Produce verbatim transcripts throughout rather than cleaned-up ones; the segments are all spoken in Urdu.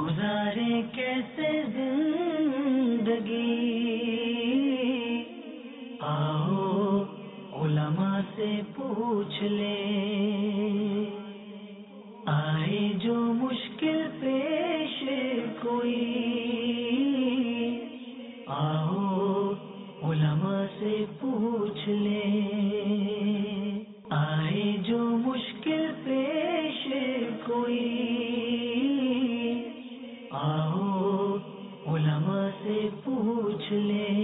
گزارے کیسے زندگی، آؤ علماء سے پوچھ لیں، آئے جو مشکل پیش کوئی، آؤ علماء سے پوچھ لیں، آئے جو مشکل پیش کوئی، آؤ علماء سے پوچھ لیں۔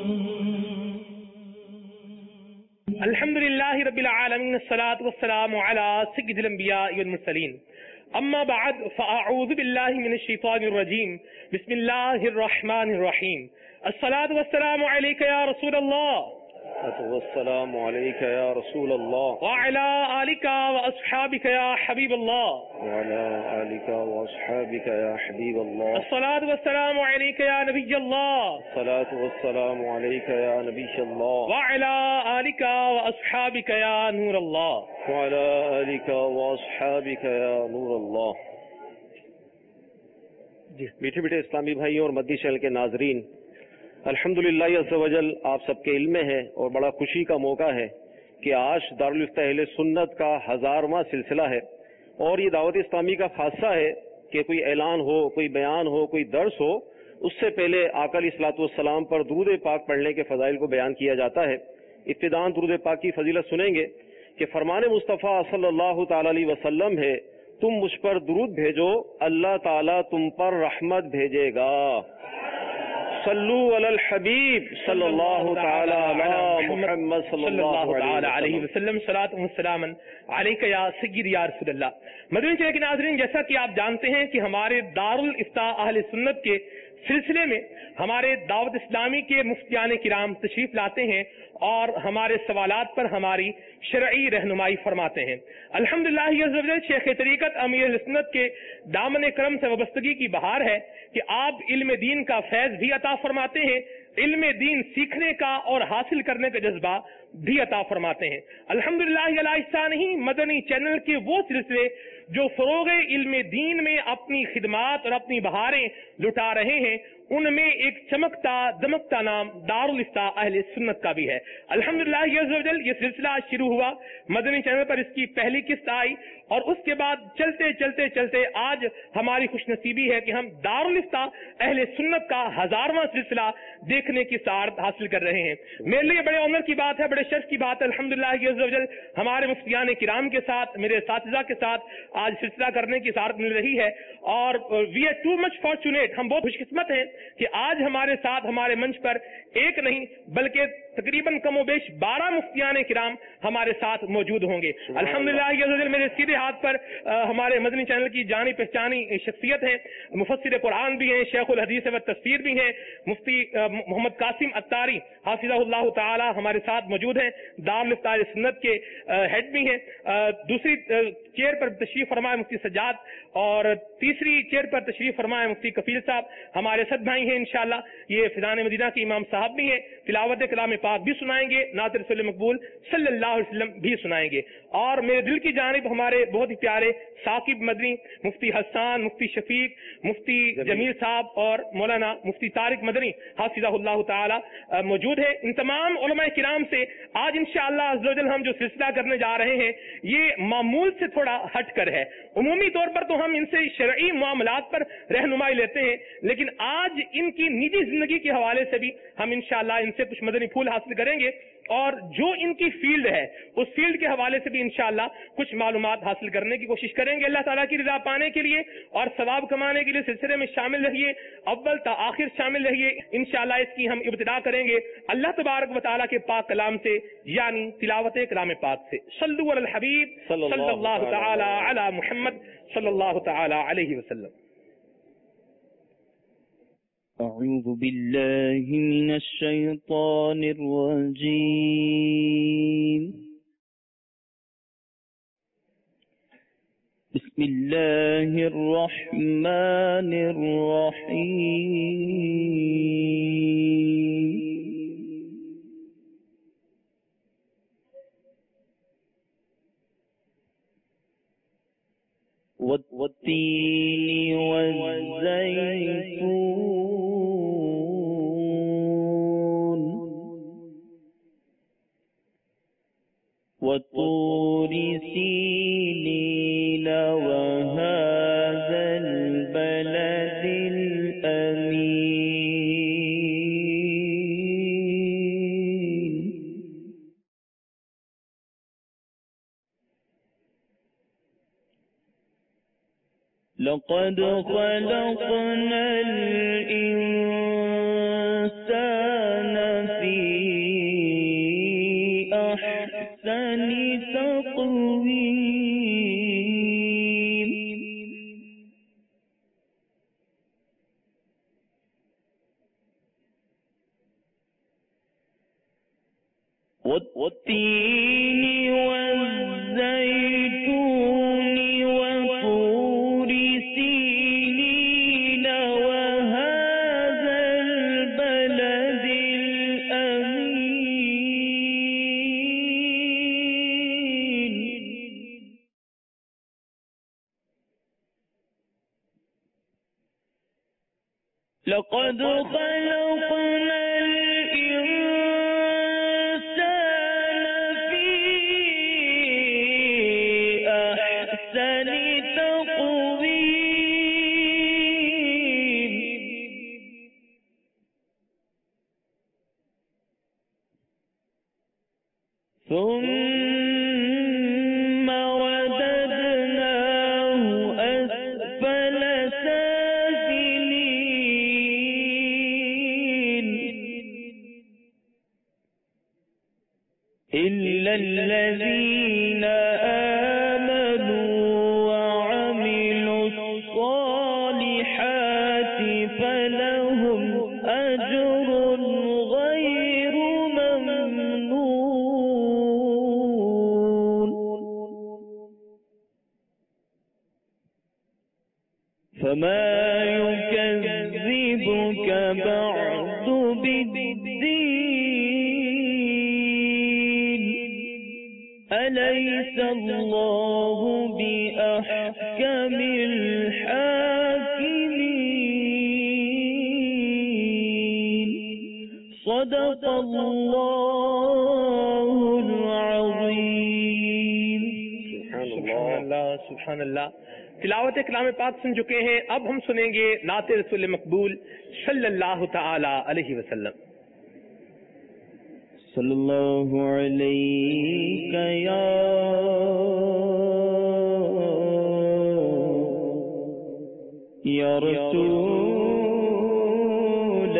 الحمدللہ رب العالمین، الصلاۃ والسلام علی سید الانبیاء والمرسلین، اما بعد فاعوذ باللہ من الشیطان الرجیم، بسم اللہ الرحمن الرحیم، الصلاۃ والسلام علیک یا رسول اللہ، والسلام علیک یا رسول اللہ، وعلی آلک واصحابک یا حبیب اللہ، وعلی آلک واصحابک یا حبیب اللہ، الصلاۃ والسلام علیک یا نبی اللہ، الصلاۃ والسلام علیک یا نبی اللہ، وعلی آلک واصحابک یا نور اللہ، وعلی آلک واصحابک یا نور اللہ۔ میٹھے میٹھے اسلامی بھائیوں اور مدنی چینل کے ناظرین، الحمدللہ عز و جل آپ سب کے علم میں ہے اور بڑا خوشی کا موقع ہے کہ آج دارالفتہ اہل سنت کا ہزارواں سلسلہ ہے، اور یہ دعوت اسلامی کا خاصہ ہے کہ کوئی اعلان ہو، کوئی بیان ہو، کوئی درس ہو، اس سے پہلے آقا علیہ الصلوۃ والسلام پر درود پاک پڑھنے کے فضائل کو بیان کیا جاتا ہے۔ ابتداءً درود پاک کی فضیلت سنیں گے کہ فرمان مصطفیٰ صلی اللہ تعالی علیہ وسلم ہے، تم مجھ پر درود بھیجو، اللہ تعالیٰ تم پر رحمت بھیجے گا۔ صلو علی الحبیب صلی اللہ تعالی علی محمد صلی اللہ علیہ وسلم، صلاۃ و سلام علیک یا سید یا رسول اللہ۔ مدنی چینل کے ناظرین، جیسا کہ آپ جانتے ہیں کہ ہمارے دارالافتاء اہل سنت کے سلسلے میں ہمارے دعوت اسلامی کے مفتیان کرام تشریف لاتے ہیں اور ہمارے سوالات پر ہماری شرعی رہنمائی فرماتے ہیں۔ الحمدللہ عز و جل شیخ طریقت امیر سنت کے دامن کرم سے وابستگی کی بہار ہے کہ آپ علم دین کا فیض بھی عطا فرماتے ہیں، علم دین سیکھنے کا اور حاصل کرنے کا جذبہ بھی عطا فرماتے ہیں۔ الحمدللہ علیہ نہیں مدنی چینل کے وہ سلسلے جو فروغ علم دین میں اپنی خدمات اور اپنی بہاریں لٹا رہے ہیں، ان میں ایک چمکتا دمکتا نام دارالافتاء اہل سنت کا بھی ہے۔ الحمدللہ عز و جل یہ سلسلہ آج شروع ہوا، مدنی چینل پر اس کی پہلی قسط آئی، اور اس کے بعد چلتے چلتے چلتے آج ہماری خوش نصیبی ہے کہ ہم دارالافتاء اہل سنت کا ہزارواں سلسلہ دیکھنے کی سعادت حاصل کر رہے ہیں۔ میرے لیے بڑے آنر کی بات ہے، بڑے شرف کی بات ہے الحمدللہ عز و جل ہمارے مفتیان کرام کے ساتھ، میرے اساتذہ کے ساتھ آج سلسلہ کرنے کی سعادت مل رہی ہے، اور we are too much fortunate, ہم بہت خوش قسمت ہیں کہ آج ہمارے ساتھ ہمارے منچ پر ایک نہیں بلکہ تقریباً کم و بیش بارہ مفتیان کرام ہمارے ساتھ موجود ہوں گے۔ الحمدللہ عز و جل میرے سیدھے ہاتھ پر ہمارے مدنی چینل کی جانی پہچانی شخصیت ہیں، مفسر قرآن بھی ہیں، شیخ الحدیث و تفسیر بھی ہیں، مفتی محمد قاسم اتاری حافظہ اللہ تعالی ہمارے ساتھ موجود ہیں، دارالافتاء اہل سنت کے ہیڈ بھی ہیں، دوسری چیئر پر تشریف فرمائے مفتی سجاد، اور تیسری چیئر پر تشریف فرمائے مفتی کفیل صاحب ہمارے صد بھائی ہیں انشاءاللہ، یہ فیضان مدینہ کے امام صاحب بھی ہیں، تلاوت کلام پاک بھی سنائیں گے، نعت رسول مقبول صلی اللہ علیہ وسلم بھی سنائیں گے، اور میرے دل کی جانب ہمارے بہت ہی پیارے ثاقب مدنی، مفتی حسان، مفتی شفیق، مفتی جمیل صاحب اور مولانا مفتی طارق مدنی حافظہ اللہ تعالی موجود ہے۔ ان تمام علماء کرام سے آج انشاءاللہ عز و جل ہم جو سلسلہ کرنے جا رہے ہیں یہ معمول سے تھوڑا ہٹ کر ہے۔ عمومی طور پر تو ہم ان سے شرعی معاملات پر رہنمائی لیتے ہیں، لیکن آج ان کی نجی زندگی کے حوالے سے بھی ہم انشاءاللہ ان سے کچھ مدنی پھول حاصل کریں گے، اور جو ان کی فیلڈ ہے اس فیلڈ کے حوالے سے بھی انشاءاللہ کچھ معلومات حاصل کرنے کی کوشش کریں گے۔ اللہ تعالیٰ کی رضا پانے کے لیے اور ثواب کمانے کے لیے سلسلے میں شامل رہیے، اول تا آخر شامل رہیے۔ انشاءاللہ اس کی ہم ابتدا کریں گے اللہ تبارک و تعالیٰ کے پاک کلام سے، یعنی تلاوت کلام پاک سے۔ صلو علی الحبیب صلی اللہ تعالی علی محمد صلی اللہ تعالی علیہ وسلم۔ أعوذ بالله من الشيطان الرجيم بسم الله الرحمن الرحيم والتين والزيتون لقد خلقنا الإنسان في أحسن تقويم والتين والزيتون وطور سينين وهذا البلد الأمين لقد خلقنا ثم رددناه أسفل سافلين إلا الذين آمنوا وعملوا الصالحات فلهم أجر غير ممنون فما يكذبك بعد بالدين أليس الله بأحكم الحاكمين صدق الله العظيم سبحان اللہ سبحان اللہ. تلاوت کلام پاک سن چکے ہیں، اب ہم سنیں گے نعت رسول مقبول صلی اللہ تعالی علیہ وسلم. صلی اللہ علیہ یا یا رسول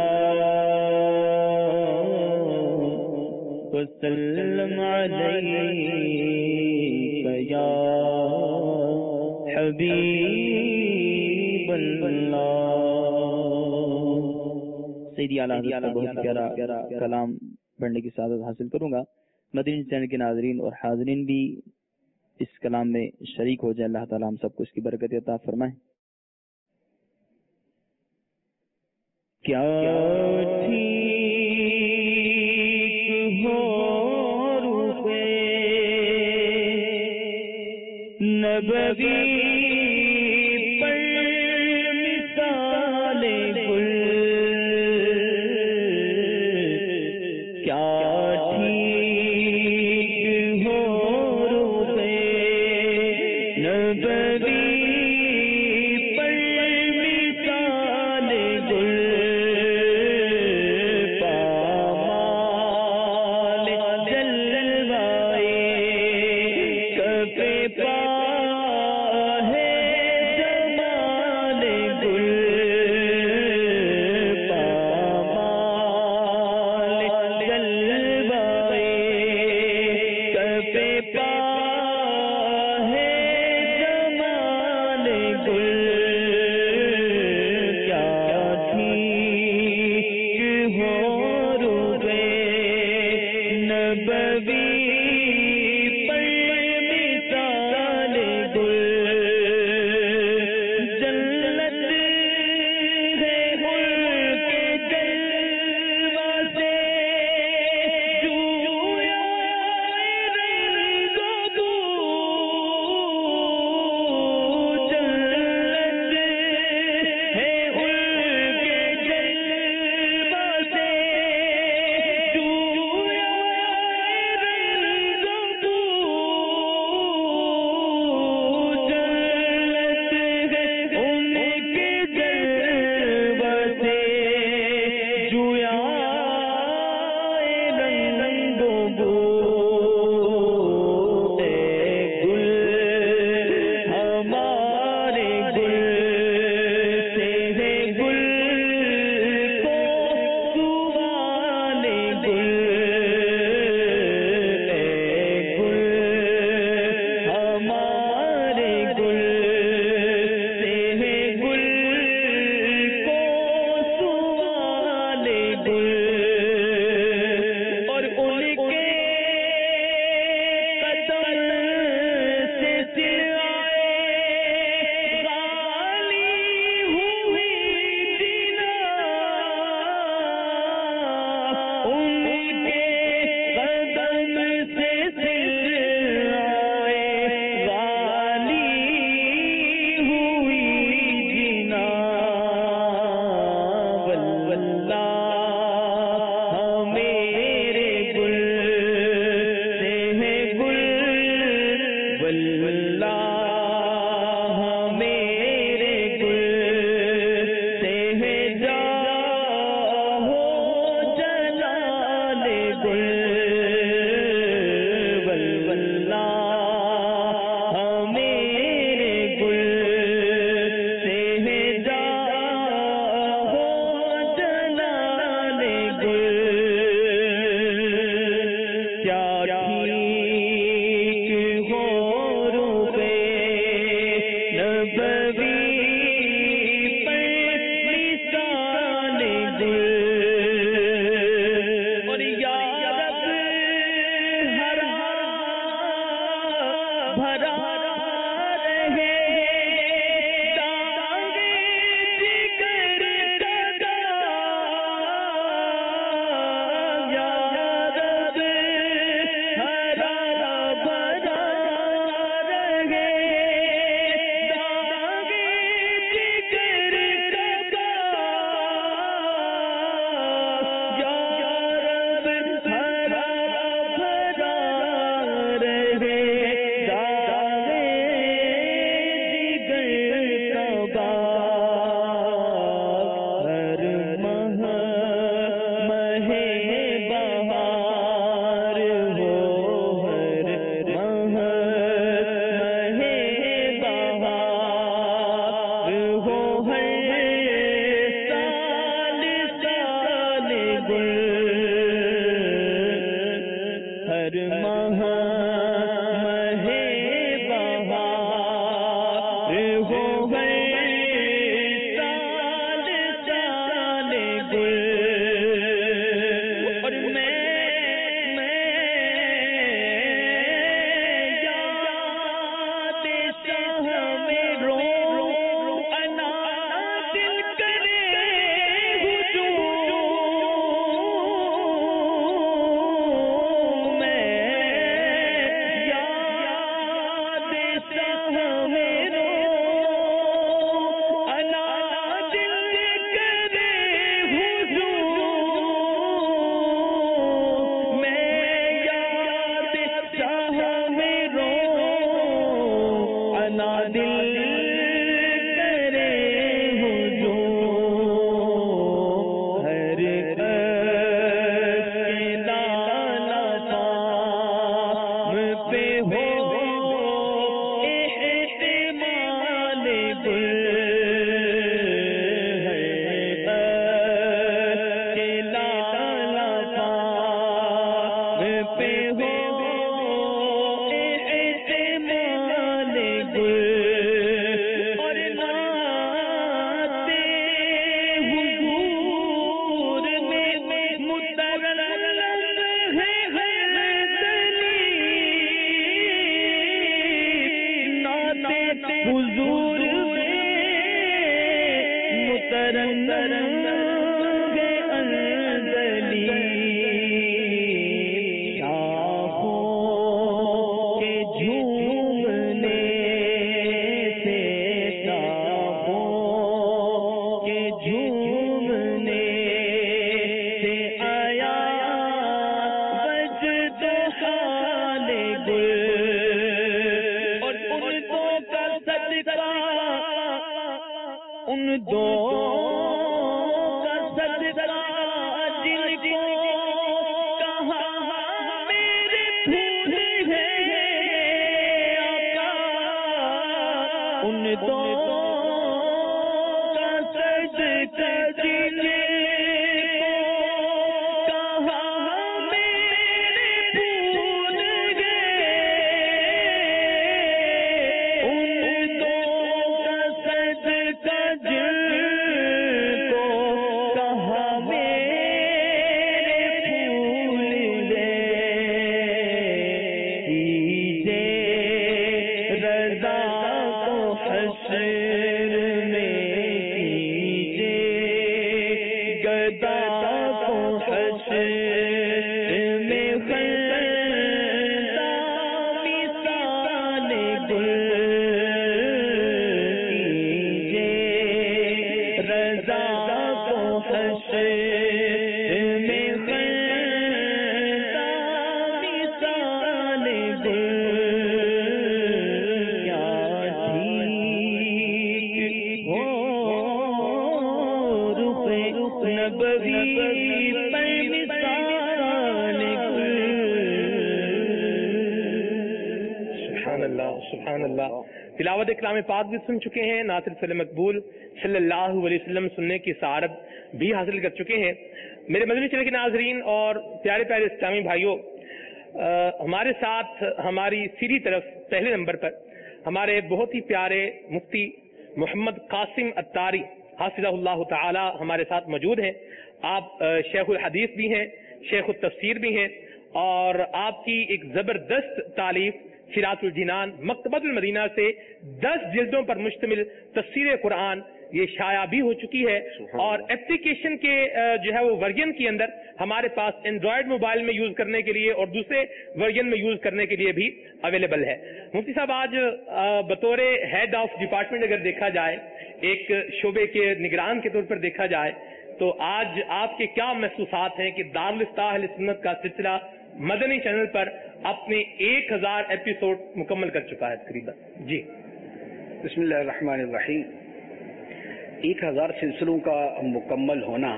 اللہ وسلم علیہ یا حبیب اللہ. سیدی اعلیٰ حضرت کا بہت پیارا کلام پڑھنے کی سعادت حاصل کروں گا. مدنی چینل کے ناظرین اور حاضرین بھی اس کلام میں شریک ہو جائے. اللہ تعالیٰ ہم سب کو اس کی برکت عطا فرمائے. کیا ٹھیک ہو روحے نبوی پر مثال گل کیا ٹھیک ہو روحے نبوی پر مثال گل ترنم گے انزلی شاخوں کے جھومنے سے شاخوں کے جھومنے سے آیا وجد حال گل اور ان دو کا صدقہ ان دو کا صدقہ جن کو کہا میرے پھول ہے آقا ان دو کا صدقہ جن کو کہا میرے پھول ہے ان دو کا صدقہ جن کو کہا میرے پھول ہے کیجے رضا کو حشر میں کیجے گدا کو حشر میں خندہ مثال گل کیجے رضا کو حشر میں خندہ مثال گل کیا ٹھیک ہو رخ نبوی پر مثال گل سبحان اللہ سبحان اللہ. تلاوت کلام پاک بھی سن چکے ہیں، نعت رسول مقبول صلی اللہ علیہ وسلم سننے کی سعادت بھی حاصل کر چکے ہیں. میرے مدنی چینل کے ناظرین اور پیارے پیارے اسلامی بھائیوں، ہمارے ساتھ ہماری سیدھی طرف پہلے نمبر پر ہمارے بہت ہی پیارے مفتی محمد قاسم اتاری حافظہ اللہ تعالی ہمارے ساتھ موجود ہیں. آپ شیخ الحدیث بھی ہیں، شیخ التفسیر بھی ہیں، اور آپ کی ایک زبردست تالیف سراج الجنان مکتبۃ المدینہ سے دس جلدوں پر مشتمل تفسیر قرآن یہ شائع بھی ہو چکی ہے، اور اپلیکیشن کے جو ہے وہ ورژن کے اندر ہمارے پاس اینڈرائڈ موبائل میں یوز کرنے کے لیے اور دوسرے ورژن میں یوز کرنے کے لیے بھی اویلیبل ہے. مفتی صاحب، آج بطور ہیڈ آف ڈپارٹمنٹ اگر دیکھا جائے، ایک شعبے کے نگران کے طور پر دیکھا جائے، تو آج آپ کے کیا محسوسات ہیں کہ دارالفتہ اہل سنت کا سلسلہ مدنی چینل پر اپنے ایک ہزار ایپیسوڈ مکمل کر چکا ہے تقریباً؟ جی بسم اللہ الرحمن الرحیم. ایک ہزار سلسلوں کا مکمل ہونا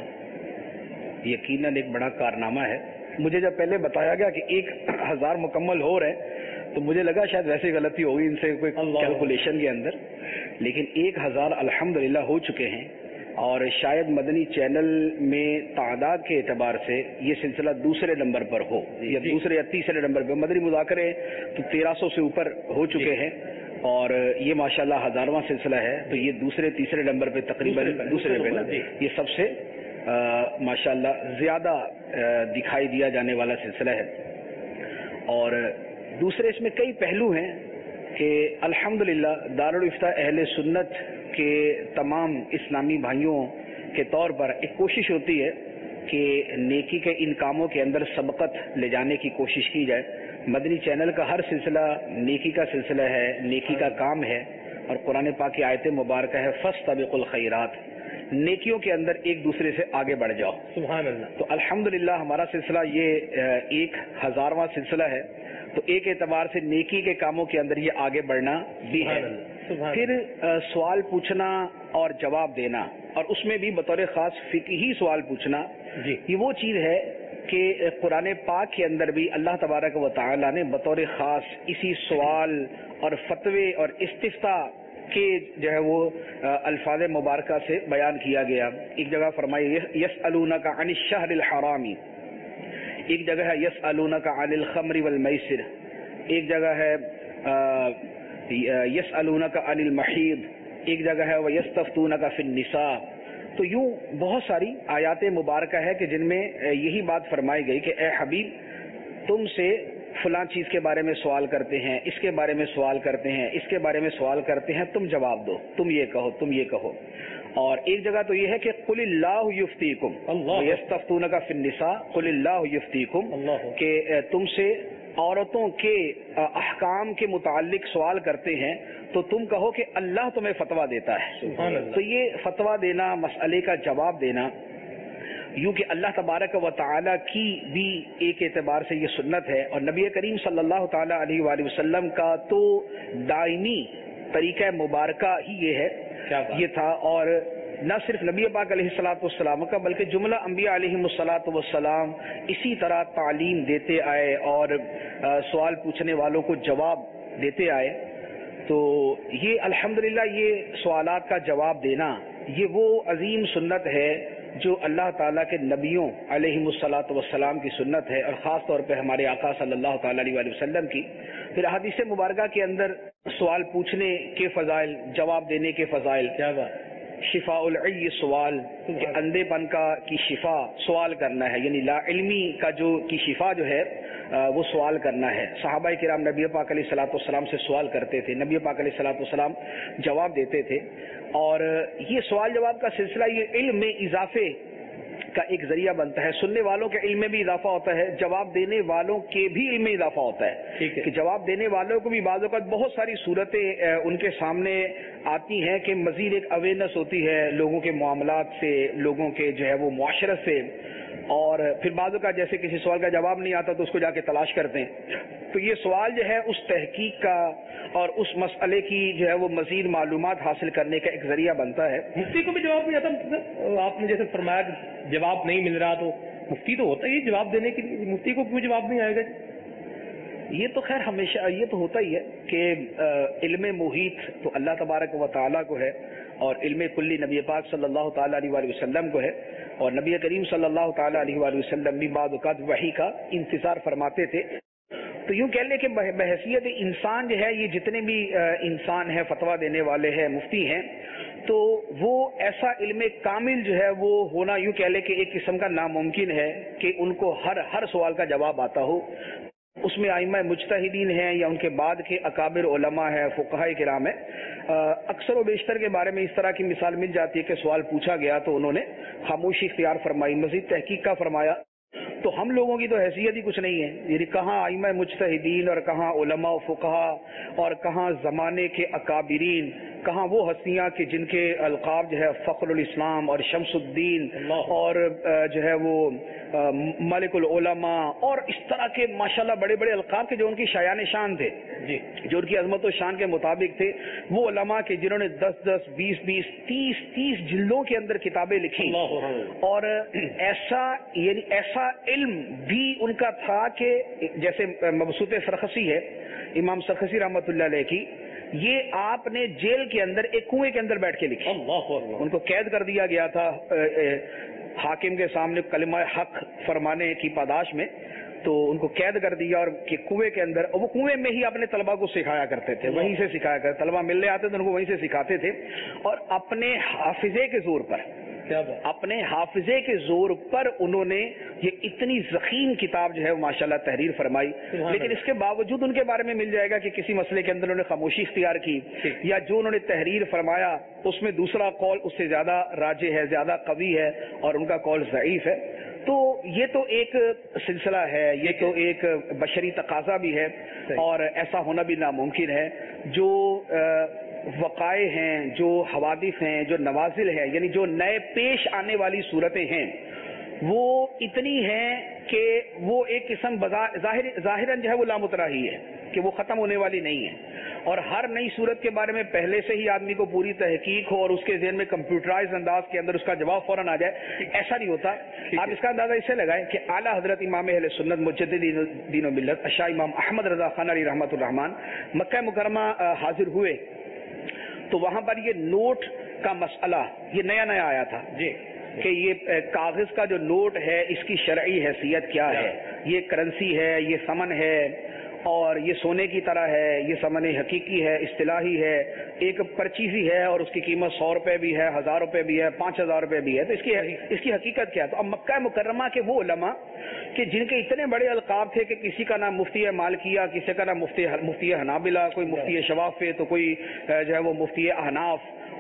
یقیناً ایک بڑا کارنامہ ہے. مجھے جب پہلے بتایا گیا کہ ایک ہزار مکمل ہو رہے تو مجھے لگا شاید ویسے غلطی ہوگی ان سے کوئی کیلکولیشن کے اندر، لیکن ایک ہزار الحمدللہ ہو چکے ہیں. اور شاید مدنی چینل میں تعداد کے اعتبار سے یہ سلسلہ دوسرے نمبر پر ہو یا دوسرے یا تیسرے نمبر پر. مدنی مذاکرے تو تیرہ سو سے اوپر ہو چکے ہیں، اور یہ ماشاءاللہ ہزارواں سلسلہ ہے، تو یہ دوسرے تیسرے نمبر پہ تقریباً دوسرے پہ نا یہ سب سے ماشاءاللہ زیادہ دکھائی دیا جانے والا سلسلہ ہے. اور دوسرے اس میں کئی پہلو ہیں کہ الحمدللہ دارالفتہ اہل سنت کے تمام اسلامی بھائیوں کے طور پر ایک کوشش ہوتی ہے کہ نیکی کے ان کاموں کے اندر سبقت لے جانے کی کوشش کی جائے. مدنی چینل کا ہر سلسلہ نیکی کا سلسلہ ہے، نیکی کا کام ہے، اور قرآن پاک کی آیت مبارکہ ہے فاستبقوا الخیرات، نیکیوں کے اندر ایک دوسرے سے آگے بڑھ جاؤ. سبحان اللہ. تو الحمدللہ ہمارا سلسلہ یہ ایک ہزارواں سلسلہ ہے، تو ایک اعتبار سے نیکی کے کاموں کے اندر یہ آگے بڑھنا بھی ہے. پھر سوال پوچھنا اور جواب دینا، اور اس میں بھی بطور خاص فقہی سوال پوچھنا، جی یہ وہ چیز ہے کہ قرآن پاک کے اندر بھی اللہ تبارک و تعالی نے بطور خاص اسی سوال اور فتوے اور استفتاء کے جو ہے وہ الفاظ مبارکہ سے بیان کیا گیا. ایک جگہ فرمائی یسألونک عن الشہر الحرام، ایک جگہ ہے یسألونک عن الخمر والمیسر، ایک جگہ ہے یسألونک عن المحیض، ایک جگہ ہے ویستفتونک فی النساء. تو یوں بہت ساری آیات مبارکہ ہے کہ جن میں یہی بات فرمائی گئی کہ اے حبیب تم سے فلاں چیز کے بارے میں سوال کرتے ہیں، اس کے بارے میں سوال کرتے ہیں، اس کے بارے میں سوال کرتے ہیں، تم جواب دو، تم یہ کہو، تم یہ کہو. اور ایک جگہ تو یہ ہے کہ قل اللہ یفتیکم یستفتونک فی النساء قل اللہ یفتیکم، کہ تم سے عورتوں کے احکام کے متعلق سوال کرتے ہیں تو تم کہو کہ اللہ تمہیں فتویٰ دیتا ہے. تو یہ فتویٰ دینا، مسئلے کا جواب دینا، یوں کہ اللہ تبارک و تعالی کی بھی ایک اعتبار سے یہ سنت ہے، اور نبی کریم صلی اللہ تعالی علیہ وآلہ وسلم کا تو دائمی طریقہ مبارکہ ہی یہ ہے یہ تھا. اور نہ صرف نبی پاک علیہ الصلوۃ والسلام کا بلکہ جملہ انبیاء علیہم الصلوۃ والسلام اسی طرح تعلیم دیتے آئے اور سوال پوچھنے والوں کو جواب دیتے آئے. تو یہ الحمدللہ یہ سوالات کا جواب دینا یہ وہ عظیم سنت ہے جو اللہ تعالیٰ کے نبیوں علیہم الصلوۃ والسلام کی سنت ہے، اور خاص طور پہ ہمارے آقا صلی اللہ تعالیٰ علیہ وآلہ وسلم کی. پھر حدیث مبارکہ کے اندر سوال پوچھنے کے فضائل، جواب دینے کے فضائل، کیا بات، شفاء العی سوال، کہ اندھے پن کا کی شفا سوال کرنا ہے، یعنی لا علمی کا جو کی شفا جو ہے وہ سوال کرنا ہے. صحابہ کرام نبی پاک علیہ الصلوۃ والسلام سے سوال کرتے تھے، نبی پاک علیہ الصلوۃ والسلام جواب دیتے تھے، اور یہ سوال جواب کا سلسلہ یہ علم میں اضافے کا ایک ذریعہ بنتا ہے. سننے والوں کے علم میں بھی اضافہ ہوتا ہے، جواب دینے والوں کے بھی علم میں اضافہ ہوتا ہے کہ جواب دینے والوں کو بھی بعض اوقات بہت ساری صورتیں ان کے سامنے آتی ہیں کہ مزید ایک اویئرنیس ہوتی ہے لوگوں کے معاملات سے، لوگوں کے جو ہے وہ معاشرت سے. اور پھر بعض اوقات جیسے کسی سوال کا جواب نہیں آتا تو اس کو جا کے تلاش کرتے ہیں. تو یہ سوال جو ہے اس تحقیق کا اور اس مسئلے کی جو ہے وہ مزید معلومات حاصل کرنے کا ایک ذریعہ بنتا ہے. مفتی کو بھی جواب نہیں آتا، آپ نے جیسے فرمایا کہ جواب نہیں مل رہا تو مفتی تو ہوتا ہی جواب دینے کے لیے، مفتی کو کیوں جواب نہیں آئے گا؟ یہ تو خیر ہمیشہ یہ تو ہوتا ہی ہے کہ علم محیط تو اللہ تبارک و تعالیٰ کو ہے، اور علم کلی نبی پاک صلی اللہ تعالیٰ علیہ وآلہ وسلم کو ہے. اور نبی کریم صلی اللہ تعالیٰ علیہ وآلہ وسلم بھی بعض اوقات وحی کا انتظار فرماتے تھے. تو یوں کہہ لیں کہ بحیثیت انسان جو ہے یہ جتنے بھی انسان ہیں، فتویٰ دینے والے ہیں، مفتی ہیں، تو وہ ایسا علم کامل جو ہے وہ ہونا یوں کہہ لیں کہ ایک قسم کا ناممکن ہے کہ ان کو ہر ہر سوال کا جواب آتا ہو. اس میں ائمہ مجتہدین ہیں یا ان کے بعد کے اکابر علماء ہیں، فقہاء کرام ہیں. اکثر و بیشتر کے بارے میں اس طرح کی مثال مل جاتی ہے کہ سوال پوچھا گیا تو انہوں نے خاموشی اختیار فرمائی، مزید تحقیق کا فرمایا. تو ہم لوگوں کی تو حیثیت ہی کچھ نہیں ہے، یعنی کہاں ائمہ مجتہدین اور کہاں علماء و فقہاء اور کہاں زمانے کے اکابرین، کہاں وہ ہستیاں کہ جن کے القاب جو ہے فخر الاسلام اور شمس الدین اور جو ہے وہ ملک العلماء اور اس طرح کے ماشاءاللہ بڑے بڑے القاب کے جو ان کی شایان شان تھے، جی جو ان کی عظمت و شان کے مطابق تھے. وہ علماء کے جنہوں نے دس دس بیس بیس تیس تیس جلدوں کے اندر کتابیں لکھی، اور ایسا یعنی ایسا علم بھی ان کا تھا کہ جیسے مبسوط سرخسی ہے امام سرخسی رحمۃ اللہ علیہ کی، یہ آپ نے جیل کے اندر ایک کنویں کے اندر بیٹھ کے لکھی. ان کو قید کر دیا گیا تھا حاکم کے سامنے کلمہ حق فرمانے کی پاداش میں، تو ان کو قید کر دیا اور کنویں کے اندر، اور وہ کنویں میں ہی اپنے طلبہ کو سکھایا کرتے تھے، وہیں سے سکھایا کرتے، طلبہ ملنے آتے تھے ان کو وہیں سے سکھاتے تھے. اور اپنے حافظے کے زور پر اپنے حافظے کے زور پر انہوں نے یہ اتنی ضخیم کتاب جو ہے ماشاءاللہ تحریر فرمائی. لیکن اس کے باوجود ان کے بارے میں مل جائے گا کہ کسی مسئلے کے اندر انہوں نے خاموشی اختیار کی، یا جو انہوں نے تحریر فرمایا اس میں دوسرا قول اس سے زیادہ راجح ہے، زیادہ قوی ہے، اور ان کا قول ضعیف ہے. تو یہ تو ایک سلسلہ ہے، یہ تو ایک بشری تقاضا بھی ہے، اور ایسا ہونا بھی ناممکن ہے. جو وقائع ہیں، جو حوادث ہیں، جو نوازل ہیں، یعنی جو نئے پیش آنے والی صورتیں ہیں، وہ اتنی ہیں کہ وہ ایک قسم ظاہر ظاہراً جو ہے وہ لامتراہی ہے کہ وہ ختم ہونے والی نہیں ہے. اور ہر نئی صورت کے بارے میں پہلے سے ہی آدمی کو پوری تحقیق ہو اور اس کے ذہن میں کمپیوٹرائز انداز کے اندر اس کا جواب فوراً آ جائے، ایسا نہیں ہوتا. آپ اس کا اندازہ اس سے لگائیں کہ اعلیٰ حضرت امام اہل سنت مجدد دین و ملت شاہ امام احمد رضا خان علی رحمۃ الرحمان مکہ مکرمہ حاضر ہوئے تو وہاں پر یہ نوٹ کا مسئلہ یہ نیا نیا آیا تھا جی کہ یہ کاغذ کا جو نوٹ ہے اس کی شرعی حیثیت کیا ہے، یہ کرنسی ہے، یہ ثمن ہے، اور یہ سونے کی طرح ہے، یہ ثمن حقیقی ہے، اصطلاحی ہے، ایک پرچی سی ہے اور اس کی قیمت سو روپے بھی ہے، ہزار روپے بھی ہے، پانچ ہزار روپے بھی ہے. تو اس کی اس کی حقیقت کیا ہے؟ تو اب مکہ مکرمہ کے وہ علماء کہ جن کے اتنے بڑے القاب تھے کہ کسی کا نام مفتی مالکیہ، کسی کا نام مفتی مفتی حنابلہ، کوئی مفتی شوافے، تو کوئی جو ہے وہ مفتی احناف،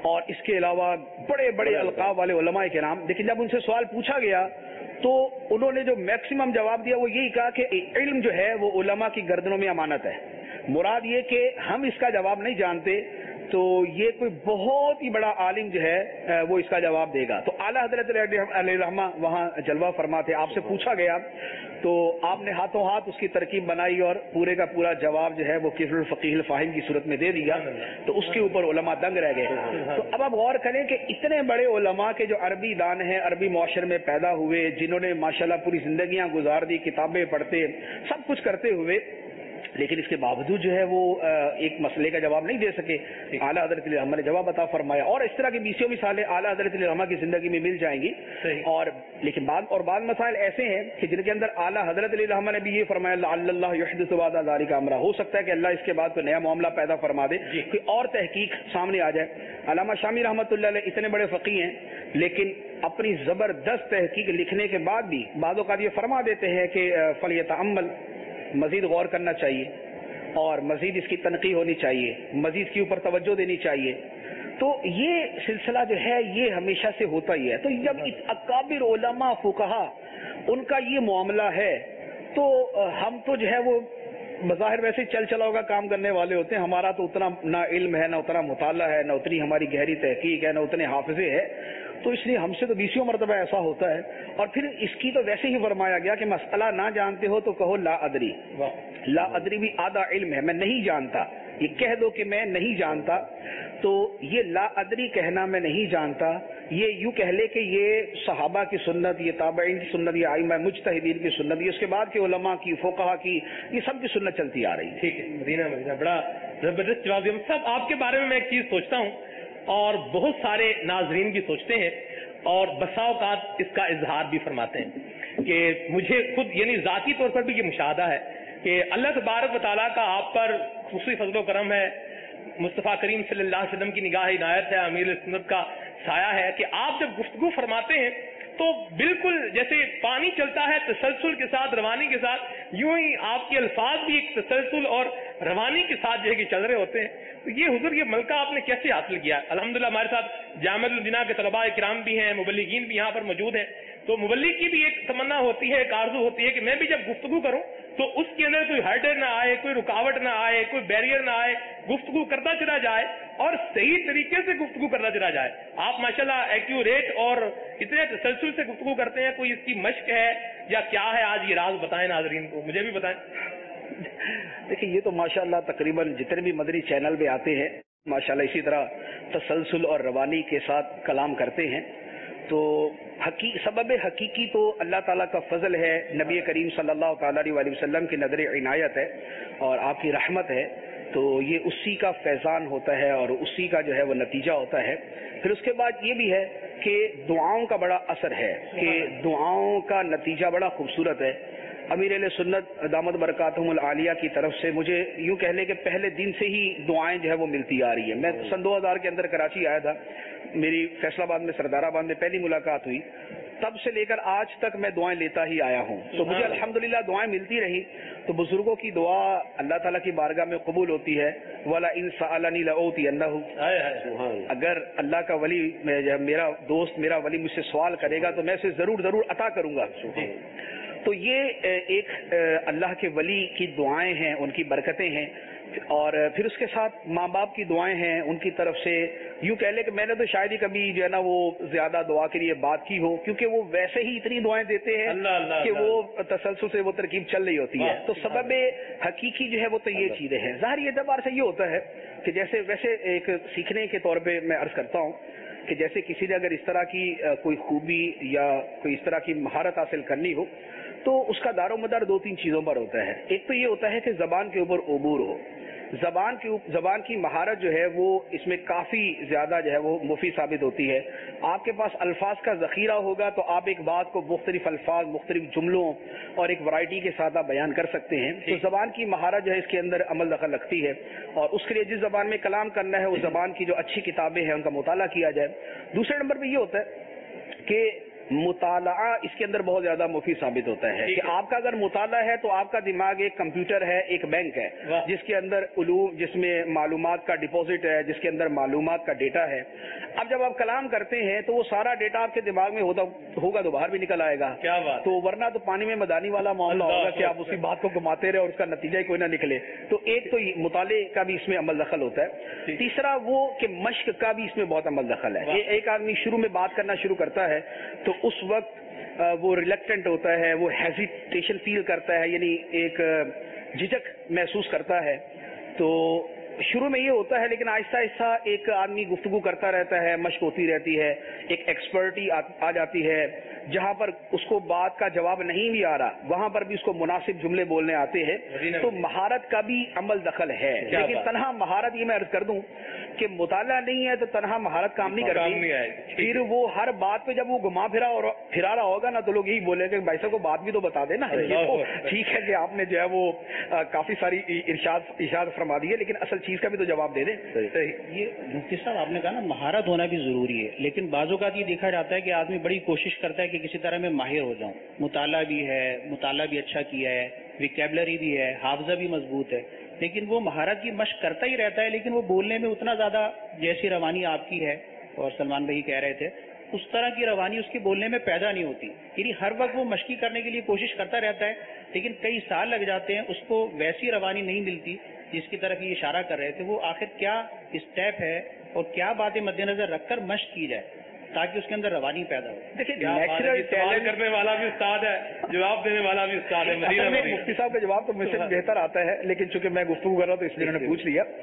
اور اس کے علاوہ بڑے بڑے القاب والے علماء کرام. لیکن جب ان سے سوال پوچھا گیا تو انہوں نے جو میکسیمم جواب دیا وہ یہی کہا کہ علم جو ہے وہ علماء کی گردنوں میں امانت ہے. مراد یہ کہ ہم اس کا جواب نہیں جانتے تو یہ کوئی بہت ہی بڑا عالم جو ہے وہ اس کا جواب دے گا. تو اعلیٰ حضرت علیہ الرحمہ وہاں جلوہ فرما تھے. آپ سے پوچھا گیا تو آپ نے ہاتھوں ہاتھ اس کی ترکیب بنائی اور پورے کا پورا جواب جو ہے وہ کفر الفقیہ الفاہم کی صورت میں دے دیا. تو اس کے اوپر علماء دنگ رہ گئے. تو اب آپ غور کریں کہ اتنے بڑے علماء کے جو عربی دان ہیں, عربی معاشرے میں پیدا ہوئے, جنہوں نے ماشاءاللہ پوری زندگیاں گزار دی, کتابیں پڑھتے, سب کچھ کرتے ہوئے, لیکن اس کے باوجود جو ہے وہ ایک مسئلے کا جواب نہیں دے سکے. اعلیٰ حضرت علیہ الرحمہ نے جواب عطا فرمایا. اور اس طرح کی بیسوں مثالیں اعلیٰ حضرت علیہ الرحمہ کی زندگی میں مل جائیں گی. اور لیکن بعض اور بعض مسائل ایسے ہیں کہ جن کے اندر اعلیٰ حضرت علیہ الرحمہ نے بھی یہ فرمایا لعل اللہ یحدث بعد ذلک امرا, ہو سکتا ہے کہ اللہ اس کے بعد کوئی نیا معاملہ پیدا فرما دے, کوئی اور تحقیق سامنے آ جائے. علامہ شامی رحمۃ اللہ علیہ اتنے بڑے فقیہ ہیں لیکن اپنی زبردست تحقیق لکھنے کے بعد بھی بعض اوقات یہ فرما دیتے ہیں کہ فلیتأمل, مزید غور کرنا چاہیے اور مزید اس کی تنقیح ہونی چاہیے, مزید اس کے اوپر توجہ دینی چاہیے. تو یہ سلسلہ جو ہے یہ ہمیشہ سے ہوتا ہی ہے. تو جب اکابر علماء فقہا ان کا یہ معاملہ ہے تو ہم تو جو ہے وہ بظاہر ویسے چل چلا ہوگا کام کرنے والے ہوتے ہیں. ہمارا تو اتنا نہ علم ہے, نہ اتنا مطالعہ ہے, نہ اتنی ہماری گہری تحقیق ہے, نہ اتنے حافظے ہیں. تو اس لیے ہم سے تو بیسیوں مرتبہ ایسا ہوتا ہے. اور پھر اس کی تو ویسے ہی فرمایا گیا کہ مسئلہ نہ جانتے ہو تو کہو لا ادری. لا ادری بھی آدھا علم ہے, میں نہیں جانتا. یہ کہہ دو کہ میں نہیں جانتا. تو یہ لا ادری کہنا میں نہیں جانتا, یہ یوں کہہ لے کہ یہ صحابہ کی سنت, یہ تابعین کی سنت, یہ ائمہ مجتہدین کی سنت, یہ اس کے بعد کے علماء کی, فقہا کی, یہ سب کی سنت چلتی آ رہی ہے. ٹھیک ہے مدینہ مدینہ بڑا زبردست جواب دیا. سب آپ کے بارے میں میں ایک چیز سوچتا ہوں اور بہت سارے ناظرین بھی سوچتے ہیں اور بسا اوقات اس کا اظہار بھی فرماتے ہیں کہ مجھے خود یعنی ذاتی طور پر بھی یہ مشاہدہ ہے کہ اللہ تبارک و تعالیٰ کا آپ پر خصوصی فضل و کرم ہے, مصطفیٰ کریم صلی اللہ علیہ وسلم کی نگاہ عنایت ہے, امیر سنت کا سایہ ہے کہ آپ جب گفتگو فرماتے ہیں تو بالکل جیسے پانی چلتا ہے تسلسل کے ساتھ, روانی کے ساتھ, یوں ہی آپ کے الفاظ بھی ایک تسلسل اور روانی کے ساتھ جو ہے کہ چل رہے ہوتے ہیں. تو یہ حضور یہ ملکہ آپ نے کیسے حاصل کیا؟ الحمدللہ ہمارے ساتھ جامعۃ المدینہ کے طلباء کرام بھی ہیں, مبلغین بھی یہاں پر موجود ہیں. تو مبلغ کی بھی ایک تمنا ہوتی ہے, ایک آرزو ہوتی ہے کہ میں بھی جب گفتگو کروں تو اس کے اندر کوئی ہرڈر نہ آئے, کوئی رکاوٹ نہ آئے, کوئی بیریئر نہ آئے, گفتگو کرتا چلا جائے اور صحیح طریقے سے گفتگو کرتا چلا جائے. آپ ماشاءاللہ ایکیوریٹ اور اتنے تسلسل سے گفتگو کرتے ہیں. کوئی اس کی مشق ہے یا کیا ہے؟ آج یہ راز بتائیں ناظرین کو, مجھے بھی بتائیں. دیکھیں یہ تو ماشاءاللہ تقریباً جتنے بھی مدنی چینل پہ آتے ہیں ماشاءاللہ اسی طرح تسلسل اور روانی کے ساتھ کلام کرتے ہیں. تو حقیق سبب حقیقی تو اللہ تعالیٰ کا فضل ہے, نبی کریم صلی اللہ تعالیٰ علیہ وسلم کی نظر عنایت ہے اور آپ کی رحمت ہے. تو یہ اسی کا فیضان ہوتا ہے اور اسی کا جو ہے وہ نتیجہ ہوتا ہے. پھر اس کے بعد یہ بھی ہے کہ دعاؤں کا بڑا اثر ہے کہ دعاؤں کا نتیجہ بڑا خوبصورت ہے. امیر علیہ سنت دامت برکاتہم العالیہ کی طرف سے مجھے یوں کہہ لیں کہ پہلے دن سے ہی دعائیں جو ہے وہ ملتی آ رہی ہیں. میں سن دو ہزار کے اندر کراچی آیا تھا, میری فیصل آباد میں سردار آباد میں پہلی ملاقات ہوئی, تب سے لے کر آج تک میں دعائیں لیتا ہی آیا ہوں. تو مجھے الحمدللہ دعائیں ملتی رہی. تو بزرگوں کی دعا اللہ تعالیٰ کی بارگاہ میں قبول ہوتی ہے. وَلَا إِن سَأَلَنِي لَأُوتِيَنَّهُ, اگر اللہ کا ولی میرا دوست میرا ولی مجھ سے سوال کرے گا تو میں اسے ضرور ضرور عطا کروں گا. تو یہ ایک اللہ کے ولی کی دعائیں ہیں, ان کی برکتیں ہیں. اور پھر اس کے ساتھ ماں باپ کی دعائیں ہیں ان کی طرف سے. یوں کہہ لیں کہ میں نے تو شاید ہی کبھی جو ہے نا وہ زیادہ دعا کے لیے بات کی ہو, کیونکہ وہ ویسے ہی اتنی دعائیں دیتے ہیں اللہ اللہ کہ اللہ وہ تسلسل سے وہ ترکیب چل رہی ہوتی ہے. تو سبب حقیقی جو ہے وہ تو یہ چیزیں ہیں. ظاہر یہ اعتبار سے یہ ہوتا ہے کہ جیسے ویسے ایک سیکھنے کے طور پہ میں عرض کرتا ہوں کہ جیسے کسی نے اگر اس طرح کی کوئی خوبی یا کوئی اس طرح کی مہارت حاصل کرنی ہو تو اس کا دار و مدار دو تین چیزوں پر ہوتا ہے. ایک تو یہ ہوتا ہے کہ زبان کے اوپر عبور ہو. زبان کی زبان کی مہارت جو ہے وہ اس میں کافی زیادہ جو ہے وہ مفید ثابت ہوتی ہے. آپ کے پاس الفاظ کا ذخیرہ ہوگا تو آپ ایک بات کو مختلف الفاظ, مختلف جملوں اور ایک ورائٹی کے ساتھ آپ بیان کر سکتے ہیں. تو زبان کی مہارت جو ہے اس کے اندر عمل دخل رکھتی ہے اور اس کے لیے جس زبان میں کلام کرنا ہے اس زبان کی جو اچھی کتابیں ہیں ان کا مطالعہ کیا جائے. دوسرے نمبر پہ یہ ہوتا ہے کہ मुताला इसके अंदर बहुत ज्यादा मुफीद साबित होता है कि आपका अगर मुताला है तो आपका दिमाग एक कंप्यूटर है, एक बैंक है जिसके अंदर उलूम, जिसमें मालूमात का डिपॉजिट है, जिसके अंदर मालूमात का डेटा है। अब जब आप कलाम करते हैं तो वो सारा डेटा आपके दिमाग में होता होगा तो बाहर भी निकल आएगा। क्या बात। तो वरना तो पानी में मदानी वाला मामला होगा कि आप उसी बात को घुमाते रहे और उसका नतीजा ही कोई ना निकले। तो एक तो मुताले का भी इसमें अमल दखल होता है। तीसरा वो कि मश्क का भी इसमें बहुत अमल दखल है। एक आदमी शुरू में बात करना शुरू करता है तो उस वक्त वो रिलेक्टेंट होता है, वो हेजिटेशन फील करता है, यानी एक झिझक महसूस करता है। तो शुरू में ये होता है, लेकिन आहिस्ता आहिस्ता एक आदमी गुफ्तगू करता रहता है, मश्क होती रहती है, एक एक्सपर्टी आ, आ जाती है। जहां पर उसको बात का जवाब नहीं भी आ रहा वहां पर भी उसको मुनासिब जुमले बोलने आते हैं। तो महारत का भी अमल दखल है, लेकिन तनहा महारत, ये मैं अर्ज कर दूं कि मुताला नहीं है तो तनहा महारत काम नहीं करती। फिर वो हर बात पे जब वो घुमा फिरा और फिरा रहा होगा ना तो लोग यही बोलेंगे भाई साहब को बात भी तो बता देना। ये तो ठीक है कि आपने जो है वो आ, काफी सारी इरशाद इरशाद फरमा दी है, लेकिन असल चीज का भी तो जवाब दे दें। ये मुफ्ती साहब आपने कहा ना महारत होना भी जरूरी है, लेकिन बाज़ औक़ात ये देखा जाता है कि आदमी बड़ी कोशिश करता है कि किसी तरह मैं माहिर हो जाऊं। मुताला भी है, मुताला भी अच्छा किया है, विकेबलरी भी है, हाफजा भी मजबूत है, लेकिन वो महारत की मशक करता ही रहता है, लेकिन वो बोलने में उतना ज्यादा, जैसी रवानी आपकी है और सलमान भाई कह रहे थे, उस तरह की रवानी उसके बोलने में पैदा नहीं होती। यानी हर वक्त वो मशकी करने के लिए कोशिश करता रहता है, लेकिन कई साल लग जाते हैं, उसको वैसी रवानी नहीं मिलती जिसकी तरफ ये इशारा कर रहे थे। वो आखिर क्या स्टेप है और क्या बातें मद्देनजर रखकर मशक की जाए ताकि उसके अंदर रवानी पैदा हो। देखिए, नेचुरल टैलेंट करने वाला भी उस्ताद है, जवाब देने वाला भी उस्ताद है। मुफ्ती साहब का जवाब तो मुझसे बेहतर आता है, लेकिन चूंकि मैं गुफ्तगू कर रहा हूँ तो इसलिए उन्होंने पूछ लिया।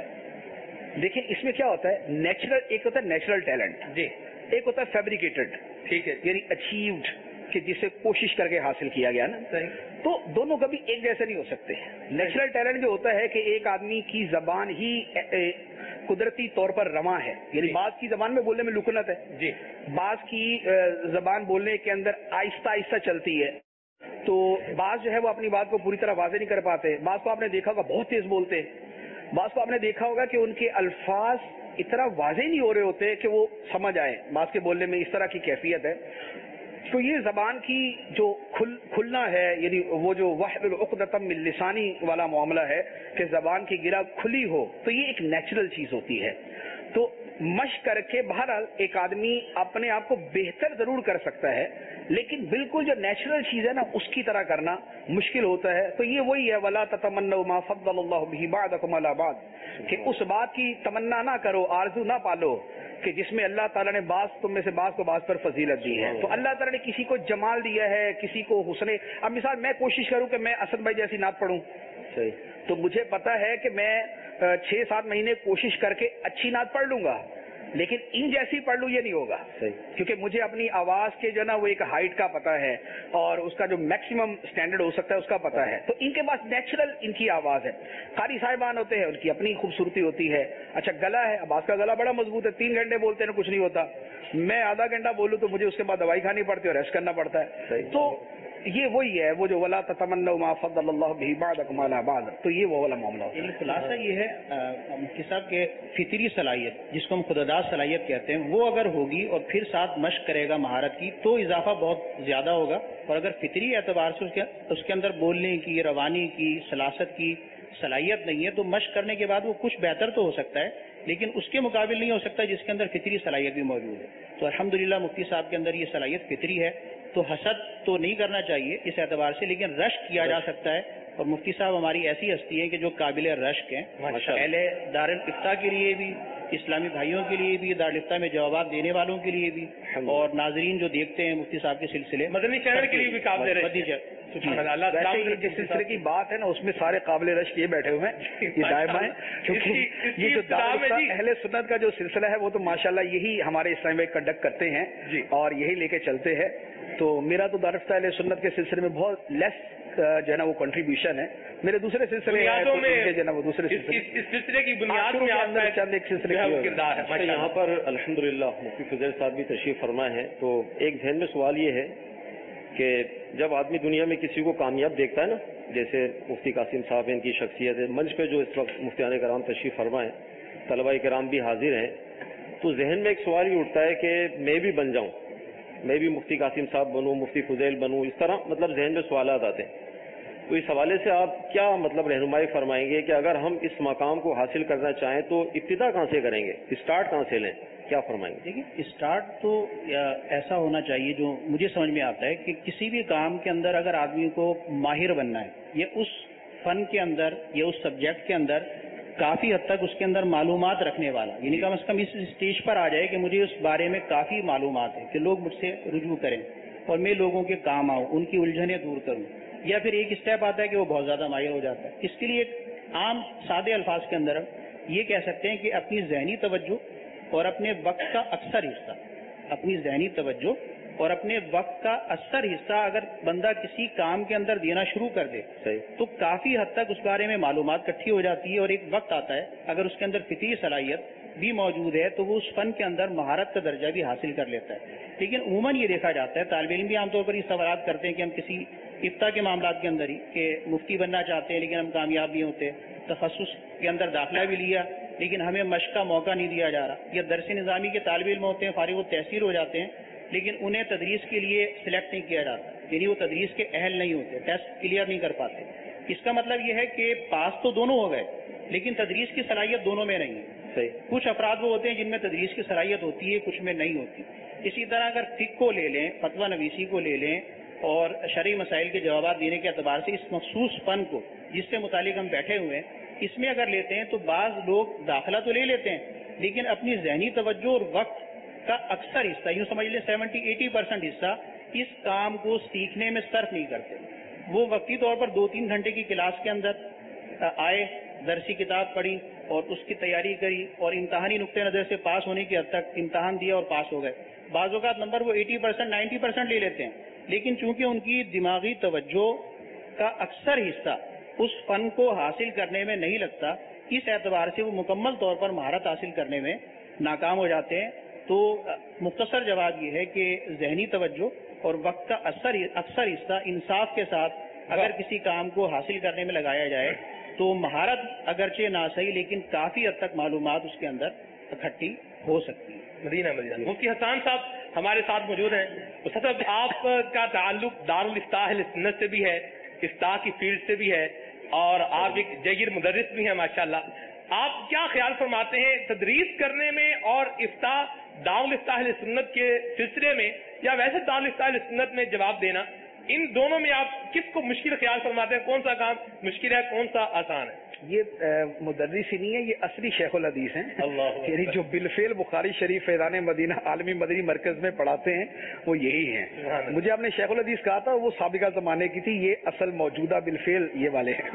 देखिए, इसमें क्या होता है, नेचुरल, एक होता है नेचुरल टैलेंट जी, एक होता है फैब्रिकेटेड, ठीक है, यानी अचीव्ड, कि जिसे कोशिश करके हासिल किया गया ना। सही। तो दोनों कभी एक जैसे नहीं हो सकते। नेचुरल टैलेंट जो होता है कि एक आदमी की जबान ही ए, ए, कुदरती तौर पर रवां है, यानी बाज की जबान में बोलने में लुकनत है जी, बाज की जबान बोलने के अंदर आहिस्ता आहिस्ता चलती है। तो बाज जो है वो अपनी बात को पूरी तरह वाज़ेह नहीं कर पाते। बाज को आपने देखा होगा बहुत तेज बोलते हैं, बाज को आपने देखा होगा कि उनके अल्फाज इतना वाज़ेह नहीं हो रहे होते कि वो समझ आए। बाज के बोलने में इस तरह की कैफियत है। तो ये जबान की जो खुल खुलना है, यानी वो जो वहलुल उक़दतम मिन लिसानी वाला मामला है कि जबान की गिरा खुली हो, तो ये एक नेचुरल चीज होती है। तो मश्क करके बहरहाल एक आदमी अपने आप को बेहतर जरूर कर सकता है, लेकिन बिल्कुल जो नेचुरल चीज है ना उसकी तरह करना मुश्किल होता है। तो ये वही है, वला ततमन्नू मा फद्दलल्लाहु बिही बअदकुम अला बअद, कि उस बात की तमन्ना ना करो, आरजू ना पालो कि जिसमें अल्लाह ताला ने बास तुम में से बास को बास पर फजीलत दी है। तो अल्लाह ताला ने किसी को जमाल दिया है, किसी को हुस्ने। अब मिसाल मैं कोशिश करूं कि मैं असद भाई जैसी नात पढ़ूं, सही, तो मुझे पता है कि मैं छह सात महीने कोशिश करके अच्छी नात पढ़ लूंगा, लेकिन इन जैसी पढ़ लूं ये नहीं होगा, सही, क्योंकि मुझे अपनी आवाज के जो ना वो एक हाइट का पता है और उसका जो मैक्सिमम स्टैंडर्ड हो सकता है उसका पता है। तो इनके पास नेचुरल इनकी आवाज है। कारी साहिबान होते हैं, उनकी अपनी खूबसूरती होती है। अच्छा, गला है, अब्बास का गला बड़ा मजबूत है, तीन घंटे बोलते हैं कुछ नहीं होता। मैं आधा घंटा बोलूं तो मुझे उसके बाद दवाई खानी पड़ती है और रेस्ट करना पड़ता है। तो ये वही है, वो जो वला ततमन्नू मा फद्दलल्लाहु बिही बअदकुम अला बअद, तो ये वो वाला मामला होता है। खुलासा ये है मुफ्ती साहब के फितरी सलाहियत, जिसको हम खुदादाद सलाहियत कहते हैं, वो अगर होगी और फिर साथ मश्क करेगा महारत की तो इजाफा बहुत ज्यादा होगा। और अगर फितरी एतबार से उसके उसके अंदर बोलने की, रवानी की, सलासत की सलाहियत नहीं है, तो मश्क करने के बाद वो कुछ बेहतर तो हो सकता है, लेकिन उसके मुकाबिल नहीं हो सकता जिसके अंदर फितरी सलाहियत भी मौजूद है। तो अल्हम्दुलिल्लाह मुफ्ती साहब के अंदर ये सलाहियत फितरी है, तो हसद तो नहीं करना चाहिए इस एतबार से, लेकिन रश्क किया जा सकता है। और मुफ्ती साहब हमारी ऐसी हस्ती है कि जो काबिल रश्क हैं, पहले दारुल इफ्ता के लिए भी, इस्लामी भाइयों के लिए भी, दारुल इफ्ता में जवाब देने वालों के लिए भी, और नाजरीन जो देखते हैं मुफ्ती साहब के सिलसिले, मदनी चैनल के लिए भी काबिल जिस सिलसिले की बात है ना उसमें सारे काबिल रश्क ये बैठे हुए हैं, ये दायमा है, क्योंकि ये जो अहले सुन्नत का जो सिलसिला है वो तो माशाल्लाह यही हमारे इस्लामी भाई कंडक्ट करते हैं और यही लेके चलते हैं। तो मेरा तो दारुल इफ्ता अहले सुन्नत के सिलसिले में बहुत लेस जो है ना वो कंट्रीब्यूशन है। मेरे दूसरे सिलसिले में जो ना वो दूसरे सिलसिले की बुनियाद में आपका चंद एक सिलसिले का किरदार है। यहाँ पर अल्हम्दुलिल्लाह मुफ्ती फजल साहब भी तशरीफ फरमा है। तो एक ध्यान में सवाल ये है कि जब आदमी दुनिया में किसी को कामयाब देखता है ना, जैसे मुफ्ती कासिम साहब इनकी शख्सियत है, मंच पे जो इस वक्त मुफ्तियान कराम तशरीफ फरमा है, तलबा कराम भी हाजिर हैं, तो जहन में एक सवाल ही उठता है कि मैं भी बन जाऊं, میں بھی مفتی قاسم صاحب بنوں, مفتی فضیل بنوں, اس طرح مطلب ذہن میں سوالات آتے ہیں. تو اس حوالے سے آپ کیا مطلب رہنمائی فرمائیں گے کہ اگر ہم اس مقام کو حاصل کرنا چاہیں تو ابتدا کہاں سے کریں گے, اسٹارٹ کہاں سے لیں, کیا فرمائیں گے؟ دیکھیے اسٹارٹ تو ایسا ہونا چاہیے جو مجھے سمجھ میں آتا ہے کہ کسی بھی کام کے اندر اگر آدمی کو ماہر بننا ہے یا اس فن کے اندر یا اس سبجیکٹ کے اندر کافی حد تک اس کے اندر معلومات رکھنے والا, یعنی کم از کم اس اسٹیج پر آ جائے کہ مجھے اس بارے میں کافی معلومات ہے کہ لوگ مجھ سے رجوع کریں اور میں لوگوں کے کام آؤں, ان کی الجھنیں دور کروں. یا پھر ایک اسٹیپ آتا ہے کہ وہ بہت زیادہ ماہر ہو جاتا ہے. اس کے لیے ایک عام سادے الفاظ کے اندر یہ کہہ سکتے ہیں کہ اپنی ذہنی توجہ اور اپنے وقت کا اکثر حصہ اپنی ذہنی توجہ اور اپنے وقت کا اکثر حصہ اگر بندہ کسی کام کے اندر دینا شروع کر دے تو کافی حد تک اس بارے میں معلومات اکٹھی ہو جاتی ہے, اور ایک وقت آتا ہے اگر اس کے اندر فطری صلاحیت بھی موجود ہے تو وہ اس فن کے اندر مہارت کا درجہ بھی حاصل کر لیتا ہے. لیکن عموماً یہ دیکھا جاتا ہے, طالب علم بھی عام طور پر یہ سوالات کرتے ہیں کہ ہم کسی افتاء کے معاملات کے اندر ہی کہ مفتی بننا چاہتے ہیں لیکن ہم کامیاب نہیں ہوتے, تخصص کے اندر داخلہ بھی لیا لیکن ہمیں مشق کا موقع نہیں دیا جا رہا, یا درس نظامی کے طالب علم ہوتے ہیں, فارغ التحصیل ہو جاتے ہیں لیکن انہیں تدریس کے لیے سلیکٹ نہیں کیا جاتا, یعنی وہ تدریس کے اہل نہیں ہوتے, ٹیسٹ کلیئر نہیں کر پاتے. اس کا مطلب یہ ہے کہ پاس تو دونوں ہو گئے لیکن تدریس کی صلاحیت دونوں میں نہیں ہے. کچھ افراد وہ ہوتے ہیں جن میں تدریس کی صلاحیت ہوتی ہے, کچھ میں نہیں ہوتی. اسی طرح اگر فقہ کو لے لیں, فتویٰ نویسی کو لے لیں اور شرعی مسائل کے جوابات دینے کے اعتبار سے اس مخصوص فن کو جس سے متعلق ہم بیٹھے ہوئے ہیں اس میں اگر لیتے ہیں تو بعض لوگ داخلہ تو لے لیتے ہیں لیکن اپنی ذہنی توجہ اور وقت کا اکثر حصہ, یوں سمجھ لیں سیونٹی ایٹی پرسینٹ حصہ اس کام کو سیکھنے میں صرف نہیں کرتے. وہ وقتی طور پر دو تین گھنٹے کی کلاس کے اندر آئے, درسی کتاب پڑھی اور اس کی تیاری کری اور امتحانی نقطۂ نظر سے پاس ہونے کی حد تک امتحان دیا اور پاس ہو گئے. بعض اوقات نمبر وہ ایٹی پرسینٹ نائنٹی پرسینٹ لے لیتے ہیں لیکن چونکہ ان کی دماغی توجہ کا اکثر حصہ اس فن کو حاصل کرنے میں نہیں لگتا, اس اعتبار سے وہ مکمل طور پر مہارت حاصل کرنے میں ناکام ہو جاتے ہیں. تو مختصر جواب یہ ہے کہ ذہنی توجہ اور وقت کا اکثر اکثر حصہ انصاف کے ساتھ اگر کسی کام کو حاصل کرنے میں لگایا جائے تو مہارت اگرچہ نہ صحیح لیکن کافی حد تک معلومات اس کے اندر اکٹھی ہو سکتی ہے. مدینہ مدینہ مفتی حسان صاحب ہمارے ساتھ موجود ہیں. استاد صاحب آپ کا تعلق دارالفتاء اہل سنت سے بھی ہے, افتاء کی فیلڈ سے بھی ہے اور آپ ایک جیگر مدرس بھی ہیں ماشاءاللہ. آپ کیا خیال فرماتے ہیں تدریس کرنے میں اور افتاء دارالفتاء اہل سنت کے سلسلے میں یا ویسے دارالفتاء اہل سنت میں جواب دینا, ان دونوں میں آپ کس کو مشکل خیال فرماتے ہیں, کون سا کام مشکل ہے کون سا آسان ہے؟ یہ مدرس ہی نہیں ہے, یہ اصلی شیخ الحدیث ہیں, یعنی جو بالفعل بخاری شریف فیضان مدینہ عالمی مدنی مرکز میں پڑھاتے ہیں وہ یہی ہیں. مجھے آپ نے شیخ الحدیث کہا تھا وہ سابقہ زمانے کی تھی, یہ اصل موجودہ بالفعل یہ والے ہیں.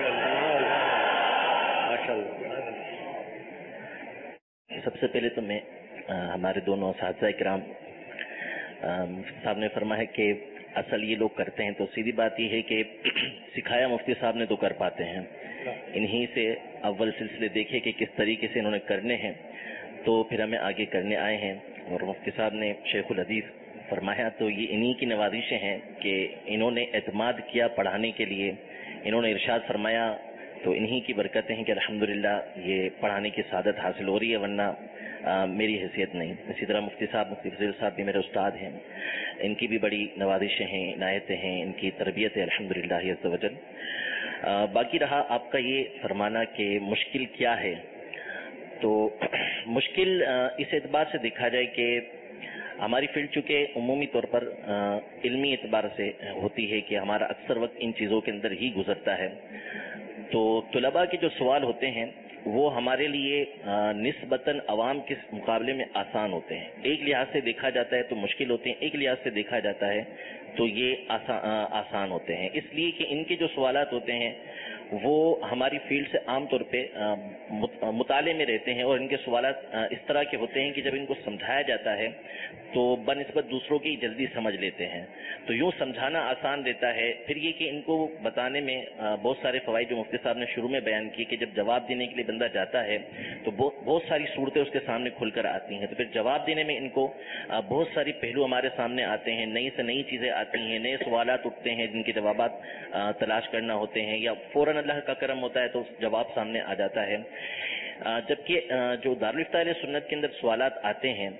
سب سے پہلے تو میں ہمارے دونوں اساتذہ کرام صاحب نے فرمایا کہ اصل یہ لوگ کرتے ہیں, تو سیدھی بات یہ ہے کہ سکھایا مفتی صاحب نے تو کر پاتے ہیں, انہی سے اول سلسلے دیکھے کہ کس طریقے سے انہوں نے کرنے ہیں تو پھر ہمیں آگے کرنے آئے ہیں. اور مفتی صاحب نے شیخ الحدیث فرمایا تو یہ انہی کی نوازشیں ہیں کہ انہوں نے اعتماد کیا پڑھانے کے لیے, انہوں نے ارشاد فرمایا تو انہی کی برکتیں ہیں کہ الحمدللہ یہ پڑھانے کی سعادت حاصل ہو رہی ہے, ورنہ آ, میری حیثیت نہیں. اسی طرح مفتی صاحب مفتی فضیل صاحب بھی میرے استاد ہیں, ان کی بھی بڑی نوازشیں ہیں, عنایتیں ہیں, ان کی تربیت ہے الحمدللہ عز و جل. باقی رہا آپ کا یہ فرمانا کہ مشکل کیا ہے, تو مشکل اس اعتبار سے دیکھا جائے کہ ہماری فیلڈ چونکہ عمومی طور پر علمی اعتبار سے ہوتی ہے کہ ہمارا اکثر وقت ان چیزوں کے اندر ہی گزرتا ہے, تو طلباء کے جو سوال ہوتے ہیں وہ ہمارے لیے نسبتاً عوام کے مقابلے میں آسان ہوتے ہیں. ایک لحاظ سے دیکھا جاتا ہے تو مشکل ہوتے ہیں, ایک لحاظ سے دیکھا جاتا ہے تو یہ آسان ہوتے ہیں, اس لیے کہ ان کے جو سوالات ہوتے ہیں وہ ہماری فیلڈ سے عام طور پہ مطالعے میں رہتے ہیں, اور ان کے سوالات اس طرح کے ہوتے ہیں کہ جب ان کو سمجھایا جاتا ہے تو بنسبت دوسروں کی جلدی سمجھ لیتے ہیں, تو یوں سمجھانا آسان رہتا ہے. پھر یہ کہ ان کو بتانے میں بہت سارے فوائد جو مفتی صاحب نے شروع میں بیان کیے کہ جب جواب دینے کے لیے بندہ جاتا ہے تو بہت ساری صورتیں اس کے سامنے کھل کر آتی ہیں, تو پھر جواب دینے میں ان کو بہت ساری پہلو ہمارے سامنے آتے ہیں, نئی سے نئی چیزیں آتی ہیں, نئے سوالات اٹھتے ہیں جن کے جوابات تلاش کرنا ہوتے ہیں, یا فوراً اللہ کا کرم ہوتا ہے تو جواب سامنے آ جاتا ہے. جبکہ جو دارالفتاء اہل سنت کے اندر سوالات آتے ہیں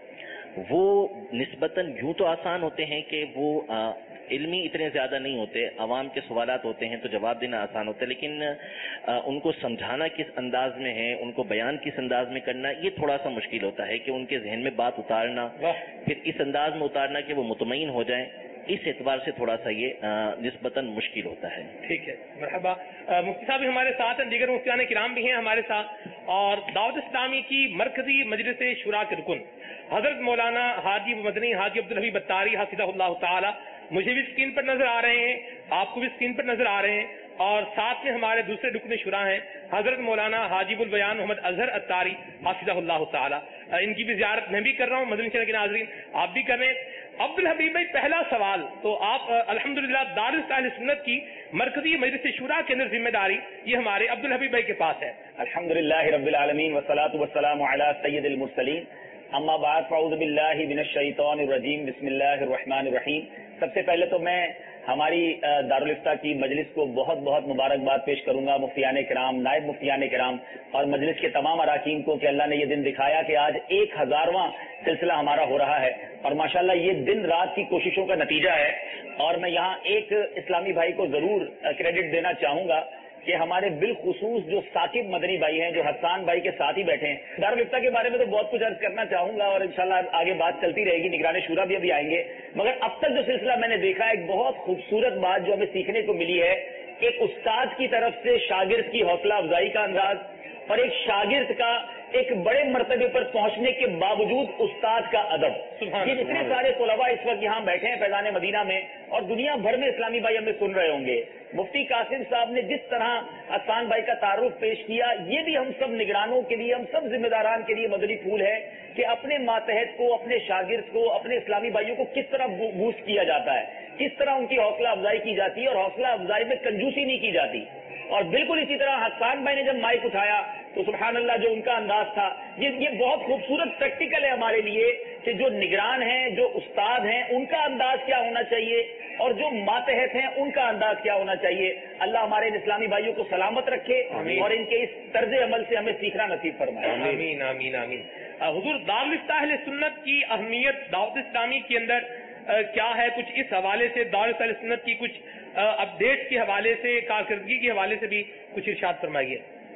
وہ نسبتاً یوں تو آسان ہوتے ہیں کہ وہ آ, علمی اتنے زیادہ نہیں ہوتے، عوام کے سوالات ہوتے ہیں تو جواب دینا آسان ہوتا ہے، لیکن آ, ان کو سمجھانا کس انداز میں ہے، ان کو بیان کس انداز میں کرنا، یہ تھوڑا سا مشکل ہوتا ہے کہ ان کے ذہن میں بات اتارنا، پھر اس انداز میں اتارنا کہ وہ مطمئن ہو جائیں، اس اعتبار سے تھوڑا سا یہ نسبتاً مشکل ہوتا ہے. ٹھیک ہے، مرحبا. مفتی صاحب بھی ہمارے ساتھ ہیں، دیگر مفتیان کرام بھی ہیں ہمارے ساتھ، اور دعوت اسلامی کی مرکزی مجلس شورا کے رکن حضرت مولانا حاجی مدنی حاجی عبدالحبیب اتاری حفظہ اللہ تعالی مجھے بھی اسکرین پر نظر آ رہے ہیں، آپ کو بھی اسکرین پر نظر آ رہے ہیں، اور ساتھ میں ہمارے دوسرے رکن شورا ہیں حضرت مولانا حاجب البیان محمد اظہر اتاری حفظہ اللہ تعالی. ان کی بھی زیارت میں بھی کر رہا ہوں، مدنی چینل کے ناظرین آپ بھی کر رہے ہیں. عبدالحبیب بھائی، پہلا سوال تو آپ الحمدللہ دارالفتا اہل سنت کی مرکزی مجلس شورا کے اندر ذمہ داری یہ ہمارے عبدالحبیب بھائی کے پاس ہے. الحمدللہ رب العالمین والصلاة والسلام علی سید المرسلین، اما بعد فاعوذ باللہ من الشیطان الرجیم، بسم اللہ الرحمن الرحیم. سب سے پہلے تو میں ہماری دارالفتا کی مجلس کو بہت بہت مبارکباد پیش کروں گا، مفتیان کرام، نائب مفتیان کرام اور مجلس کے تمام اراکین کو کہ اللہ نے یہ دن دکھایا کہ آج ایک ہزارواں سلسلہ ہمارا ہو رہا ہے، اور ماشاءاللہ یہ دن رات کی کوششوں کا نتیجہ ہے. اور میں یہاں ایک اسلامی بھائی کو ضرور کریڈٹ دینا چاہوں گا کہ ہمارے بالخصوص جو ثاقب مدنی بھائی ہیں، جو حسان بھائی کے ساتھ ہی بیٹھے ہیں. دارالفتا کے بارے میں تو بہت کچھ عرض کرنا چاہوں گا اور انشاءاللہ آگے بات چلتی رہے گی، نگران شورا بھی ابھی آئیں گے، مگر اب تک جو سلسلہ میں نے دیکھا ایک بہت خوبصورت بات جو ہمیں سیکھنے کو ملی ہے، ایک استاد کی طرف سے شاگرد کی حوصلہ افزائی کا انداز، اور ایک شاگرد کا ایک بڑے مرتبے پر پہنچنے کے باوجود استاد کا ادب. یہ جتنے سارے طلباء اس وقت یہاں بیٹھے ہیں فیضان مدینہ میں اور دنیا بھر میں اسلامی بھائی ہمیں سن رہے ہوں گے، مفتی قاسم صاحب نے جس طرح حسان بھائی کا تعارف پیش کیا، یہ بھی ہم سب نگرانوں کے لیے، ہم سب ذمہ داران کے لیے مدنی پھول ہے کہ اپنے ماتحت کو، اپنے شاگرد کو، اپنے اسلامی بھائیوں کو کس طرح بوسٹ کیا جاتا ہے، کس طرح ان کی حوصلہ افزائی کی جاتی ہے، اور حوصلہ افزائی میں کنجوسی نہیں کی جاتی. اور بالکل اسی طرح حسان بھائی نے جب مائک اٹھایا تو سبحان اللہ جو ان کا انداز تھا، یہ یہ بہت خوبصورت پریکٹیکل ہے ہمارے لیے کہ جو نگران ہیں، جو استاد ہیں، ان کا انداز کیا ہونا چاہیے اور جو ماتحت ہیں ان کا انداز کیا ہونا چاہیے. اللہ ہمارے ان اسلامی بھائیوں کو سلامت رکھے اور ان کے اس طرز عمل سے ہمیں سیکھنا نصیب فرمائے. آمین آمین آمین. حضور دارالفتا اہل سنت کی اہمیت دعوت اسلامی کے اندر کیا ہے، کچھ اس حوالے سے دارالفتا اہل سنت کی کچھ اپڈیٹ کے حوالے سے، کارکردگی کے حوالے سے بھی کچھ ارشاد فرمائیے.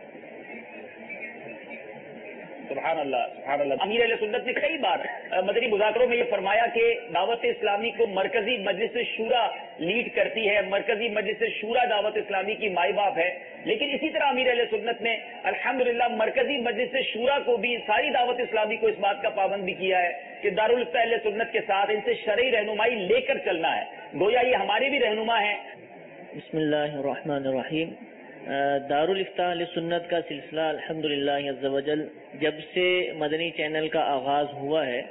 سبحان اللہ سبحان اللہ. امیر اہل سنت نے کئی بار مدنی مذاکروں میں یہ فرمایا کہ دعوت اسلامی کو مرکزی مجلس شورا لیڈ کرتی ہے، مرکزی مجلس شورا دعوت اسلامی کی مائی باپ ہے. لیکن اسی طرح امیر اہل سنت نے الحمدللہ مرکزی مجلس شورا کو بھی، ساری دعوت اسلامی کو اس بات کا پابند بھی کیا ہے کہ دارالفتا اہل سنت کے ساتھ ان سے شرعی رہنمائی لے کر چلنا ہے. گویا یہ ہمارے بھی رہنما ہیں. بسم اللہ الرحمن الرحیم. دارالفتا اہل سنت کا سلسلہ الحمدللہ عز و جل جب سے مدنی چینل کا آغاز ہوا ہے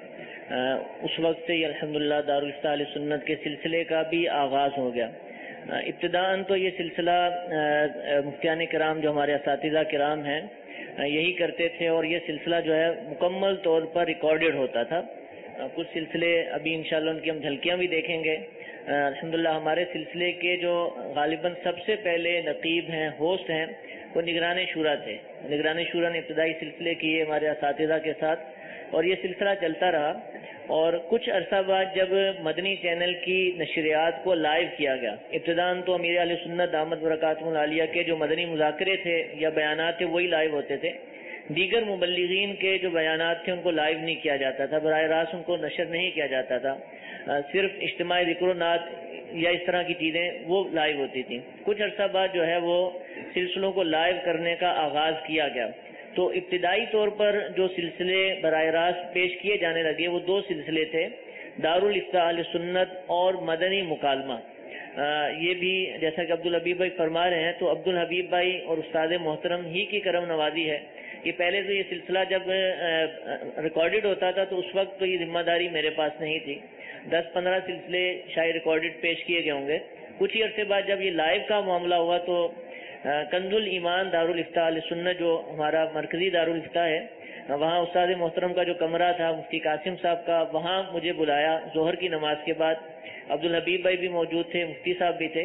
اس وقت سے الحمدللہ دارالفتا اہل سنت کے سلسلے کا بھی آغاز ہو گیا. ابتداءً تو یہ سلسلہ مفتیان کرام جو ہمارے اساتذہ کرام ہیں یہی کرتے تھے، اور یہ سلسلہ جو ہے مکمل طور پر ریکارڈڈ ہوتا تھا. کچھ سلسلے ابھی انشاءاللہ ان کی ہم جھلکیاں بھی دیکھیں گے. الحمدللہ ہمارے سلسلے کے جو غالباً سب سے پہلے نقیب ہیں، ہوسٹ ہیں، وہ نگران شورا تھے. نگران شورا نے ابتدائی سلسلے کیے ہمارے اساتذہ کے ساتھ، اور یہ سلسلہ چلتا رہا. اور کچھ عرصہ بعد جب مدنی چینل کی نشریات کو لائیو کیا گیا، ابتداءً تو امیر اہل سنت دامت برکاتہم العالیہ کے جو مدنی مذاکرے تھے یا بیانات تھے وہی لائیو ہوتے تھے. دیگر مبلغین کے جو بیانات تھے ان کو لائیو نہیں کیا جاتا تھا، براہ راست ان کو نشر نہیں کیا جاتا تھا. صرف اجتماع ذکر و نعت یا اس طرح کی چیزیں وہ لائیو ہوتی تھیں. کچھ عرصہ بعد جو ہے وہ سلسلوں کو لائیو کرنے کا آغاز کیا گیا. تو ابتدائی طور پر جو سلسلے براہ راست پیش کیے جانے لگے وہ دو سلسلے تھے، دارالفتا اہل سنت اور مدنی مکالمہ. یہ بھی جیسا کہ عبدالحبیب بھائی فرما رہے ہیں تو عبدالحبیب بھائی اور استاد محترم ہی کی کرم نوازی ہے. یہ پہلے سے یہ سلسلہ جب ریکارڈڈ ہوتا تھا تو اس وقت تو یہ ذمہ داری میرے پاس نہیں تھی. دس پندرہ سلسلے شاید ریکارڈڈ پیش کیے گئے ہوں گے. کچھ ہی عرصے بعد جب یہ لائیو کا معاملہ ہوا تو کنز الایمان دارالفتا اہل سنت جو ہمارا مرکزی دارالفتا ہے، وہاں استاد محترم کا جو کمرہ تھا مفتی قاسم صاحب کا، وہاں مجھے بلایا ظہر کی نماز کے بعد. عبدالحبیب بھائی بھی موجود تھے، مفتی صاحب بھی تھے،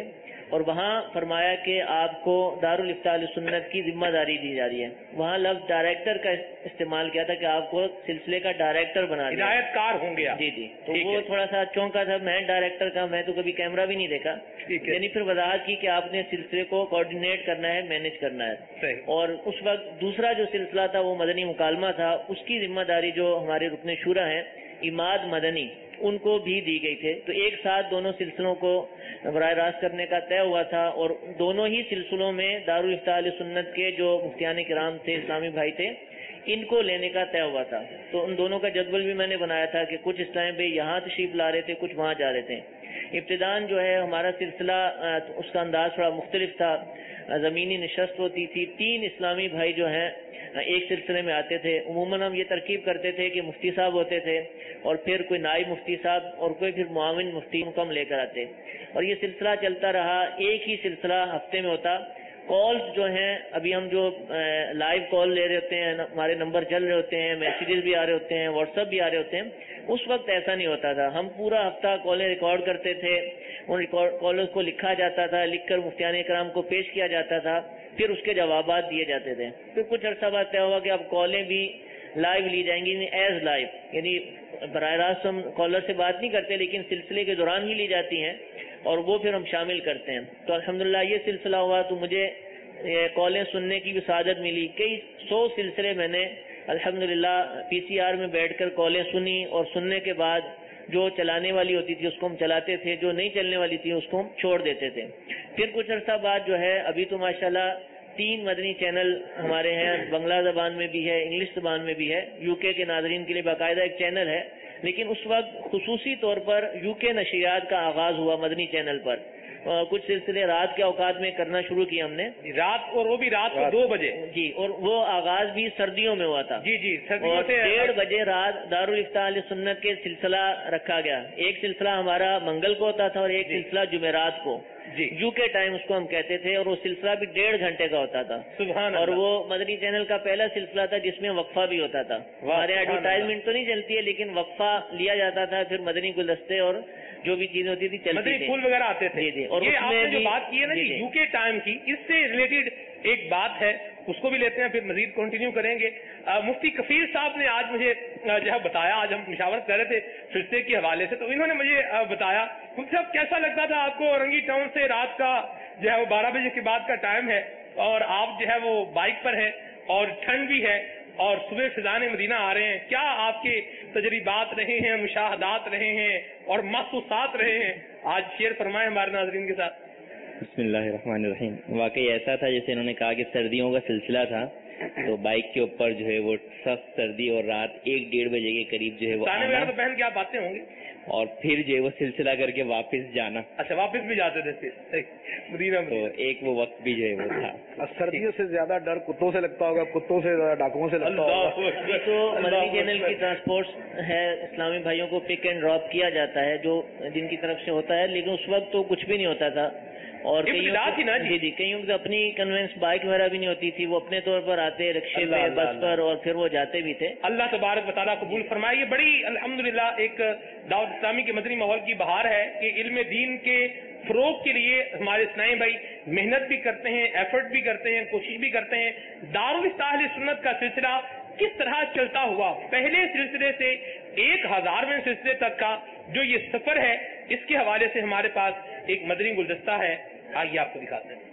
اور وہاں فرمایا کہ آپ کو دارالفتاء اہل سنت کی ذمہ داری دی جا رہی ہے. وہاں لفظ ڈائریکٹر کا استعمال کیا تھا کہ آپ کو سلسلے کا ڈائریکٹر بنا دیا, ہدایت کار ہوں گے. جی جی تو وہ تھوڑا سا چونکا تھا, میں ڈائریکٹر کا, میں تو کبھی کیمرہ بھی نہیں دیکھا. یعنی پھر وضاحت کی کہ آپ نے سلسلے کو کوآرڈینیٹ کرنا ہے, مینج کرنا ہے. اور اس وقت دوسرا جو سلسلہ تھا وہ مدنی مکالمہ تھا, اس کی ذمہ داری جو ہمارے رکن شورا ہیں اماد مدنی ان کو بھی دی گئی تھے. تو ایک ساتھ دونوں سلسلوں کو براہ راست کرنے کا طے ہوا تھا, اور دونوں ہی سلسلوں میں دارالفتاء اہل سنت کے جو مفتیان کرام تھے, اسلامی بھائی تھے, ان کو لینے کا طے ہوا تھا. تو ان دونوں کا جدول بھی میں نے بنایا تھا کہ کچھ اس ٹائم پہ یہاں تشریف لا رہے تھے, کچھ وہاں جا رہے تھے. ابتداً جو ہے ہمارا سلسلہ اس کا انداز تھوڑا مختلف تھا. زمینی نشست ہوتی تھی, تین اسلامی بھائی جو ہیں ایک سلسلے میں آتے تھے. عموماً ہم یہ ترکیب کرتے تھے کہ مفتی صاحب ہوتے تھے اور پھر کوئی نائب مفتی صاحب اور کوئی پھر معاون مفتی کم لے کر آتے, اور یہ سلسلہ چلتا رہا. ایک ہی سلسلہ ہفتے میں ہوتا. کالز جو ہیں ابھی ہم جو لائیو کال لے رہے ہوتے ہیں, ہمارے نمبر چل رہے ہوتے ہیں, میسیجز بھی آ رہے ہوتے ہیں, واٹس ایپ بھی آ رہے ہوتے ہیں. اس وقت ایسا نہیں ہوتا تھا. ہم پورا ہفتہ کالیں ریکارڈ کرتے تھے, ان کالرز کو لکھا جاتا تھا, لکھ کر مفتیان کرام کو پیش کیا جاتا تھا, پھر اس کے جوابات دیے جاتے تھے. پھر کچھ عرصہ بعد طے ہوا کہ اب کالیں بھی لائیو لی جائیں گی, ایز لائیو, یعنی براہ راست ہم کالر سے بات نہیں کرتے لیکن سلسلے کے دوران ہی لی جاتی ہیں اور وہ پھر ہم شامل کرتے ہیں. تو الحمدللہ یہ سلسلہ ہوا تو مجھے کالیں سننے کی بھی سعادت ملی. کئی سو سلسلے میں نے الحمدللہ پی سی آر میں بیٹھ کر کالیں سنی, اور سننے کے بعد جو چلانے والی ہوتی تھی اس کو ہم چلاتے تھے, جو نہیں چلنے والی تھی اس کو ہم چھوڑ دیتے تھے. پھر کچھ عرصہ بعد جو ہے ابھی تو ماشاءاللہ تین مدنی چینل ہمارے ہیں, بنگلہ زبان میں بھی ہے, انگلش زبان میں بھی ہے. یو کے کے ناظرین کے لیے باقاعدہ ایک چینل ہے, لیکن اس وقت خصوصی طور پر یو کے نشریات کا آغاز ہوا مدنی چینل پر. کچھ سلسلے رات کے اوقات میں کرنا شروع کیا ہم نے, رات, اور وہ بھی رات کو دو بجے. جی, اور وہ آغاز بھی سردیوں میں ہوا تھا. جی جی سردیوں سے ڈیڑھ بجے رات دارالفتاء اہل سنت کے سلسلہ رکھا گیا. ایک سلسلہ ہمارا منگل کو ہوتا تھا اور ایک سلسلہ جمعرات کو, یو کے ٹائم اس کو ہم کہتے تھے, اور وہ سلسلہ بھی ڈیڑھ گھنٹے کا ہوتا تھا. سبحان اور وہ مدنی چینل کا پہلا سلسلہ تھا جس میں وقفہ بھی ہوتا تھا. ہمارے ایڈورٹائزمنٹ تو نہیں چلتی ہے لیکن وقفہ لیا جاتا تھا, پھر مدنی گلدستے اور جو بھی چیزیں ہوتی تھی چلتی تھی, پھول وغیرہ آتے تھے. جی جی. اور یہ آپ نے جو بات کی ہے نا یو کے ٹائم کی, اس سے ریلیٹڈ ایک بات ہے, اس کو بھی لیتے ہیں, پھر مزید کنٹینیو کریں گے. مفتی کفیل صاحب نے آج مجھے جو ہے بتایا, آج ہم مشاورت کر رہے تھے فرشتے کے حوالے سے, تو انہوں نے مجھے بتایا مفتی صاحب کیسا لگتا تھا آپ کو رنگی ٹاؤن سے رات کا جو ہے وہ بارہ بجے کے بعد کا ٹائم ہے, اور آپ جو ہے وہ بائک پر ہیں, اور ٹھنڈ بھی ہے, اور صبح فضان مدینہ آ رہے ہیں. کیا آپ کے تجربات رہے ہیں, مشاہدات رہے ہیں اور محسوسات رہے ہیں؟ آج شیئر فرمائیں ہمارے ناظرین کے ساتھ. بسم اللہ الرحمن الرحیم. واقعی ایسا تھا جیسے انہوں نے کہا کہ سردیوں کا سلسلہ تھا, تو بائک کے اوپر جو ہے وہ سخت سردی اور رات ایک ڈیڑھ بجے کے قریب جو ہے وہ آنا, تو پہن کے آپ آتے ہوں گے, اور پھر جو ہے وہ سلسلہ کر کے واپس جانا. اچھا, واپس بھی جاتے تھے مدینہ. تو ایک وہ وقت بھی جو ہے وہ تھا. سردیوں سے زیادہ ڈر کتوں سے لگتا ہوگا, کتوں سے زیادہ ڈاکوؤں سے لگتا ہوگا. تو مدنی چینل کی ٹرانسپورٹ ہے, اسلامی بھائیوں کو پک اینڈ ڈراپ کیا جاتا ہے جو جن کی طرف سے ہوتا ہے, لیکن اس وقت تو کچھ بھی نہیں ہوتا تھا. اور جی جی کئیوں کی اپنی کنوینس بائک وغیرہ بھی نہیں ہوتی تھی, وہ اپنے طور پر آتے رکشے پہ, بس پر, اور پھر وہ جاتے بھی تھے. اللہ تبارک و تعالیٰ قبول فرمائے. یہ بڑی الحمدللہ ایک دعوت اسلامی کے مدنی ماحول کی بہار ہے کہ علم دین کے فروغ کے لیے ہمارے اسلامی بھائی محنت بھی کرتے ہیں, ایفرٹ بھی کرتے ہیں, کوشش بھی کرتے ہیں. دارالفتاء اہل سنت کا سلسلہ کس طرح چلتا ہوا پہلے سلسلے سے ایک ہزارویں سلسلے تک کا جو یہ سفر ہے, اس کے حوالے سے ہمارے پاس ایک مدنی گلدستہ ہے, آئیے آپ کو دکھاتے ہیں.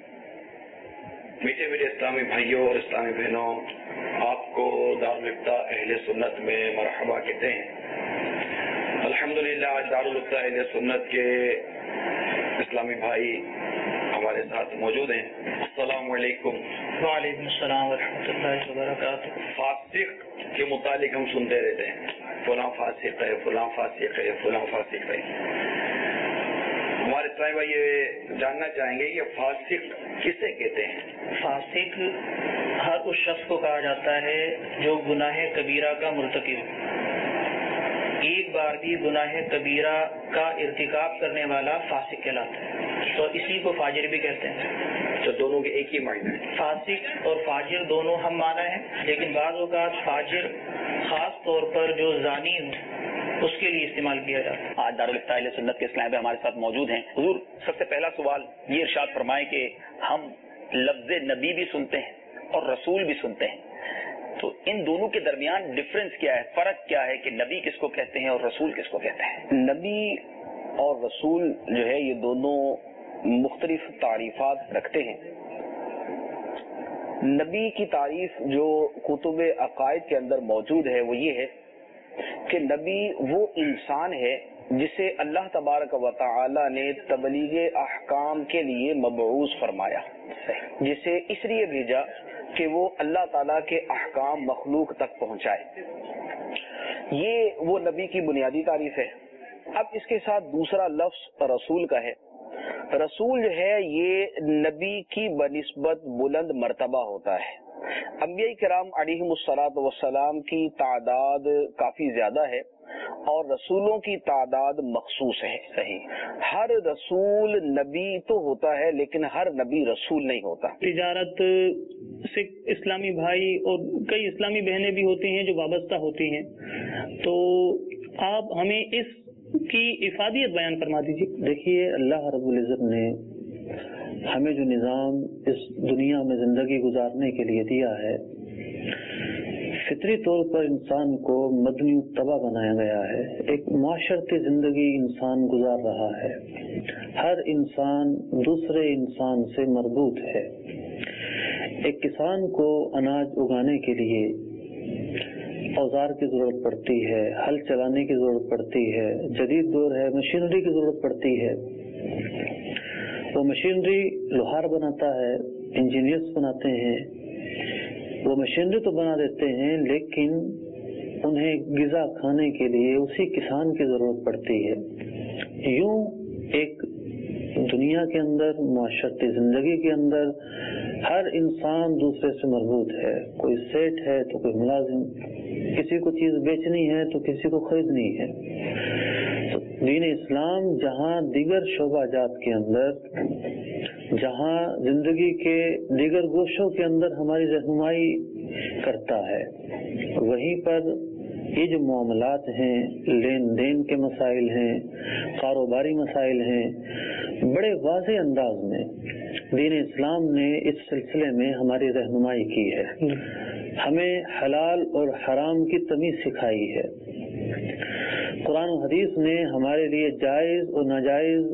میٹھے میٹھے اسلامی بھائیوں اور اسلامی بہنوں, آپ کو دارالفتاء اہل سنت میں مرحبا کہتے ہیں. الحمدللہ آج دارالفتاء اہل سنت کے اسلامی بھائی ہمارے ساتھ موجود ہیں. السلام علیکم. وعلیکم السلام ورحمۃ اللہ وبرکاتہ. فاسق کے متعلق ہم سنتے رہتے ہیں, فلاں فاسق ہے, فلاں فاسق ہے, فلاں فاسق ہے. ہمارے اسلامی بھائی یہ جاننا چاہیں گے کہ فاسق کسے کہتے ہیں؟ فاسق ہر اس شخص کو کہا جاتا ہے جو گناہ کبیرہ کا مرتکب, ایک بار بھی گناہ کبیرہ کا ارتکاب کرنے والا فاسق کہلاتا ہے. تو اسی کو فاجر بھی کہتے ہیں. تو دونوں کے ایک ہی معنی ہے. فاسق اور فاجر دونوں ہم معنی ہیں, لیکن بعض اوقات فاجر خاص طور پر جو زانی ہوں اس کے لیے استعمال کیا جائے. آج دارالفتاء اہل سنت کے اسلام ہمارے ساتھ موجود ہیں. حضور سب سے پہلا سوال یہ ارشاد فرمائیں کہ ہم لفظ نبی بھی سنتے ہیں اور رسول بھی سنتے ہیں, تو ان دونوں کے درمیان ڈفرنس کیا ہے, فرق کیا ہے کہ نبی کس کو کہتے ہیں اور رسول کس کو کہتے ہیں؟ نبی اور رسول جو ہے یہ دونوں مختلف تعریفات رکھتے ہیں. نبی کی تعریف جو کتب عقائد کے اندر موجود ہے وہ یہ ہے کہ نبی وہ انسان ہے جسے اللہ تبارک و تعالی نے تبلیغ احکام کے لیے مبعوث فرمایا, جسے اس لیے بھیجا کہ وہ اللہ تعالیٰ کے احکام مخلوق تک پہنچائے. یہ وہ نبی کی بنیادی تعریف ہے. اب اس کے ساتھ دوسرا لفظ رسول کا ہے. رسول جو ہے یہ نبی کی بنسبت بلند مرتبہ ہوتا ہے. انبیاء کرام علیہم الصلاۃ والسلام کی تعداد کافی زیادہ ہے اور رسولوں کی تعداد مخصوص ہے. صحیح, ہر رسول نبی تو ہوتا ہے لیکن ہر نبی رسول نہیں ہوتا. تجارت سے اسلامی بھائی اور کئی اسلامی بہنیں بھی ہوتی ہیں جو وابستہ ہوتی ہیں, تو آپ ہمیں اس کی افادیت بیان فرما دیجیے. دیکھیے, اللہ رب العزت نے ہمیں جو نظام اس دنیا میں زندگی گزارنے کے لیے دیا ہے, فطری طور پر انسان کو مدنی طبع بنایا گیا ہے. ایک معاشرتی زندگی انسان گزار رہا ہے. ہر انسان دوسرے انسان سے مربوط ہے. ایک کسان کو اناج اگانے کے لیے اوزار کی ضرورت پڑتی ہے, ہل چلانے کی ضرورت پڑتی ہے, جدید دور ہے مشینری کی ضرورت پڑتی ہے. وہ مشینری لوہار بناتا ہے, انجینئرز بناتے ہیں, وہ مشینری تو بنا دیتے ہیں لیکن انہیں غذا کھانے کے لیے اسی کسان کی ضرورت پڑتی ہے. یوں ایک دنیا کے اندر معاشرتی زندگی کے اندر ہر انسان دوسرے سے مربوط ہے. کوئی سیٹ ہے تو کوئی ملازم, کسی کو چیز بیچنی ہے تو کسی کو خریدنی ہے. تو دین اسلام جہاں دیگر شعبہ جات کے اندر, جہاں زندگی کے دیگر گوشوں کے اندر ہماری رہنمائی کرتا ہے, وہیں پر یہ جو معاملات ہیں, لین دین کے مسائل ہیں, کاروباری مسائل ہیں, بڑے واضح انداز میں دین اسلام نے اس سلسلے میں ہماری رہنمائی کی ہے. ہمیں حلال اور حرام کی تمیز سکھائی ہے. قرآن و حدیث نے ہمارے لیے جائز اور ناجائز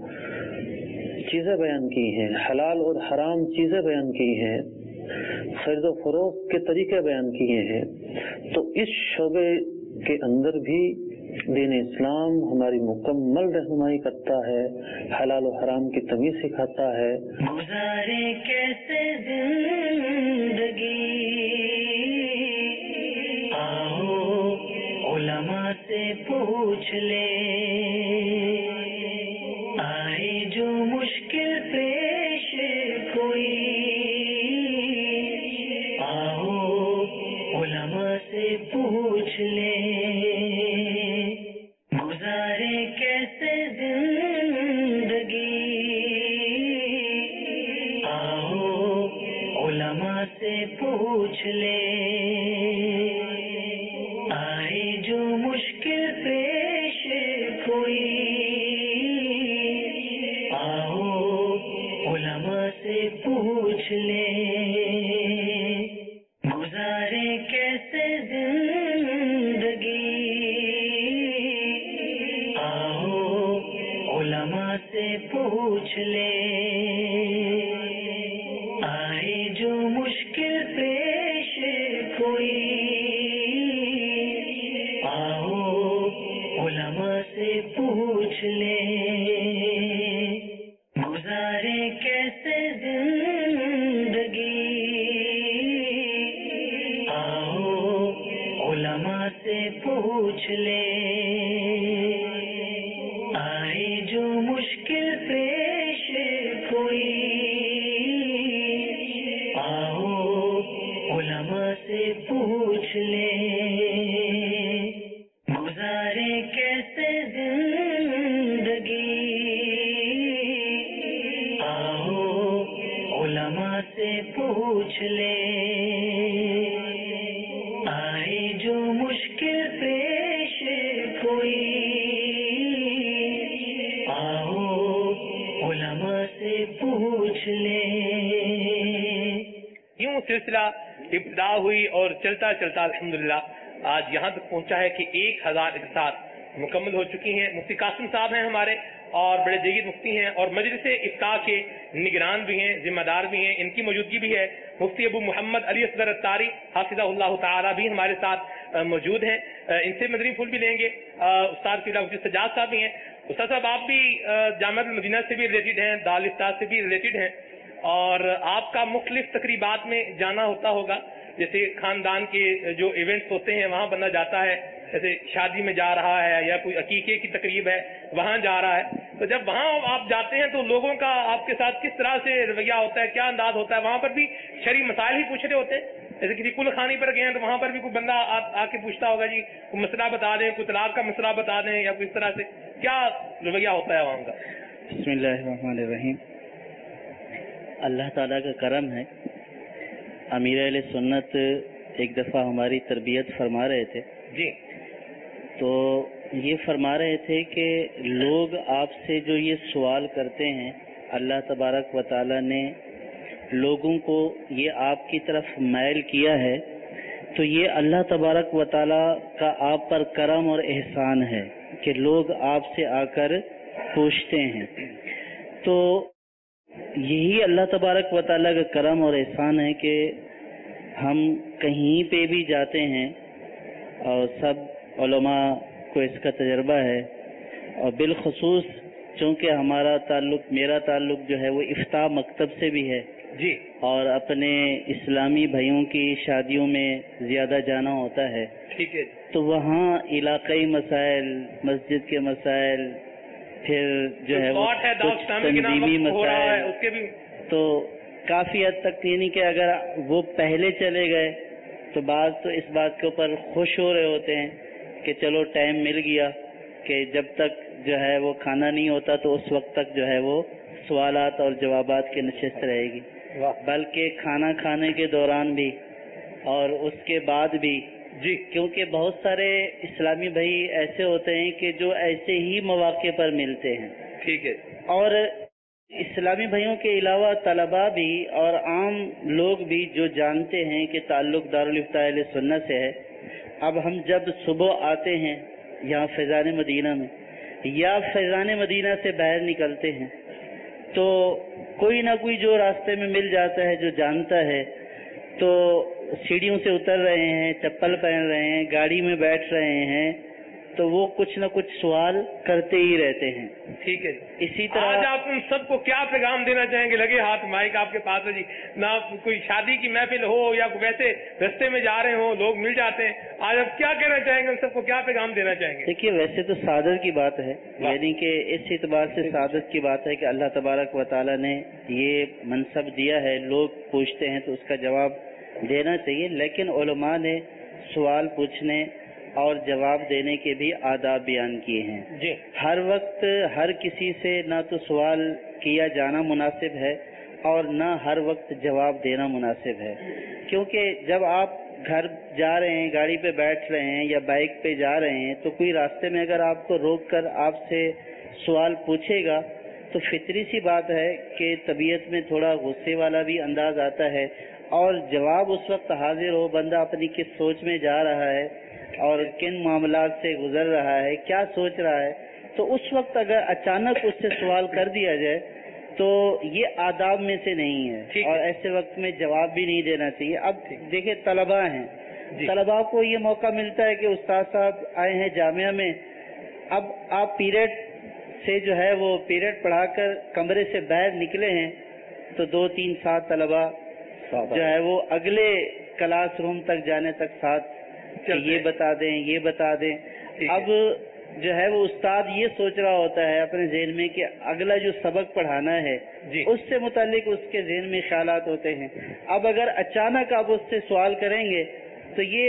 چیزیں بیان کی ہیں, حلال اور حرام چیزیں بیان کی ہیں, خرید و فروخت کے طریقے بیان کیے ہیں. تو اس شعبے کے اندر بھی دین اسلام ہماری مکمل رہنمائی کرتا ہے, حلال و حرام کی تمیز سکھاتا ہے. گزارے کیسے زندگی, آؤ علماء سے پوچھ لے, آئے جو مشکل پیش کوئی, آؤ علماء سے پوچھ لے. گزارے کیسے زندگی, آؤ علماء سے پوچھ لے, آئے جو مشکل پیش کوئی, آؤ علماء سے پوچھ لے. گزارے کیسے زندگی, آؤ علماء سے پوچھ لے, آئے جو مشکل پیش کوئی, آؤ علماء سے پوچھ لے. گزارے کیسے زندگی, آؤ علماء سے پوچھ لے, آئے جو مشکل پیش کوئی, آؤ علماء سے پوچھ لے. گزارے کیسے زندگی, آؤ علماء سے پوچھ لے, آئے جو مشکل پیش کوئی, से पूछ ले। यूं सिलसिला इब्तिदा हुई और चलता चलता अल्हम्दुलिल्लाह आज यहाँ तक पहुँचा है कि एक हजार इकतार मुकम्मल हो चुकी हैं। मुफ्ती कासिम साहब हैं हमारे और बड़े जयीद मुफ्ती हैं और मजलिस इफ्ता के निगरान भी हैं, जिम्मेदार भी हैं। इनकी मौजूदगी भी है। मुफ्ती अबू मोहम्मद अली असगर अत्तारी हाफिज़हुल्लाह ताला भी हमारे साथ मौजूद हैं। इनसे मदनी फूल भी लेंगे। उस्ताद क़िबला मुफ्ती सज्जाद साहब भी हैं। उस्ताद साहब आप भी जामिअतुल मदीना से भी रिलेटेड हैं, दारुल इफ्ता से भी रिलेटेड हैं और आपका मुख्तलिफ तकरीबात में जाना होता होगा। जैसे खानदान के जो इवेंट्स होते हैं वहाँ बंदा जाता है, जैसे शादी में जा रहा है या कोई अकीके की तकरीब है वहाँ जा रहा है। तो जब वहाँ आप जाते हैं तो लोगों का आपके साथ किस तरह से रवैया होता है, क्या अंदाज होता है? वहाँ पर भी शरई मसाइल ही पूछ रहे होते हैं? जैसे किसी कुल खानी पर गए हैं तो वहाँ पर भी कोई बंदा आ, आके पूछता होगा जी कोई मसला बता दें, कोई तलाक का मसला बता दें या कोई इस तरह से क्या रवैया होता है वहाँ का? बिस्मिल्लाहिर्रहमानिर्रहीम। अल्लाह ताला का करम है, अमीर अहले सुन्नत एक दफ़ा हमारी तरबियत फरमा रहे थे जी, तो ये फरमा रहे थे कि लोग आपसे जो ये सवाल करते हैं, अल्लाह तबारक व ताला ने लोगों को ये आपकी तरफ मैल किया है, तो ये अल्लाह तबारक व ताला का आप पर करम और एहसान है कि लोग आपसे आकर पूछते हैं। तो यही अल्लाह तबारक व ताला का करम और एहसान है कि हम कहीं पे भी जाते हैं और सब उलमा को इसका तजर्बा है और बिलखसूस चूँकि हमारा ताल्लुक मेरा ताल्लुक जो है वो इफ्ता मकतब से भी है जी, और अपने इस्लामी भाइयों की शादियों में ज़्यादा जाना होता है, ठीक है, तो वहाँ इलाक़ाई मसाइल, मस्जिद के मसाइल, फिर जो है वो कुछ तंजीमी मसाइल, उसके भी तो काफ़ी हद तक यानी कि अगर वो पहले चले गए तो बात तो इस बात के ऊपर खुश हो रहे होते हैं कि चलो टाइम मिल गया कि जब तक जो है वो खाना नहीं होता तो उस वक्त तक जो है वो सवालात और जवाबात की नशिस्त रहेगी। बल्कि खाना खाने के दौरान भी और उसके बाद भी जी, क्योंकि बहुत सारे इस्लामी भाई ऐसे होते हैं कि जो ऐसे ही मौके पर मिलते हैं, ठीक है, और इस्लामी भाइयों के अलावा तलबा भी और आम लोग भी जो जानते हैं कि ताल्लुक दारुल इफ्ता अहले सुन्नत से है। अब हम जब सुबह आते हैं यहाँ फैज़ान मदीना में या फैज़ान मदीना से बाहर निकलते हैं तो कोई ना कोई जो रास्ते में मिल जाता है जो जानता है, तो सीढ़ियों से उतर रहे हैं, चप्पल पहन रहे हैं, गाड़ी में बैठ रहे हैं, तो वो कुछ न कुछ सवाल करते ही रहते हैं। ठीक है, इसी तरह आज आप उन सबको क्या पैगाम देना चाहेंगे? लगे हाथ माइक आपके पास है जी, ना कोई शादी की महफिल हो या वैसे रास्ते में जा रहे हो लोग मिल जाते हैं, आज आप क्या कहना चाहेंगे? उन सबको क्या पैगाम देना चाहेंगे? देखिए, वैसे तो सादत की बात है, यानी कि इस एतबार से सादत की बात है कि अल्लाह तबारक व ताला ने ये मनसब दिया है, लोग पूछते हैं तो उसका जवाब देना चाहिए, लेकिन उलमा ने सवाल पूछने और जवाब देने के भी आदाब बयान किए हैं जी। हर वक्त हर किसी से ना तो सवाल किया जाना मुनासिब है और ना हर वक्त जवाब देना मुनासिब है, क्योंकि जब आप घर जा रहे हैं, गाड़ी पे बैठ रहे हैं या बाइक पे जा रहे हैं, तो कोई रास्ते में अगर आपको रोक कर आपसे सवाल पूछेगा तो फितरी सी बात है कि तबीयत में थोड़ा गुस्से वाला भी अंदाज आता है और जवाब उस वक्त हाजिर हो, बंदा अपनी किस सोच में जा रहा है और किन मामलात से गुजर रहा है, क्या सोच रहा है, तो उस वक्त अगर अचानक उससे सवाल कर दिया जाए तो ये आदाब में से नहीं है और ऐसे वक्त में जवाब भी नहीं देना चाहिए। अब देखिए, तलबा हैं, तलबा को ये मौका मिलता है कि उस्ताद साहब आए हैं जामिया में, अब आप पीरियड से जो है वो पीरियड पढ़ाकर कमरे से बाहर निकले हैं तो दो तीन सात तलबा जो है वो अगले क्लासरूम तक जाने तक साथ ये बता दें ये बता दें। अब जो है वो उस्ताद ये सोच रहा होता है अपने ज़हन में कि अगला जो सबक पढ़ाना है उससे मुतालिक उसके ज़हन में ख्यालात होते हैं। अब अगर अचानक आप उससे सवाल करेंगे तो ये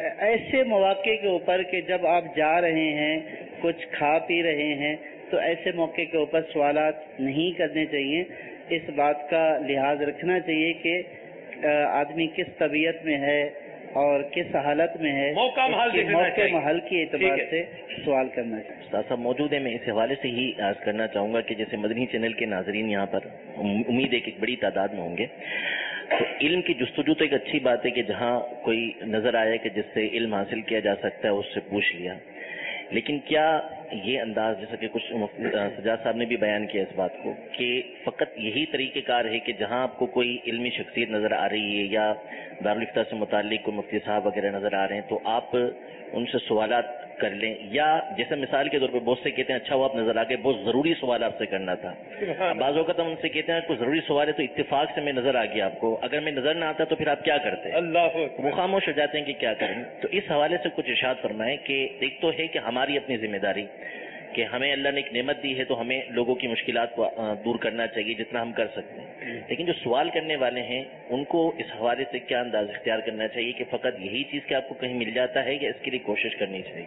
ऐसे मौके के ऊपर कि जब आप जा रहे हैं, कुछ खा पी रहे हैं, तो ऐसे मौके के ऊपर सवालात नहीं करने चाहिए। इस बात का लिहाज रखना चाहिए कि आदमी किस तबीयत में है اور کس حالت میں ہے، موقع محل اس کے دیکھنا موقع چاہیے۔ محل کے اعتبار سے سوال کرنا چاہیے۔ استاد صاحب موجود ہے، میں اس حوالے سے ہی عرض کرنا چاہوں گا کہ جیسے مدنی چینل کے ناظرین یہاں پر امید ہے کہ بڑی تعداد میں ہوں گے، تو علم کی جستجو تو ایک اچھی بات ہے کہ جہاں کوئی نظر آیا کہ جس سے علم حاصل کیا جا سکتا ہے اس سے پوچھ لیا، لیکن کیا یہ انداز جیسا کہ کچھ سجاد صاحب نے بھی بیان کیا اس بات کو کہ فقط یہی طریقہ کار ہے کہ جہاں آپ کو کوئی علمی شخصیت نظر آ رہی ہے یا دارالفتہ سے متعلق کوئی مفتی صاحب وغیرہ نظر آ رہے ہیں تو آپ ان سے سوالات کر لیں، یا جیسے مثال کے طور پہ بہت سے کہتے ہیں اچھا وہ آپ نظر آ گئے، بہت ضروری سوال آپ سے کرنا تھا، بعض اوقات ہم ان سے کہتے ہیں کوئی ضروری سوال ہے تو اتفاق سے میں نظر آ گیا آپ کو، اگر میں نظر نہ آتا تو پھر آپ کیا کرتے؟ اللہ وہ خاموش ہو جاتے ہیں کہ کیا کریں۔ تو اس حوالے سے کچھ ارشاد فرمائیں کہ ایک تو ہے کہ ہماری اپنی ذمہ داری کہ ہمیں اللہ نے ایک نعمت دی ہے تو ہمیں لوگوں کی مشکلات کو دور کرنا چاہیے جتنا ہم کر سکتے ہیں، لیکن جو سوال کرنے والے ہیں ان کو اس حوالے سے کیا انداز اختیار کرنا چاہیے کہ فقط یہی چیز کہ آپ کو کہیں مل جاتا ہے یا اس کے لیے کوشش کرنی چاہیے؟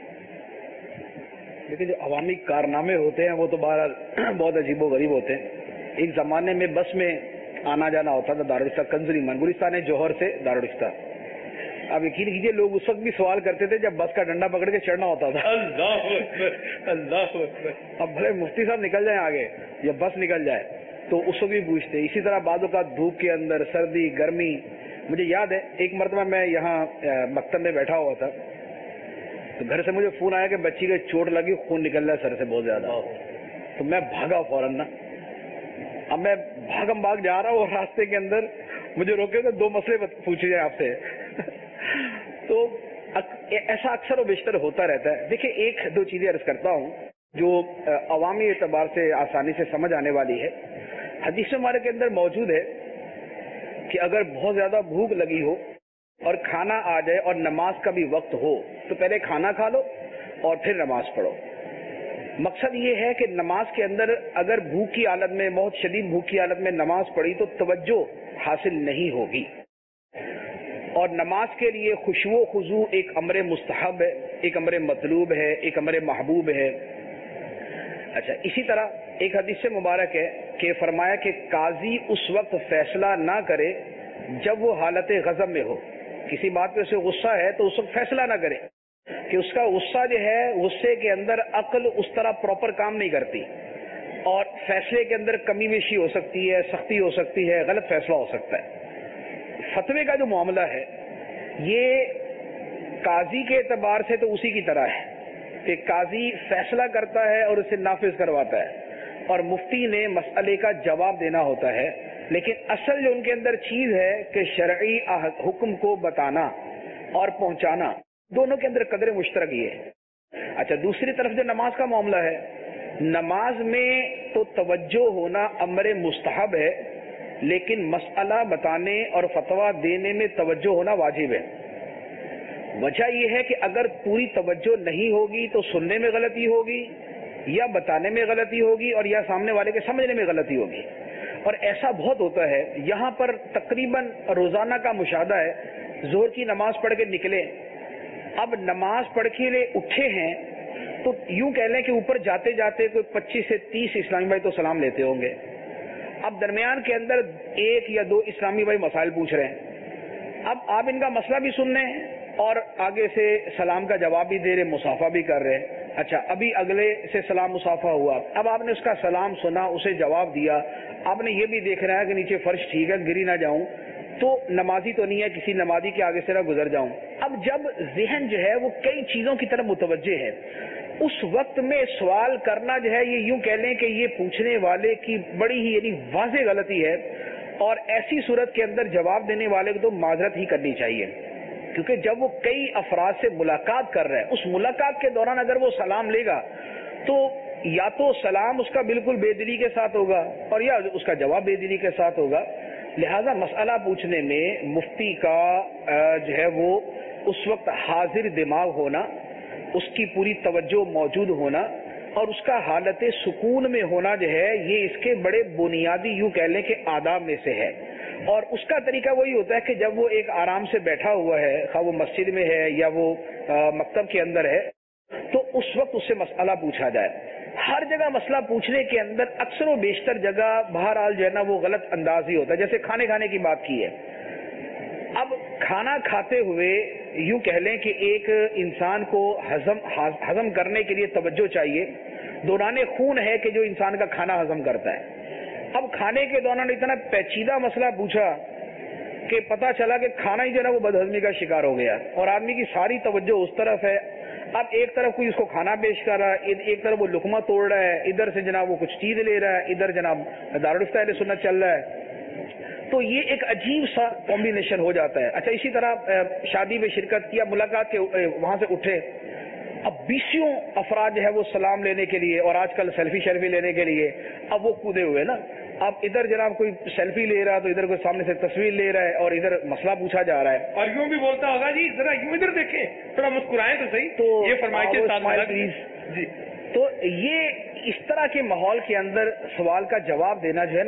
لیکن جو عوامی کارنامے ہوتے ہیں وہ تو بہرحال بہت عجیب و غریب ہوتے ہیں۔ ایک زمانے میں بس میں آنا جانا ہوتا تھا دارالفتہ کنزری من گلستان جوہر سے دارالفتہ، اب یقین کیجیے لوگ اس وقت بھی سوال کرتے تھے جب بس کا ڈنڈا پکڑ کے چڑھنا ہوتا تھا۔ اللہ اکبر، اللہ اکبر۔ اب بھلے مفتی صاحب نکل جائیں آگے یا بس نکل جائے تو اس کو بھی پوچھتے۔ اسی طرح بعض اوقات دھوپ کے اندر سردی گرمی، مجھے یاد ہے ایک مرتبہ میں یہاں مکتب میں بیٹھا ہوا تھا تو گھر سے مجھے فون آیا کہ بچی کے چوٹ لگی، خون نکل رہا ہے سر سے بہت زیادہ، تو میں بھاگا فوراً نا۔ اب میں بھاگم بھاگ جا رہا ہوں اور راستے کے اندر مجھے روکے تو دو مسئلے پوچھے جائیں آپ سے تو ایسا اکثر و بیشتر ہوتا رہتا ہے۔ دیکھیں ایک دو چیزیں عرض کرتا ہوں جو عوامی اعتبار سے آسانی سے سمجھ آنے والی ہے۔ حدیث ہمارے کے اندر موجود ہے کہ اگر بہت زیادہ بھوک لگی ہو اور کھانا آ جائے اور نماز کا بھی وقت ہو تو پہلے کھانا کھا لو اور پھر نماز پڑھو۔ مقصد یہ ہے کہ نماز کے اندر اگر بھوک کی حالت میں، بہت شدید بھوک کی حالت میں نماز پڑھی تو توجہ حاصل نہیں ہوگی، اور نماز کے لیے خشوع و خضوع ایک امر مستحب ہے، ایک امر مطلوب ہے، ایک امر محبوب ہے۔ اچھا، اسی طرح ایک حدیث مبارک ہے کہ فرمایا کہ قاضی اس وقت فیصلہ نہ کرے جب وہ حالت غضب میں ہو، کسی بات پہ اسے غصہ ہے تو اس وقت فیصلہ نہ کرے، کہ اس کا غصہ جو ہے غصے کے اندر عقل اس طرح پراپر کام نہیں کرتی اور فیصلے کے اندر کمی بیشی ہو سکتی ہے، سختی ہو سکتی ہے، غلط فیصلہ ہو سکتا ہے۔ فتوے کا جو معاملہ ہے یہ قاضی کے اعتبار سے تو اسی کی طرح ہے کہ قاضی فیصلہ کرتا ہے اور اسے نافذ کرواتا ہے اور مفتی نے مسئلے کا جواب دینا ہوتا ہے، لیکن اصل جو ان کے اندر چیز ہے کہ شرعی حکم کو بتانا اور پہنچانا، دونوں کے اندر قدر مشترک یہ ہے۔ اچھا، دوسری طرف جو نماز کا معاملہ ہے، نماز میں تو توجہ ہونا امر مستحب ہے، لیکن مسئلہ بتانے اور فتویٰ دینے میں توجہ ہونا واجب ہے۔ وجہ یہ ہے کہ اگر پوری توجہ نہیں ہوگی تو سننے میں غلطی ہوگی یا بتانے میں غلطی ہوگی اور یا سامنے والے کے سمجھنے میں غلطی ہوگی، اور ایسا بہت ہوتا ہے۔ یہاں پر تقریباً روزانہ کا مشاہدہ ہے، ظہر کی نماز پڑھ کے نکلے، اب نماز پڑھ کے لے اٹھے ہیں تو یوں کہہ لیں کہ اوپر جاتے جاتے کوئی پچیس سے تیس اسلامی بھائی تو سلام لیتے ہوں گے۔ اب درمیان کے اندر ایک یا دو اسلامی بھائی مسائل پوچھ رہے ہیں، اب آپ ان کا مسئلہ بھی سن رہے ہیں اور آگے سے سلام کا جواب بھی دے رہے، مصافحہ بھی کر رہے ہیں۔ اچھا، ابھی اگلے سے سلام مصافحہ ہوا، اب آپ نے اس کا سلام سنا، اسے جواب دیا، آپ نے یہ بھی دیکھ رہا ہے کہ نیچے فرش ٹھیک ہے، گری نہ جاؤں، تو نمازی تو نہیں ہے، کسی نمازی کے آگے سے نہ گزر جاؤں۔ اب جب ذہن جو ہے وہ کئی چیزوں کی طرف متوجہ ہے، اس وقت میں سوال کرنا جو ہے یہ یوں کہہ لیں کہ یہ پوچھنے والے کی بڑی ہی یعنی واضح غلطی ہے، اور ایسی صورت کے اندر جواب دینے والے کو تو معذرت ہی کرنی چاہیے، کیونکہ جب وہ کئی افراد سے ملاقات کر رہا ہے، اس ملاقات کے دوران اگر وہ سلام لے گا تو یا تو سلام اس کا بالکل بے دلی کے ساتھ ہوگا اور یا اس کا جواب بے دلی کے ساتھ ہوگا۔ لہذا مسئلہ پوچھنے میں مفتی کا جو ہے وہ اس وقت حاضر دماغ ہونا، اس کی پوری توجہ موجود ہونا اور اس کا حالت سکون میں ہونا جو ہے یہ اس کے بڑے بنیادی یوں کہہ لیں کہ آداب میں سے ہے، اور اس کا طریقہ وہی ہوتا ہے کہ جب وہ ایک آرام سے بیٹھا ہوا ہے، خواہ وہ مسجد میں ہے یا وہ مکتب کے اندر ہے، تو اس وقت اس سے مسئلہ پوچھا جائے۔ ہر جگہ مسئلہ پوچھنے کے اندر اکثر و بیشتر جگہ بہرحال جو ہے نا وہ غلط انداز ہی ہوتا ہے۔ جیسے کھانے کھانے کی بات کی ہے، اب کھانا کھاتے ہوئے یوں کہہ لیں کہ ایک انسان کو ہضم ہضم کرنے کے لیے توجہ چاہیے. دوران خون ہے کہ جو انسان کا کھانا ہضم کرتا ہے. اب کھانے کے دوران اتنا پیچیدہ مسئلہ پوچھا کہ پتا چلا کہ کھانا ہی جو ہے نا وہ بدہضمی کا شکار ہو گیا اور آدمی کی ساری توجہ اس طرف ہے. اب ایک طرف کوئی اس کو کھانا پیش کر رہا ہے, ایک طرف وہ لقمہ توڑ رہا ہے, ادھر سے جناب وہ کچھ چیز لے رہا ہے, ادھر جناب دارالفتہ اہل سنت چل رہا ہے. تو یہ ایک عجیب سا کمبینیشن ہو جاتا ہے. اچھا اسی طرح شادی میں شرکت کیا, ملاقات کے وہاں سے اٹھے, اب بیسوں افراد جو ہے وہ سلام لینے کے لیے اور آج کل سیلفی شیلفی لینے کے لیے اب وہ کودے ہوئے نا. اب ادھر جناب کوئی سیلفی لے رہا ہے تو ادھر کوئی سامنے سے تصویر لے رہا ہے اور ادھر مسئلہ پوچھا جا رہا ہے. اور یوں بھی بولتا ہوگا جی ذرا یوں ادھر دیکھیں, تھوڑا مسکرائیں تو صحیح. تو یہ فرمائیے جی. تو یہ اس طرح کے ماحول کے اندر سوال کا جواب دینا جو ہے نا,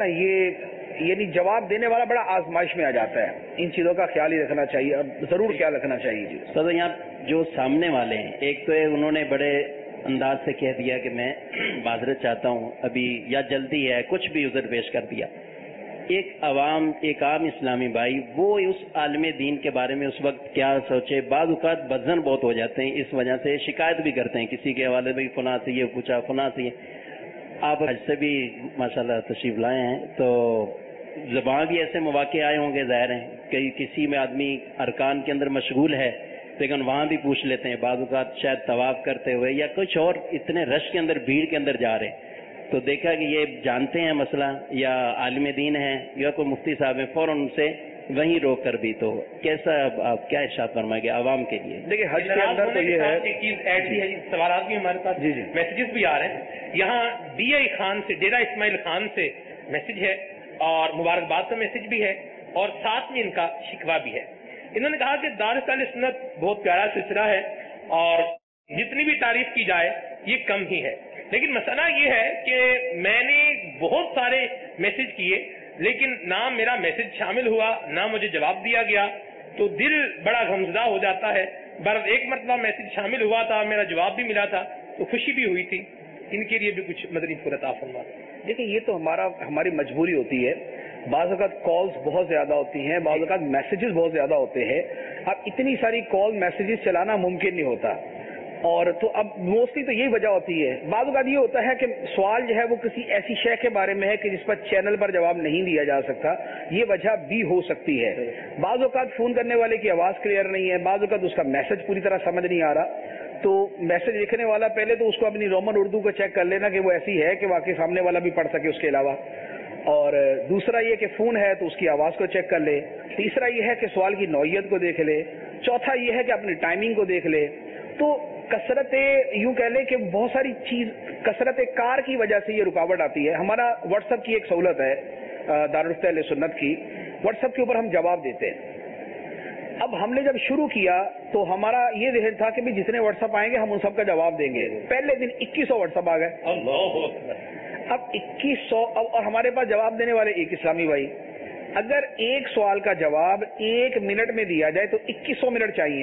یہ یعنی جواب دینے والا بڑا آزمائش میں آ جاتا ہے. ان چیزوں کا خیال ہی رکھنا چاہیے, ضرور خیال رکھنا چاہیے. جی سر, یہاں جو سامنے والے ہیں, ایک تو انہوں نے بڑے انداز سے کہہ دیا کہ میں معذرت چاہتا ہوں ابھی یا جلدی ہے, کچھ بھی عذر پیش کر دیا. ایک عوام, ایک عام اسلامی بھائی وہ اس عالم دین کے بارے میں اس وقت کیا سوچے. بعض اوقات بدزن بہت ہو جاتے ہیں, اس وجہ سے شکایت بھی کرتے ہیں کسی کے حوالے میں, فلاں سے یہ پوچھا, فلاں سے یہ. آپ حج سے بھی ماشاءاللہ تشریف لائے ہیں, تو زبان بھی ایسے مواقع آئے ہوں گے, ظاہر ہیں کہ کسی میں آدمی ارکان کے اندر مشغول ہے لیکن وہاں بھی پوچھ لیتے ہیں. بعض اوقات شاید طواف کرتے ہوئے یا کچھ اور اتنے رش کے اندر, بھیڑ کے اندر جا رہے ہیں, تو دیکھا کہ یہ جانتے ہیں مسئلہ یا عالم دین ہیں یا کوئی مفتی صاحب ہیں, فوراً ان سے وہیں روک کر بھی. تو کیسا آپ کیا ارشاد فرمائیں گے عوام کے لیے؟ دیکھیں حج کے اندر تو یہ ہے چیز ایسی ہے, سوالات بھی ہمارے پاس, میسیجز بھی آ رہے ہیں. یہاں ڈی آئی خان سے, ڈیرا اسماعیل خان سے میسج ہے اور مبارکباد کا میسج بھی ہے اور ساتھ میں ان کا شکوہ بھی ہے. انہوں نے کہا کہ دارالفتہ اہل سنت بہت پیارا سلسلہ ہے اور جتنی بھی تعریف کی جائے یہ کم ہی ہے, لیکن مسئلہ یہ ہے کہ میں نے بہت سارے میسج کیے لیکن نہ میرا میسج شامل ہوا نہ مجھے جواب دیا گیا, تو دل بڑا غمزدہ ہو جاتا ہے. بر ایک مرتبہ میسج شامل ہوا تھا, میرا جواب بھی ملا تھا, تو خوشی بھی ہوئی تھی. ان کے لیے بھی کچھ مدنی پھول عطا فرما. دیکھیں یہ تو ہمارا ہماری مجبوری ہوتی ہے. بعض اوقات کالز بہت زیادہ ہوتی ہیں, بعض اوقات میسیجز بہت زیادہ ہوتے ہیں. اب اتنی ساری کال میسیجز چلانا ممکن نہیں ہوتا, اور تو اب موسٹلی تو یہی وجہ ہوتی ہے. بعض اوقات یہ ہوتا ہے کہ سوال جو ہے وہ کسی ایسی شے کے بارے میں ہے کہ جس پر چینل پر جواب نہیں دیا جا سکتا, یہ وجہ بھی ہو سکتی ہے. بعض اوقات فون کرنے والے کی آواز کلیئر نہیں ہے, بعض اوقات اس کا میسج پوری طرح سمجھ نہیں آ رہا. تو میسج لکھنے والا پہلے تو اس کو اپنی رومن اردو کو چیک کر لینا کہ وہ ایسی ہے کہ واقعی سامنے والا بھی پڑھ سکے اس کے علاوہ. اور دوسرا یہ کہ فون ہے تو اس کی آواز کو چیک کر لے. تیسرا یہ ہے کہ سوال کی نوعیت کو دیکھ لے. چوتھا یہ ہے کہ اپنی ٹائمنگ کو دیکھ لے. تو کثرت یوں کہہ لیں کہ بہت ساری چیز کثرت کار کی وجہ سے یہ رکاوٹ آتی ہے. ہمارا واٹس ایپ کی ایک سہولت ہے دارالفتہ اہل سنت کی, واٹس ایپ کے اوپر ہم جواب دیتے ہیں. اب ہم نے جب شروع کیا تو ہمارا یہ ذہن تھا کہ بھی جتنے واٹس ایپ آئیں گے ہم ان سب کا جواب دیں گے. پہلے دن اکیس سو واٹس ایپ آ گئے. اب اکیس سو اور ہمارے پاس جواب دینے والے ایک اسلامی بھائی. اگر ایک سوال کا جواب ایک منٹ میں دیا جائے تو اکیس سو منٹ چاہیے.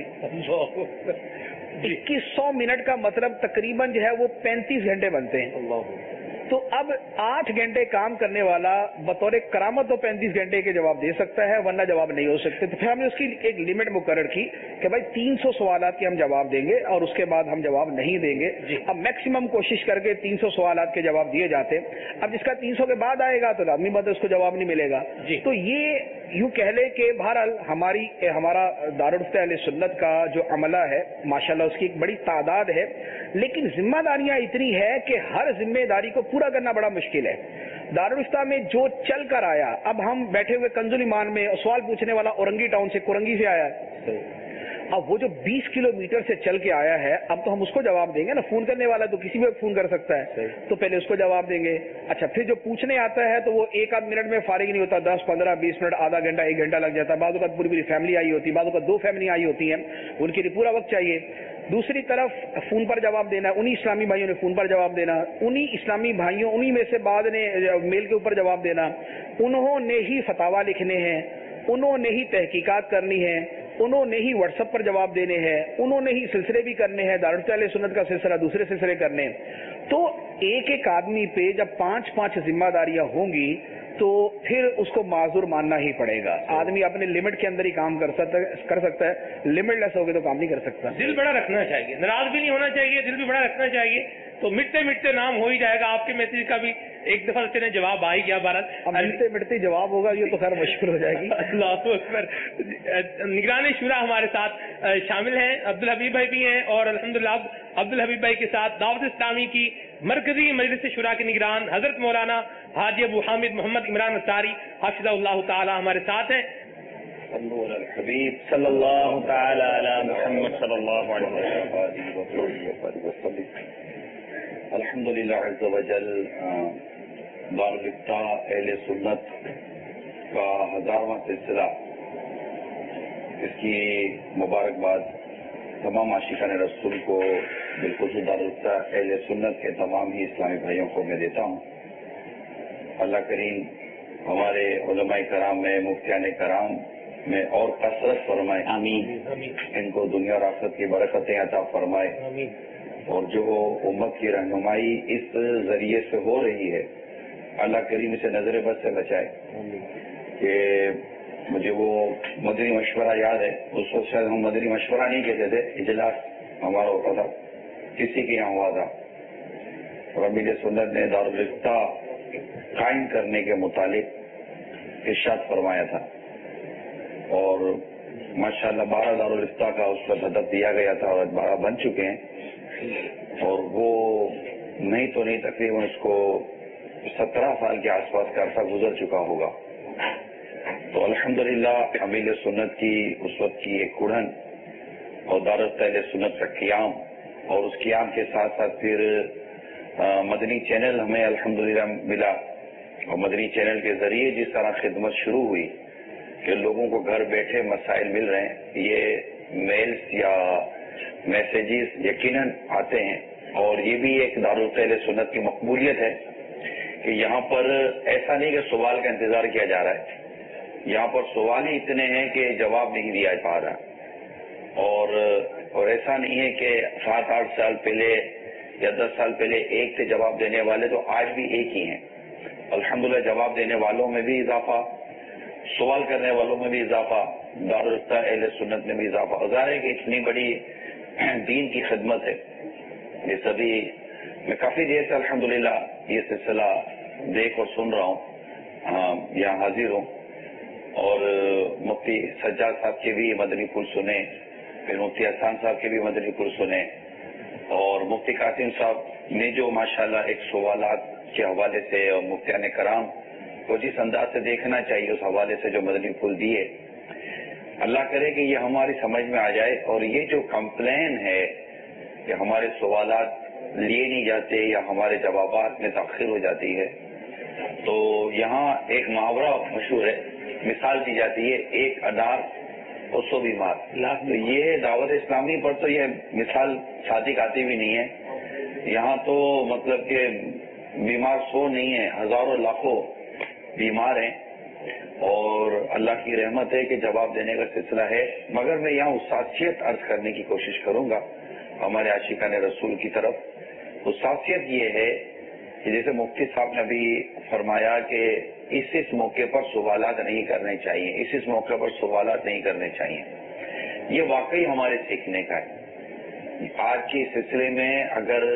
اکیس سو منٹ کا مطلب تقریباً جو ہے وہ پینتیس گھنٹے بنتے ہیں. تو اب آٹھ گھنٹے کام کرنے والا بطور کرامت تو پینتیس گھنٹے کے جواب دے سکتا ہے, ورنہ جواب نہیں ہو سکتے. تو پھر ہم نے اس کی ایک لمٹ مقرر کی کہ بھائی تین سو سوالات کے ہم جواب دیں گے اور اس کے بعد ہم جواب نہیں دیں گے. اب میکسیمم کوشش کر کے تین سو سوالات کے جواب دیے جاتے. اب جس کا تین سو کے بعد آئے گا تو لازمی بات ہے اس کو جواب نہیں ملے گا. تو یہ یوں کہہ لے کہ بہرحال ہماری ہمارا دارالفتہ اہل سنت کا جو عملہ ہے ماشاءاللہ اس کی ایک بڑی تعداد ہے, لیکن ذمہ داریاں اتنی ہے کہ ہر ذمہ داری کو پورا کرنا بڑا مشکل ہے. دارالفتہ میں جو چل کر آیا, اب ہم بیٹھے ہوئے کنزل ایمان میں سوال پوچھنے والا اورنگی ٹاؤن سے کورنگی سے آیا ہے, اب وہ جو بیس کلو میٹر سے چل کے آیا ہے اب تو ہم اس کو جواب دیں گے نا. فون کرنے والا تو کسی بھی وقت فون کر سکتا ہے, تو پہلے اس کو جواب دیں گے. اچھا پھر جو پوچھنے آتا ہے تو وہ ایک آدھ منٹ میں فارغ نہیں ہوتا, دس پندرہ بیس منٹ آدھا گھنٹہ ایک گھنٹہ لگ جاتا ہے. بعض اوقات پوری پوری فیملی آئی ہوتی ہے, بعض اوقات دو فیملی آئی ہوتی ہیں, ان کے لیے پورا وقت چاہیے. دوسری طرف فون پر جواب دینا, انہی اسلامی بھائیوں نے فون پر جواب دینا, انہی اسلامی بھائیوں انہی میں سے بعد نے میل کے اوپر جواب دینا. انہوں نے ہی فتاوا لکھنے ہیں, انہوں نے ہی تحقیقات کرنی ہے, انہوں نے ہی واٹس ایپ پر جواب دینے ہیں, انہوں نے ہی سلسلے بھی کرنے ہیں, دارالفتہ اہل سنت کا سلسلہ دوسرے سلسلے کرنے. تو ایک ایک آدمی پہ جب پانچ پانچ ذمہ داریاں ہوں گی تو پھر اس کو معذور ماننا ہی پڑے گا. آدمی اپنے لمٹ کے اندر ہی کام کر سکتا کر سکتا ہے لمٹ لیس ہو کے تو کام نہیں کر سکتا. دل بڑا رکھنا چاہیے, ناراض بھی نہیں ہونا چاہیے, دل بھی بڑا رکھنا چاہیے, تو مٹتے مٹتے نام ہو ہی جائے گا. آپ کے میسج کا بھی ایک دفعہ سے جواب آ ہی گیا بھارت, مٹتے مٹتے جواب ہوگا, یہ تو خیر مشکل ہو جائے گی. اللہ اکبر. نگران شورا ہمارے ساتھ شامل ہیں, عبدالحبیب بھائی بھی ہیں, اور الحمدللہ عبدالحبیب بھائی کے ساتھ دعوت اسلامی کی مرکزی مجلس شورا کے نگران حضرت مولانا حاجی ابو حامد محمد عمران انصاری حفظہ اللہ تعالی ہمارے ساتھ ہیں. الحبیب صلی اللہ تعالی علی محمد صلی اللہ علیہ وسلم. الحمدللہ عز وجل دارالفتہ اہل سنت کا ہزارواں سلسلہ, اس کی مبارکباد تمام عاشقان رسول کو, بالخصوص دارالفتہ اہل سنت کے تمام ہی اسلامی بھائیوں کو میں دیتا ہوں. اللہ کریم ہمارے علماء کرام میں, مفتیان کرام میں اور کثرت فرمائے, آمین. ان کو دنیا اور آخرت کی برکتیں عطا فرمائے, آمین. اور جو امت کی رہنمائی اس ذریعے سے ہو رہی ہے, اللہ کریم اسے نظر بد سے بچائے. کہ مجھے وہ مدنی مشورہ یاد ہے, اس وقت شاید ہم مدنی مشورہ نہیں کہتے تھے, اجلاس ہمارا ہوتا تھا, کسی کے یہاں ہوا تھا, اور امیر سنت نے دارالفتہ قائم کرنے کے متعلق ارشاد فرمایا تھا, اور ماشاءاللہ بارہ دارالفتہ کا اس پر ہدف دیا گیا تھا, اور بارہ بن چکے ہیں, اور وہ نہیں تو نہیں تقریباً اس کو سترہ سال کے آس پاس کا عرصہ گزر چکا ہوگا. تو الحمدللہ امیر سنت کی اس وقت کی ایک کڑھن اور دارالفتہ اہل سنت کا قیام, اور اس قیام کے ساتھ ساتھ پھر مدنی چینل ہمیں الحمدللہ ملا, اور مدنی چینل کے ذریعے جس طرح خدمت شروع ہوئی کہ لوگوں کو گھر بیٹھے مسائل مل رہے ہیں, یہ میلز یا میسیجز یقیناً آتے ہیں. اور یہ بھی ایک دارالفتہ اہل سنت کی مقبولیت ہے کہ یہاں پر ایسا نہیں کہ سوال کا انتظار کیا جا رہا ہے, یہاں پر سوال ہی اتنے ہیں کہ جواب نہیں دیا جا رہا, اور اور ایسا نہیں ہے کہ سات آٹھ سال پہلے یا دس سال پہلے ایک تھے جواب دینے والے, تو آج بھی ایک ہی ہیں. الحمدللہ جواب دینے والوں میں بھی اضافہ, سوال کرنے والوں میں بھی اضافہ, دارالفتہ اہل سنت میں بھی اضافہ. ظاہر ہے کہ اتنی بڑی دین کی خدمت ہے. یہ سبھی میں کافی دیر سے الحمدللہ یہ سلسلہ دیکھ اور سن رہا ہوں, یہاں حاضر ہوں, اور مفتی سجاد صاحب کے بھی مدنی پھول سنے, پھر مفتی احسان صاحب کے بھی مدنی پھول سنے, اور مفتی قاسم صاحب نے جو ماشاءاللہ ایک سوالات کے حوالے سے اور مفتیان کرام کو جس انداز سے دیکھنا چاہیے اس حوالے سے جو مدنی پھول دیے, اللہ کرے کہ یہ ہماری سمجھ میں آ جائے. اور یہ جو کمپلین ہے کہ ہمارے سوالات لیے نہیں جاتے یا ہمارے جوابات میں تاخیر ہو جاتی ہے, تو یہاں ایک محاورہ مشہور ہے, مثال دی جاتی ہے, ایک انار اور سو بیمار. تو یہ دعوت اسلامی پر تو یہ مثال صادق آتی بھی نہیں ہے. یہاں تو مطلب کہ بیمار سو نہیں ہے, ہزاروں لاکھوں بیمار ہیں, اور اللہ کی رحمت ہے کہ جواب دینے کا سلسلہ ہے. مگر میں یہاں حساسیت عرض کرنے کی کوشش کروں گا ہمارے عاشقان رسول کی طرف. حساسیت یہ ہے کہ جیسے مفتی صاحب نے بھی فرمایا کہ اس اس موقع پر سوالات نہیں کرنے چاہیے, اس اس موقع پر سوالات نہیں کرنے چاہیے. یہ واقعی ہمارے سیکھنے کا ہے. آج کے سلسلے میں اگر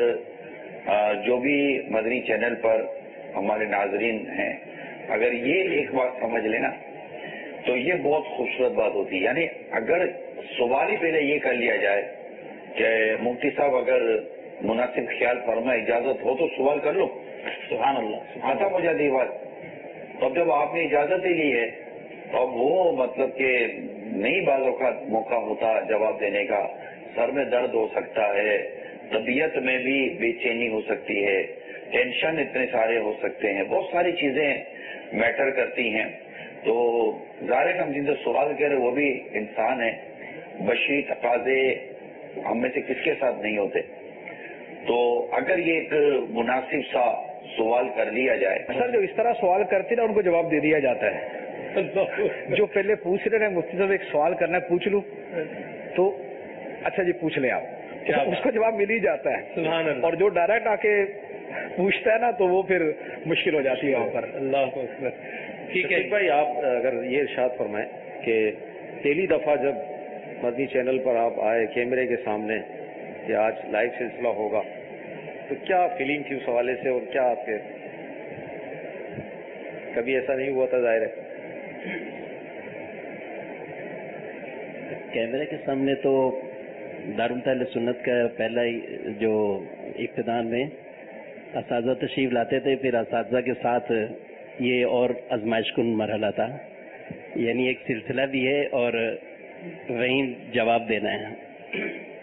جو بھی مدنی چینل پر ہمارے ناظرین ہیں, اگر یہ ایک بات سمجھ لینا تو یہ بہت خوبصورت بات ہوتی ہے. یعنی اگر سوال ہی پہلے یہ کر لیا جائے کہ مفتی صاحب اگر مناسب خیال فرمائے اجازت ہو تو سوال کر لو, سبحان اللہ, ختم ہو جاتی بات. اب جب آپ نے اجازت ہی لی ہے تو اب وہ مطلب کہ نہیں بعض اوقات موقع ہوتا جواب دینے کا, سر میں درد ہو سکتا ہے, طبیعت میں بھی بے چینی ہو سکتی ہے, ٹینشن اتنے سارے ہو سکتے ہیں, بہت ساری چیزیں میٹر کرتی ہیں. تو ظاہر ہم جن سے سوال کر رہے وہ بھی انسان ہیں, بشری تقاضے ہم میں سے کس کے ساتھ نہیں ہوتے. تو اگر یہ ایک مناسب سا سوال کر لیا جائے. سر جو اس طرح سوال کرتے نا ان کو جواب دے دیا جاتا ہے. جو پہلے پوچھ رہے ہیں مفتی صاحب ایک سوال کرنا ہے پوچھ لوں, تو اچھا جی پوچھ لیں آپ, اس کو جواب مل ہی جاتا ہے. اور جو ڈائریکٹ آ کے پوچھتا ہے نا تو وہ پھر مشکل ہو جاتی ہے وہاں پر. اللہ ٹھیک ہے بھائی، آپ اگر یہ ارشاد فرمائیں کہ پہلی دفعہ جب مدنی چینل پر آپ آئے کیمرے کے سامنے کہ آج لائیو سلسلہ ہوگا، تو کیا فیلنگ تھی اس حوالے سے، اور کیا آپ کے کبھی ایسا نہیں ہوا تھا؟ ظاہر ہے کیمرے کے سامنے تو دارالمعہد سنت کا پہلا ہی جو ابتداء میں اساتذہ تشریف لاتے تھے، پھر اساتذہ کے ساتھ یہ اور آزمائش کن مرحلہ تھا، یعنی ایک سلسلہ بھی ہے اور وہیں جواب دینا ہے.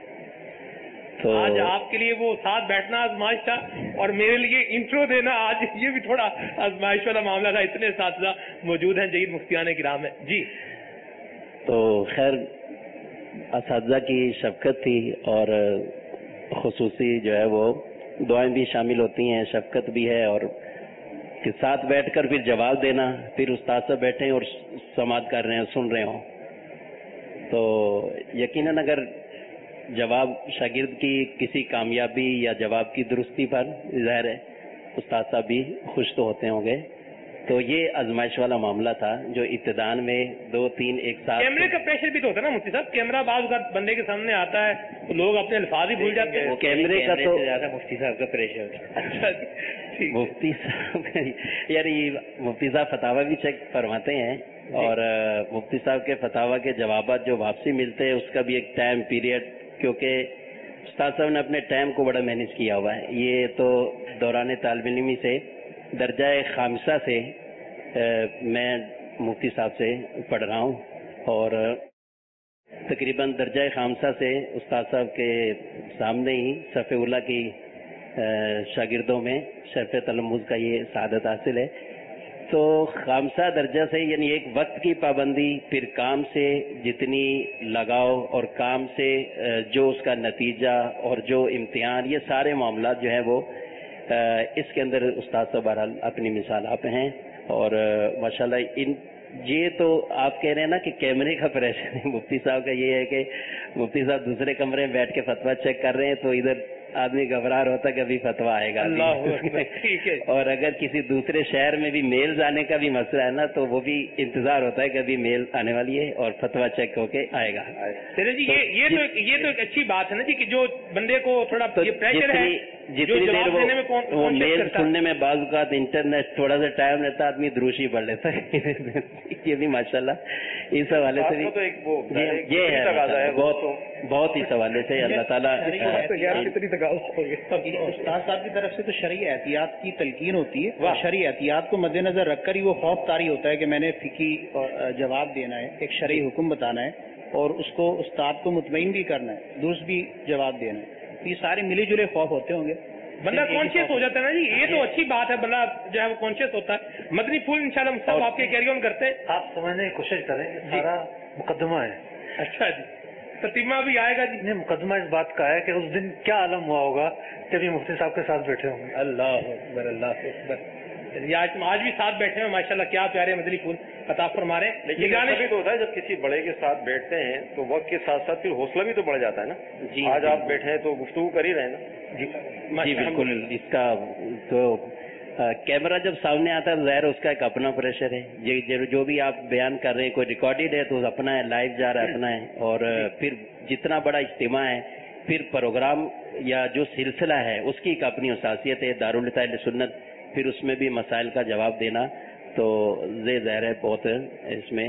تو آج آپ کے لیے وہ ساتھ بیٹھنا آزمائش تھا، اور میرے لیے انٹرو دینا آج یہ بھی تھوڑا آزمائش والا معاملہ تھا. اتنے اساتذہ موجود ہیں، جدید مفتیان کرام ہیں. جی تو خیر اساتذہ کی شفقت تھی، اور خصوصی جو ہے وہ دعائیں بھی شامل ہوتی ہیں، شفقت بھی ہے، اور کہ ساتھ بیٹھ کر پھر جواب دینا، پھر استاد سے بیٹھیں اور سماعت کر رہے ہیں، سن رہے ہوں، تو یقیناً اگر جواب شاگرد کی کسی کامیابی یا جواب کی درستی پر ظاہر ہے استاد صاحب بھی خوش تو ہوتے ہوں گے. تو یہ آزمائش والا معاملہ تھا جو ابتدان میں دو تین ایک ساتھ. کیمرے کا پریشر بھی تو ہوتا ہے نا مفتی صاحب، کیمرہ بعض اوقات بندے کے سامنے آتا ہے تو لوگ اپنے الفاظ ہی بھول جاتے ہیں. کیمرے کا تو زیادہ مفتی صاحب کا پریشر. اچھا جی، مفتی صاحب یعنی مفتی صاحب فتاوی بھی چیک فرماتے ہیں، اور مفتی صاحب کے فتاوی کے جوابات جو واپسی ملتے ہیں اس کا بھی ایک ٹائم پیریڈ، کیونکہ استاد صاحب نے اپنے ٹائم کو بڑا مینیج کیا ہوا ہے. یہ تو دوران طالب علمی سے درجہ خامسہ سے میں مفتی صاحب سے پڑھ رہا ہوں، اور تقریباً درجہ خامسہ سے استاد صاحب کے سامنے ہی صف اولیٰ کی شاگردوں میں شرف تلمذ کا یہ سعادت حاصل ہے. تو خامسہ درجہ سے یعنی ایک وقت کی پابندی، پھر کام سے جتنی لگاؤ، اور کام سے جو اس کا نتیجہ اور جو امتحان، یہ سارے معاملات جو ہیں وہ اس کے اندر استاد صاحب بہرحال اپنی مثال آپ ہیں. اور ماشاءاللہ ان یہ تو آپ کہہ رہے ہیں نا کہ کیمرے کا پریشر ہے، مفتی صاحب کا یہ ہے کہ مفتی صاحب دوسرے کمرے میں بیٹھ کے فتویٰ چیک کر رہے ہیں تو ادھر آدمی گھبرا رہا ہوتا ہے کہ ابھی فتویٰ آئے گا. اور اگر کسی دوسرے شہر میں بھی میل آنے کا بھی مسئلہ ہے نا تو وہ بھی انتظار ہوتا ہے کہ ابھی میل آنے والی ہے اور فتویٰ چیک ہو کے آئے گا. جی یہ یہ تو یہ تو ایک اچھی بات ہے نا جی کہ جو بندے کو تھوڑا پریشر ہے، جتنی دیر وہ میل سننے میں بعض اوقات انٹرنیٹ تھوڑا سا ٹائم رہتا ہے، آدمی دروشی پڑھ لیتا ہے. یہ بھی ماشاءاللہ اس حوالے سے بھی یہ ہے بہت بہت اس حوالے سے اللہ تعالیٰ استاد صاحب کی طرف سے تو شرعی احتیاط کی تلقین ہوتی ہے، شرعی احتیاط کو مد نظر رکھ کر ہی وہ خوف طاری ہوتا ہے کہ میں نے فقہی جواب دینا ہے، ایک شرعی حکم بتانا ہے، اور اس کو استاد کو مطمئن بھی کرنا ہے، درست بھی جواب دینا ہے. یہ سارے ملے جلے خوف ہوتے ہوں گے. بندہ کانشیس ہو جاتا ہے نا جی، یہ تو اچھی بات ہے، بندہ جو ہے وہ کانشیس ہوتا ہے. مدنی پھول انشاءاللہ صاحب آپ کے کیری آن کرتے ہیں. آپ سمجھنے کی کوشش کریں کہ سارا مقدمہ ہے. اچھا جی، تتیمہ بھی آئے گا جی. نہیں، مقدمہ اس بات کا ہے کہ اس دن کیا عالم ہوا ہوگا جب یہ مفتی صاحب کے ساتھ بیٹھے ہوں گے. اللہ اکبر، اللہ اکبر. آج آج بھی ساتھ بیٹھے ہیں ماشاءاللہ، کیا پیارے مدنی پھول عطا فرما رہے ہیں. لیکن یہ تو ہوتا ہے جب کسی بڑے کے ساتھ بیٹھتے ہیں تو وقت کے ساتھ ساتھ پھر حوصلہ بھی تو بڑھ جاتا ہے نا. جی آج آپ بیٹھے ہیں تو گفتگو کر ہی رہے ہیں نا. جی جی بالکل. اس کا تو کیمرہ جب سامنے آتا ہے ظاہر اس کا ایک اپنا پریشر ہے. جو بھی آپ بیان کر رہے ہیں کوئی ریکارڈیڈ ہے تو اپنا ہے، لائیو جا رہا ہے اپنا ہے. اور پھر جتنا بڑا اجتماع ہے، پھر پروگرام یا جو سلسلہ ہے اس کی ایک اپنی خاصیت ہے. دارالمعہد سنت پھر اس میں بھی مسائل کا جواب دینا تو زیر ظاہر ہے بہت اس میں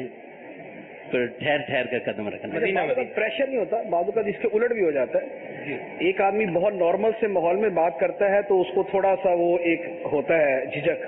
ٹھہر ٹھہر کر قدم رکھنا. پریشر نہیں ہوتا، بعض اوقات اس کے الٹ بھی ہو جاتا ہے. ایک آدمی بہت نارمل سے ماحول میں بات کرتا ہے تو اس کو تھوڑا سا وہ ایک ہوتا ہے جھجک.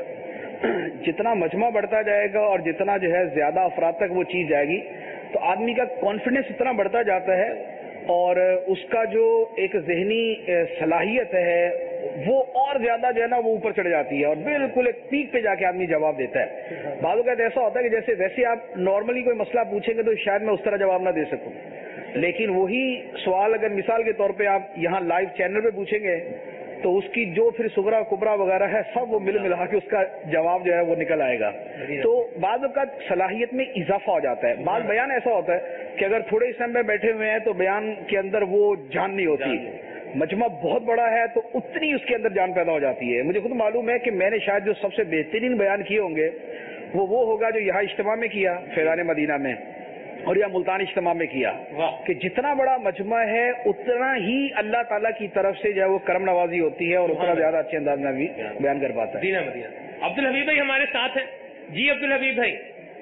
جتنا مجمع بڑھتا جائے گا اور جتنا جو ہے زیادہ افراد تک وہ چیز جائے گی تو آدمی کا کانفیڈنس اتنا بڑھتا جاتا ہے، اور اس کا جو ایک ذہنی صلاحیت ہے وہ اور زیادہ جو ہے نا وہ اوپر چڑھ جاتی ہے، اور بالکل ایک پیک پہ جا کے آدمی جواب دیتا ہے. بعض اوقات ایسا ہوتا ہے کہ جیسے ویسے آپ نارملی کوئی مسئلہ پوچھیں گے تو شاید میں اس طرح جواب نہ دے سکوں، لیکن وہی سوال اگر مثال کے طور پہ آپ یہاں لائیو چینل پہ پوچھیں گے تو اس کی جو پھر صغرا کبرا وغیرہ ہے سب وہ مل ملا کے اس کا جواب جو ہے وہ نکل آئے گا. تو بعض اوقات صلاحیت میں اضافہ ہو جاتا ہے. بعض بیان ایسا ہوتا ہے کہ اگر تھوڑے اس ٹائم میں بیٹھے ہوئے ہیں تو بیان کے اندر وہ جان نہیں ہوتی، مجمع بہت بڑا ہے تو اتنی اس کے اندر جان پیدا ہو جاتی ہے. مجھے خود معلوم ہے کہ میں نے شاید جو سب سے بہترین بیان کیے ہوں گے وہ وہ ہوگا جو یہاں اجتماع میں کیا فیضان مدینہ میں اور یا ملتان اجتماع میں کیا, کہ جتنا بڑا مجمع ہے اتنا ہی اللہ تعالیٰ کی طرف سے جو ہے وہ کرم نوازی ہوتی ہے اور اتنا زیادہ اچھے انداز میں بھی بیان کر پاتا ہے. عبدالحبیب بھائی ہمارے ساتھ ہیں. جی عبدالحبیب بھائی.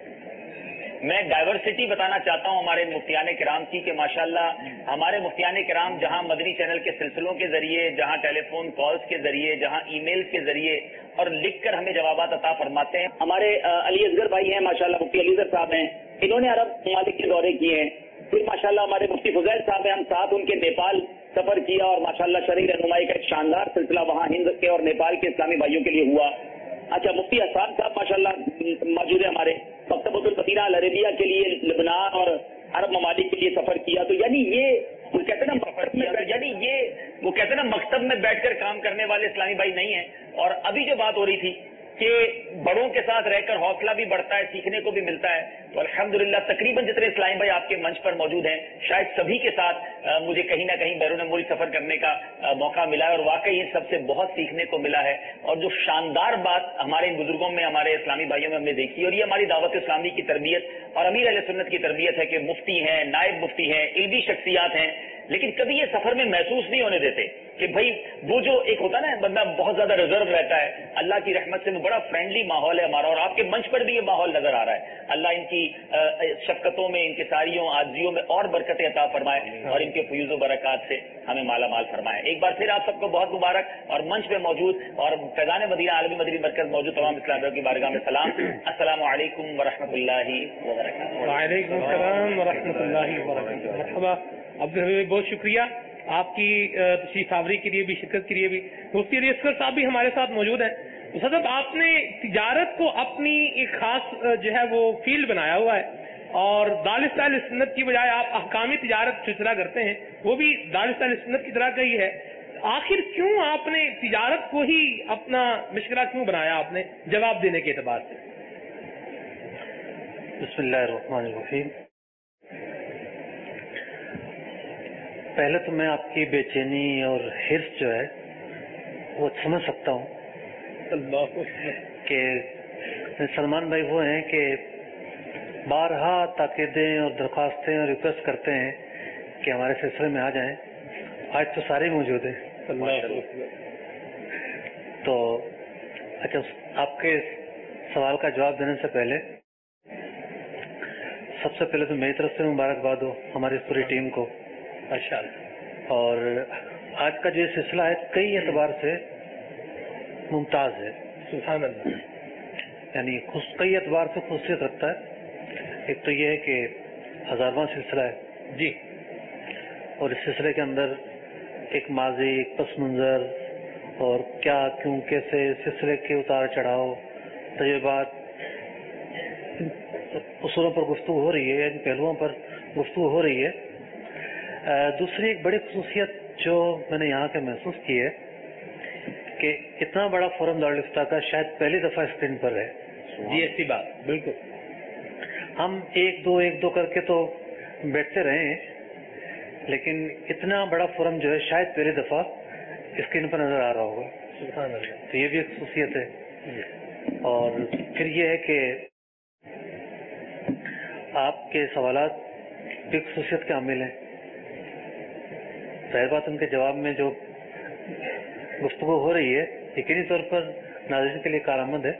میں ڈائیورسٹی بتانا چاہتا ہوں ہمارے مفتیان کرام کی کہ ماشاءاللہ ہمارے مفتیان کرام جہاں مدنی چینل کے سلسلوں کے ذریعے, جہاں ٹیلی فون کالز کے ذریعے, جہاں ای میل کے ذریعے اور لکھ کر ہمیں جوابات عطا فرماتے ہیں. ہمارے علی اصغر بھائی ہیں ماشاءاللہ, مفتی علی اصغر صاحب ہیں, انہوں نے عرب ممالک کے دورے کیے ہیں. پھر ماشاءاللہ ہمارے مفتی فضیل صاحب ہیں, ہم ساتھ ان کے نیپال سفر کیا اور ماشاءاللہ شرعی رہنمائی کا ایک شاندار سلسلہ وہاں ہند کے اور نیپال کے اسلامی بھائیوں کے لیے ہوا. اچھا, مفتی احسان صاحب ماشاءاللہ موجود ہے ہمارے, مکتبۃ المدینہ العربیہ کے لیے لبنان اور عرب ممالک کے لیے سفر کیا. تو یعنی یہ وہ کہتے ہیں نا مکتب میں یعنی یہ وہ کہتے ہیں نا مکتب میں بیٹھ کر کام کرنے والے اسلامی بھائی نہیں ہیں. اور ابھی جو بات ہو رہی تھی کہ بڑوں کے ساتھ رہ کر حوصلہ بھی بڑھتا ہے, سیکھنے کو بھی ملتا ہے, تو الحمدللہ تقریباً جتنے اسلامی بھائی آپ کے منچ پر موجود ہیں شاید سبھی کے ساتھ مجھے کہیں نہ کہیں بیرون ملک سفر کرنے کا موقع ملا ہے اور واقعی ان سب سے بہت سیکھنے کو ملا ہے. اور جو شاندار بات ہمارے بزرگوں میں, ہمارے اسلامی بھائیوں میں ہم نے دیکھی, اور یہ ہماری دعوت اسلامی کی تربیت اور امیر اہل سنت کی تربیت ہے کہ مفتی ہیں, نائب مفتی ہیں, علمی شخصیات ہیں, لیکن کبھی یہ سفر میں محسوس نہیں ہونے دیتے کہ بھائی وہ جو ایک ہوتا نا بندہ بہت زیادہ ریزرو رہتا ہے. اللہ کی رحمت سے وہ بڑا فرینڈلی ماحول ہے ہمارا, اور آپ کے منچ پر بھی یہ ماحول نظر آ رہا ہے. اللہ ان کی شفقتوں میں, ان کے ساریوں عاجزیوں میں اور برکتیں عطا فرمائے اور ان کے فیوز و برکات سے ہمیں مالا مال فرمائے. ایک بار پھر آپ سب کو بہت مبارک, اور منچ پہ موجود اور فیضان مدینہ عالمی مدنی مرکز موجود تمام اسلامیوں کی بارگاہ میں سلام. السلام علیکم ورحمۃ اللہ وبرکاتہ. وعلیکم السلام ورحمۃ اللہ وبرکاتہ. مرحبا عبدالحبیب, بہت شکریہ آپ کی تشریف آوری کے لیے بھی, شرکت کے لیے بھی. مفتی علی اصغر صاحب بھی ہمارے ساتھ موجود ہیں. صاحب آپ نے تجارت کو اپنی ایک خاص جو ہے وہ فیلڈ بنایا ہوا ہے, اور دارالفتا اہل سنت کی بجائے آپ احکامی تجارت سلسلہ کرتے ہیں, وہ بھی دارالفتا اہل سنت کی طرح کا ہی ہے. آخر کیوں آپ نے تجارت کو ہی اپنا مشغلہ کیوں بنایا آپ نے جواب دینے کے اعتبار سے؟ بسم اللہ الرحمن الرحیم. پہلے تو میں آپ کی بے چینی اور حرص جو ہے وہ سمجھ سکتا ہوں کہ سلمان بھائی وہ ہیں کہ بارہا تاکیدیں اور درخواستیں اور ریکویسٹ کرتے ہیں کہ ہمارے سلسلے میں آ جائیں. آج تو سارے موجود ہیں. تو اچھا, آپ کے سوال کا جواب دینے سے پہلے سب سے پہلے تو میری طرف سے مبارکباد ہو ہماری پوری ٹیم کو. اچھا, اور آج کا جو سلسلہ ہے کئی اعتبار سے ممتاز ہے. سبحان اللہ. یعنی کئی اعتبار سے خصوصیت رکھتا ہے. ایک تو یہ ہے کہ ہزارواں سلسلہ ہے جی, اور اس سلسلے کے اندر ایک ماضی, ایک پس منظر اور کیا کیوں کیسے سلسلے کے اتار چڑھاؤ, تجربات, اصولوں پر گفتگو ہو رہی ہے, ان پہلوؤں پر گفتگو ہو رہی ہے. دوسری ایک بڑی خصوصیت جو میں نے یہاں کے محسوس کی ہے کہ اتنا بڑا فورم دارالفتہ کا شاید پہلی دفعہ اسکرین پر ہے. جی ایسی بات بالکل. ہم ایک دو ایک دو کر کے تو بیٹھتے رہے ہیں, لیکن اتنا بڑا فورم جو ہے شاید پہلی دفعہ اسکرین پر نظر آ رہا ہوگا. سبحان اللہ. تو یہ بھی ایک خصوصیت ہے. اور پھر یہ ہے کہ آپ کے سوالات بھی خصوصیت کے حامل ہیں. ظاہر بات ان کے جواب میں جو گفتگو ہو رہی ہے یقینی طور پر ناظرین کے لیے کارآمد ہے.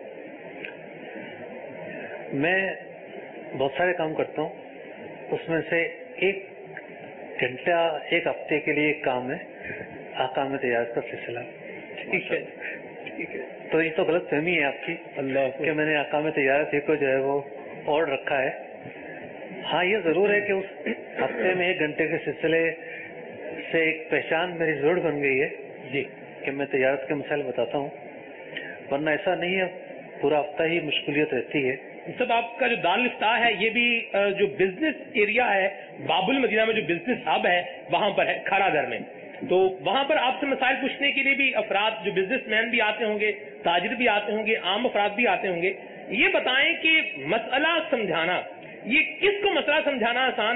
میں بہت سارے کام کرتا ہوں, اس میں سے ایک گھنٹہ ایک ہفتے کے لیے ایک کام ہے احکام تجارت کا سلسلہ. ٹھیک ہے, ٹھیک ہے. تو یہ تو غلط فہمی ہے آپ کی کہ میں نے احکام تجارت ہی کو جو ہے وہ اور رکھا ہے. ہاں یہ ضرور ہے کہ اس ہفتے میں ایک گھنٹے کے سلسلے سے ایک پہچان میری ضرور بن گئی ہے جی کہ میں تجارت کے مسائل بتاتا ہوں, ورنہ ایسا نہیں ہے, پورا ہفتہ ہی مشغولیت رہتی ہے. سب آپ کا جو دارالفتاح ہے یہ بھی جو بزنس ایریا ہے, باب المدینہ میں جو بزنس ہب ہے وہاں پر ہے کھارا گھر میں, تو وہاں پر آپ سے مسائل پوچھنے کے لیے بھی افراد جو بزنس مین بھی آتے ہوں گے, تاجر بھی آتے ہوں گے, عام افراد بھی آتے ہوں گے. یہ بتائیں کہ مسئلہ سمجھانا, یہ کس کو مسئلہ سمجھانا آسان ہے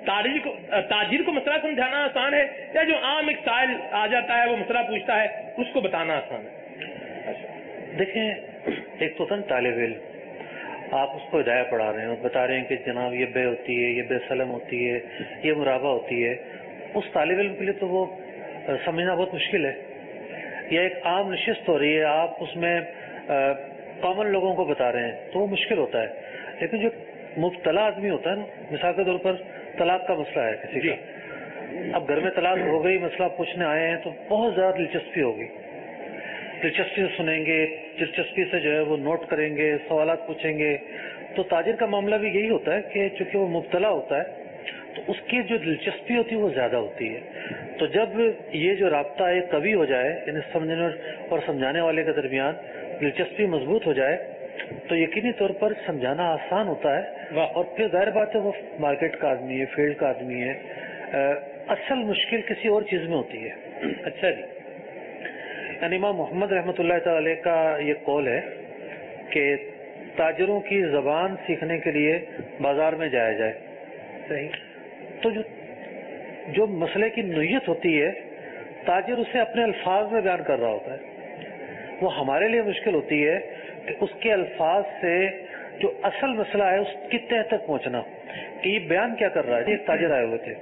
ताजिर को ताजिर को मसला समझाना आसान है, या जो आम एक साइल आ जाता है वो मसला पूछता है उसको बताना आसान है? देखें, एक तो था तालिब इल्म, आप उसको हिदायत पढ़ा रहे हैं, बता रहे हैं कि जनाब ये बे होती है, ये बे सलम होती है, ये मुराबा होती है, उस तालिब इल्म के लिए तो वो समझना बहुत मुश्किल है। या एक आम नशिस्त हो रही है, आप उसमें कॉमन लोगों को बता रहे हैं तो वो मुश्किल होता है। लेकिन जो मुब्तला आदमी होता है ना, मिसाल के तौर पर तलाक का मसला है किसी का, अब घर में तलाक हो गई, मसला पूछने आए हैं तो बहुत ज़्यादा दिलचस्पी होगी, दिलचस्पी से सुनेंगे, दिलचस्पी से जो है वो नोट करेंगे, सवालात पूछेंगे। तो ताजिर का मामला भी यही होता है कि चूंकि वो मुब्तला होता है तो उसकी जो दिलचस्पी होती है वो ज़्यादा होती है। तो जब ये जो राब्ता एक कवि हो जाए, यानी समझने और समझाने वाले के दरमियान दिलचस्पी मजबूत हो जाए, तो यकीनी तौर पर समझाना आसान होता है। और फिर जाहिर बात है वो मार्केट का आदमी है, फील्ड का आदमी है। आ, असल मुश्किल किसी और चीज़ में होती है। अच्छा जी, यानी इमाम मोहम्मद रहमतुल्लाह तआला का ये कौल है कि ताजरों की ज़बान सीखने के लिए बाजार में जाया जाए। सही। तो जो जो मसले की नीयत होती है, ताजिर उसे अपने अल्फाज में बयान कर रहा होता है। वो हमारे लिए मुश्किल होती है कि उसके अल्फाज से जो असल मसला है उसकी तह तक पहुंचना, कि ये बयान क्या कर रहा है। एक ताजिर आए हुए थे,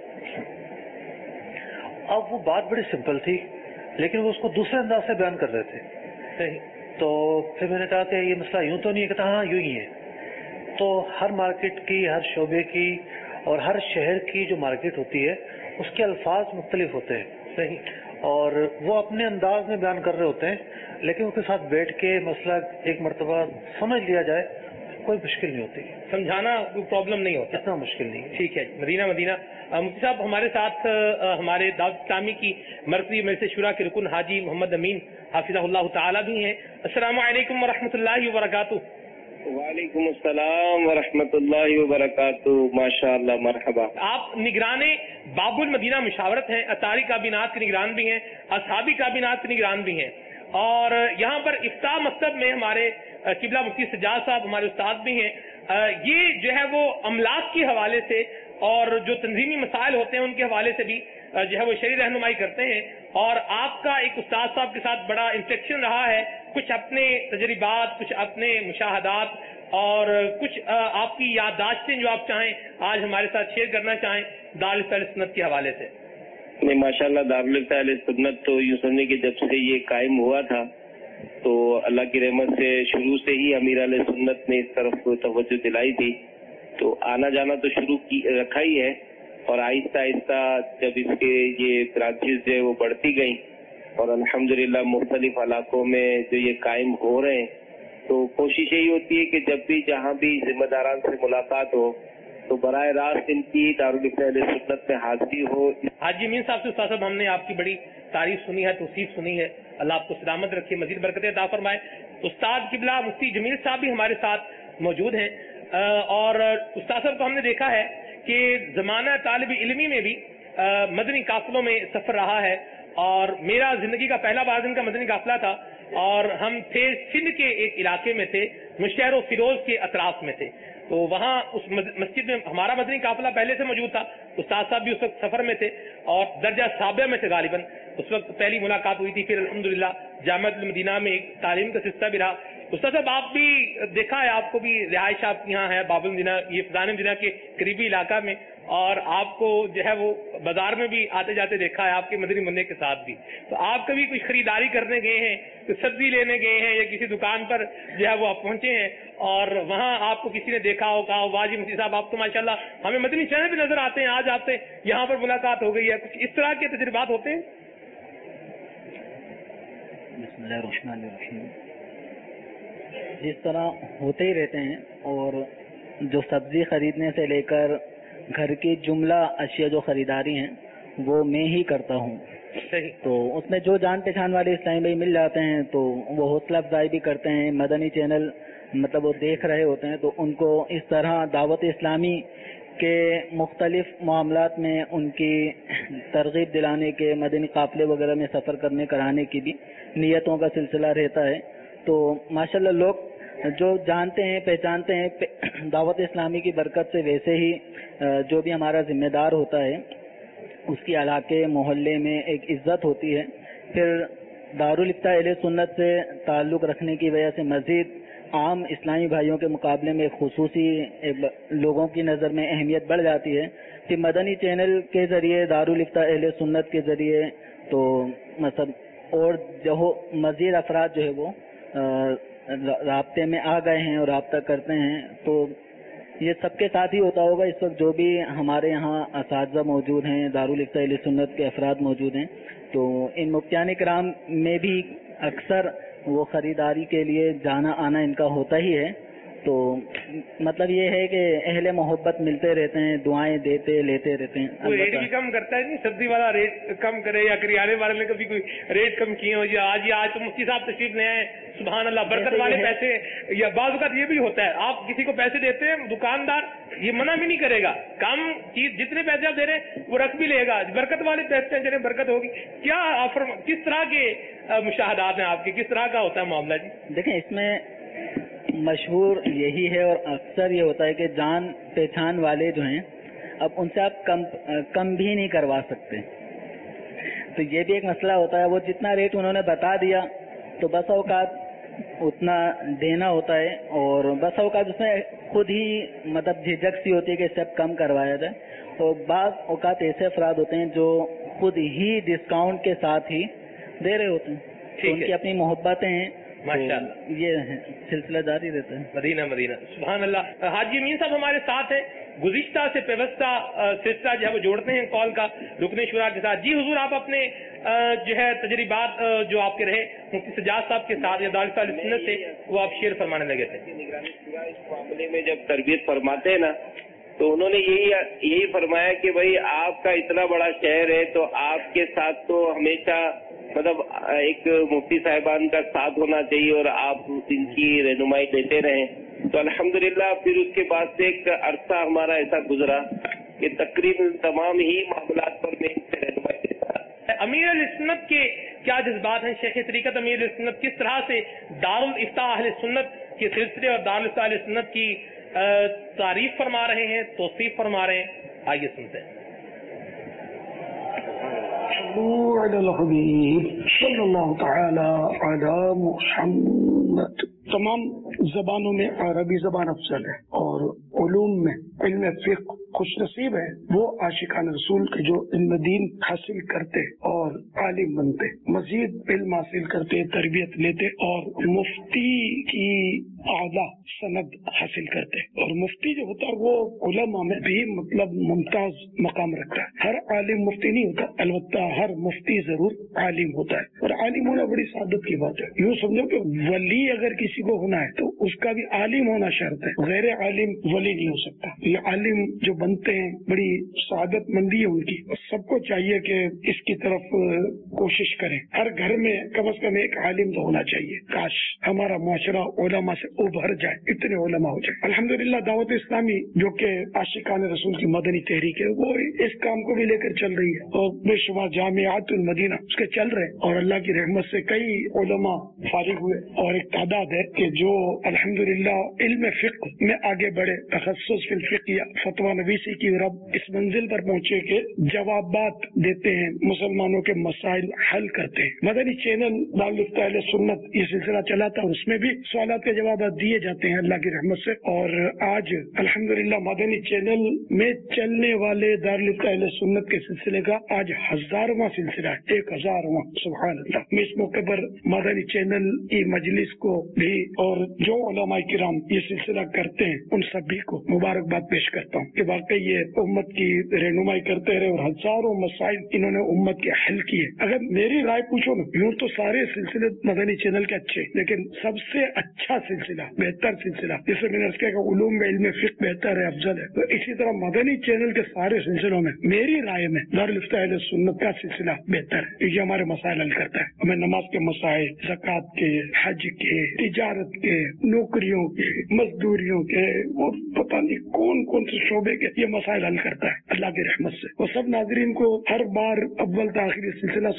अब वो बात बड़ी सिंपल थी लेकिन वो उसको दूसरे अंदाज से बयान कर रहे थे। सही। तो फिर मैंने कहा कि ये मसला यूं तो नहीं है, कहता हाँ यूं ही है। तो हर मार्केट की, हर शोबे की और हर शहर की जो मार्केट होती है उसके अल्फाज मुख्तलिफ होते हैं। सही। और वो अपने अंदाज में बयान कर रहे होते हैं, लेकिन उसके साथ बैठ के मसला एक मरतबा समझ लिया जाए कोई मुश्किल नहीं होती, समझाना कोई प्रॉब्लम नहीं होता, इतना मुश्किल नहीं है। ठीक है। मदीना मदीना मुफ्ती साहब हमारे साथ आ, हमारे दावत इस्लामी की मरकज़ी मजलिस शुरा के रुकन हाजी मोहम्मद अमीन हाफिज़हुल्लाह ताला भी हैं। अस्सलामु अलैकुम व रहमतुल्लाहि व बरकातुहू। वालेकुम अस्सलाम व रहमतुल्लाहि व बरकातुहू। माशाअल्लाह, मरहबा। आप निगराने बाबुल मदीना मुशावरत हैं, अतारी काबिनात के निगरान भी हैं, असहाबी काबिनात के निगरान भी हैं, और यहाँ पर इफ्ता मकतब में हमारे किबला मुफ्ती सज्जाद साहब हमारे उस्ताद भी हैं। ये जो है वो अमलाक के हवाले से और जो तंजीमी मसाइल होते हैं उनके हवाले से भी जो है वो शरई रहनुमाई करते हैं। और आपका एक उस्ताद साहब के साथ बड़ा इंटरेक्शन रहा है, कुछ अपने तजर्बात, कुछ अपने मुशाहदात और कुछ आपकी याददाश्तें जो आप चाहें आज हमारे साथ शेयर करना चाहें दारुल इफ्ता सुन्नत के हवाले से। नहीं, माशाल्लाह, दारुल इफ्ता सुन्नत तो यूं समझे कि जब से ये कायम हुआ था तो अल्लाह की रहमत से शुरू से ही अमीर अहले सुन्नत ने इस तरफ तवज्जो दिलाई थी, तो आना जाना तो शुरू की रखा ही है। और आहिस्ता आहिस्ता जब इसके ये ब्रांचेस जो है वो बढ़ती गई और अल्हम्दुलिल्लाह मुख्तलिफ इलाकों में जो ये कायम हो रहे हैं, तो कोशिश यही होती है कि जब भी जहाँ भी जिम्मेदारान से मुलाकात हो तो बराह रास्त इनकी दारुल इफ्ता सुन्नत में हाजिरी हो। हाजी अमीन साहब से उस्ताद साहब हमने आपकी बड़ी तारीफ सुनी है, तौसीफ सुनी है, अल्लाह आपको सलामत रखे, मजीद बरकतें अता फरमाए। उस्ताद किबला मुफ्ती जमील साहब भी हमारे साथ मौजूद हैं, और उस्ताद साहब को हमने देखा है कि जमाना तालिब इल्मी में भी मदनी काफिलों में सफर रहा है, और मेरा जिंदगी का पहला बार का मदनी काफिला था, और हम थे सिंध के एक इलाके में थे, मुशहर व फिरोज के अतराफ में थे। तो वहाँ उस मस्जिद में हमारा मदनी काफिला पहले से मौजूद था, उस्ताद साहब भी उस वक्त सफर में थे और दर्जा साबिया में थे गालिबन। उस वक्त पहली मुलाकात हुई थी, फिर अल्हम्दुलिल्लाह जामिअतुल मदीना में एक तालीम का सिलसिला भी रहा। उस्ताद साहब आप भी देखा है, आपको भी रिहाइश आपकी यहाँ है बाबुल मदीना, ये फजान मदीना के करीबी इलाका में, और आपको जो है वो बाजार में भी आते जाते देखा है आपके मदनी बनने के साथ भी। तो आप कभी कुछ खरीदारी करने गए हैं, तो सब्जी लेने गए हैं या किसी दुकान पर जो है वो आप पहुंचे हैं और वहाँ आपको किसी ने देखा हो, कहा वाह जी मुफ्ती साहब आप तो माशाल्लाह हमें मदनी चैनल पे नजर आते हैं, आज आपसे यहाँ पर मुलाकात हो गई है, कुछ इस तरह के तजुर्बात होते हैं? जिस तरह होते ही रहते हैं, और जो सब्जी खरीदने से लेकर घर की जुमला अशिया जो खरीदारी हैं वो मैं ही करता हूँ। तो उसमें जो जान पहचान वाले इस्लामी भाई मिल जाते हैं तो वो हौसला अफजाई भी करते हैं, मदनी चैनल मतलब वो देख रहे होते हैं तो उनको इस तरह दावत इस्लामी के मुख्तलिफ मामलात में उनकी तरगीब दिलाने के, मदनी काफिले वगैरह में सफ़र करने कराने की भी नियतों का सिलसिला रहता है। तो माशाल्लाह लोग जो जानते हैं, पहचानते हैं दावत इस्लामी की बरकत से, वैसे ही جو بھی ہمارا ذمہ دار ہوتا ہے اس کی علاقے محلے میں ایک عزت ہوتی ہے. پھر دارالفتاء اہل سنت سے تعلق رکھنے کی وجہ سے مزید عام اسلامی بھائیوں کے مقابلے میں خصوصی لوگوں کی نظر میں اہمیت بڑھ جاتی ہے کہ مدنی چینل کے ذریعے دارالفتاء اہل سنت کے ذریعے تو مطلب اور جو مزید افراد جو ہے وہ رابطے میں آ گئے ہیں اور رابطہ کرتے ہیں. تو یہ سب کے ساتھ ہی ہوتا ہوگا. اس وقت جو بھی ہمارے یہاں اساتذہ موجود ہیں دارالفتاء اہل سنت کے افراد موجود ہیں تو ان مفتیان کرام میں بھی اکثر وہ خریداری کے لیے جانا آنا ان کا ہوتا ہی ہے. تو مطلب یہ ہے کہ اہل محبت ملتے رہتے ہیں, دعائیں دیتے لیتے رہتے ہیں. کوئی ریٹ بھی کم کرتا ہے نہیں, سبزی والا ریٹ کم کرے یا کریانے والے نے کبھی کوئی ریٹ کم کیے ہو یا آج آج تو مفتی صاحب تشریف لے آئے سبحان اللہ برکت والے پیسے, یا بعض اوقات یہ بھی ہوتا ہے آپ کسی کو پیسے دیتے ہیں دکاندار یہ منع بھی نہیں کرے گا, کم چیز جتنے پیسے آپ دے رہے ہیں وہ رکھ بھی لے گا, برکت والے پیسے ہیں جنہیں برکت ہوگی. کیا آفر کس طرح کے مشاہدات ہیں آپ کے, کس طرح کا ہوتا ہے معاملہ جی؟ دیکھیں اس میں مشہور یہی ہے اور اکثر یہ ہوتا ہے کہ جان پہچان والے جو ہیں اب ان سے آپ کم کم بھی نہیں کروا سکتے. تو یہ بھی ایک مسئلہ ہوتا ہے. وہ جتنا ریٹ انہوں نے بتا دیا تو بس اوقات اتنا دینا ہوتا ہے اور بس اوقات اس میں خود ہی مطلب جھجک سی ہوتی ہے کہ سب کم کروایا جائے. تو بعض اوقات ایسے افراد ہوتے ہیں جو خود ہی ڈسکاؤنٹ کے ساتھ ہی دے رہے ہوتے ہیں, تو ان کی اپنی محبتیں ہیں, ماشاءاللہ یہ سلسلہ جاری رہتا ہے. مدینہ مدینہ سبحان اللہ. حاجی امین صاحب ہمارے ساتھ ہیں, گزشتہ سے پیوستہ سلسلہ جو ہے وہ جوڑتے ہیں کال کا رکن شورا کے ساتھ. جی حضور آپ اپنے جو ہے تجربات جو آپ کے رہے مفتی سجاد صاحب کے ساتھ یا دارالفتاء اہل سنت سے وہ آپ شیئر فرمانے لگے تھے. اس معاملے میں جب تربیت فرماتے ہیں نا تو انہوں نے یہی یہی فرمایا کہ بھائی آپ کا اتنا بڑا شہر ہے تو آپ کے ساتھ تو ہمیشہ مطلب ایک مفتی صاحبان کا ساتھ ہونا چاہیے اور آپ ان کی رہنمائی دیتے رہیں. تو الحمدللہ پھر اس کے بعد سے ایک عرصہ ہمارا ایسا گزرا کہ تقریباً تمام ہی معاملات پر میں ان سے رہنمائی دیتا. امیر اہل سنت کے کیا جذبات ہیں؟ شیخ طریقت امیر اہل سنت کس طرح سے دارالفتاء اہل سنت کے سلسلے اور دارالفتاء اہل سنت کی تعریف فرما رہے ہیں, توصیف فرما رہے ہیں, آئیے سنتے ہیں. علی الحبیب صلی اللہ تعالی علی محمد. تمام زبانوں میں عربی زبان افضل ہے اور علوم میں علم فقہ خوش نصیب ہے وہ عاشقان رسول کے جو علم دین حاصل کرتے اور عالم بنتے, مزید علم حاصل کرتے, تربیت لیتے اور مفتی کی اعلیٰ سند حاصل کرتے. اور مفتی جو ہوتا ہے وہ علماء میں بھی مطلب ممتاز مقام رکھتا ہے. ہر عالم مفتی نہیں ہوتا, البتہ ہر مفتی ضرور عالم ہوتا ہے. اور عالم ہونا بڑی سعادت کی بات ہے. یوں سمجھو کہ ولی اگر کسی کو ہونا ہے تو اس کا بھی عالم ہونا شرط ہے, غیر عالم ولی نہیں ہو سکتا. یہ عالم جو بنتے ہیں بڑی سعادت مندی ہے ان کی. سب کو چاہیے کہ اس کی طرف کوشش کریں. ہر گھر میں کم از کم ایک عالم تو ہونا چاہیے. کاش ہمارا معاشرہ علماء سے ابھر جائے, اتنے علماء ہو جائے. الحمدللہ دعوت اسلامی جو کہ عاشقان رسول کی مدنی تحریک ہے وہ اس کام کو بھی لے کر چل رہی ہے اور بے شمار جامعات المدینہ اس کے چل رہے ہیں. اور اللہ کی رحمت سے کئی علماء فارغ ہوئے اور ایک تعداد ہے کہ جو الحمدللہ علم فقہ میں آگے بڑھے, تخصص فی الفقہ فتویٰ نویسی کی رب اس منزل پر پہنچے کہ جوابات دیتے ہیں, مسلمانوں کے مسائل حل کرتے ہیں. مدنی چینل دارالفتاء اہل سنت یہ سلسلہ چلاتا ہے, اس میں بھی سوالات کے جوابات دیے جاتے ہیں اللہ کی رحمت سے. اور آج الحمدللہ مدنی چینل میں چلنے والے دارالفتاء اہل سنت کے سلسلے کا آج ہزارواں سلسلہ ہے, ایک ہزارواں. سبحان اللہ. میں اس موقع پر مدنی چینل کی مجلس کو بھی اور جو علماء کرام یہ سلسلہ کرتے ہیں ان سبھی کو مبارکباد پیش کرتا ہوں کہ واقعی یہ امت کی رہنمائی کرتے رہے اور ہزاروں مسائل انہوں نے امت کے حل کیے. اگر میری رائے پوچھو نا, یوں تو سارے سلسلے مدنی چینل کے اچھے, لیکن سب سے اچھا سلسلہ, بہتر سلسلہ, جسے میں نے اس کہا کہ علوم میں علم فقہ بہتر ہے, افضل ہے, تو اسی طرح مدنی چینل کے سارے سلسلوں میں میری رائے میں دارالفتاء اہل سنت کا سلسلہ بہتر ہے, کیونکہ ہمارے مسائل حل کرتا ہے. ہمیں نماز کے مسائل, زکوٰۃ کے, حج کے, تجارت کے, نوکریوں کے, مزدوریوں کے, اور پتہ نہیں کون کون سے شعبے کے یہ مسائل حل کرتا ہے اللہ کی رحمت سے. وہ سب ناظرین کو ہر بار اول تاخیر سلسلہ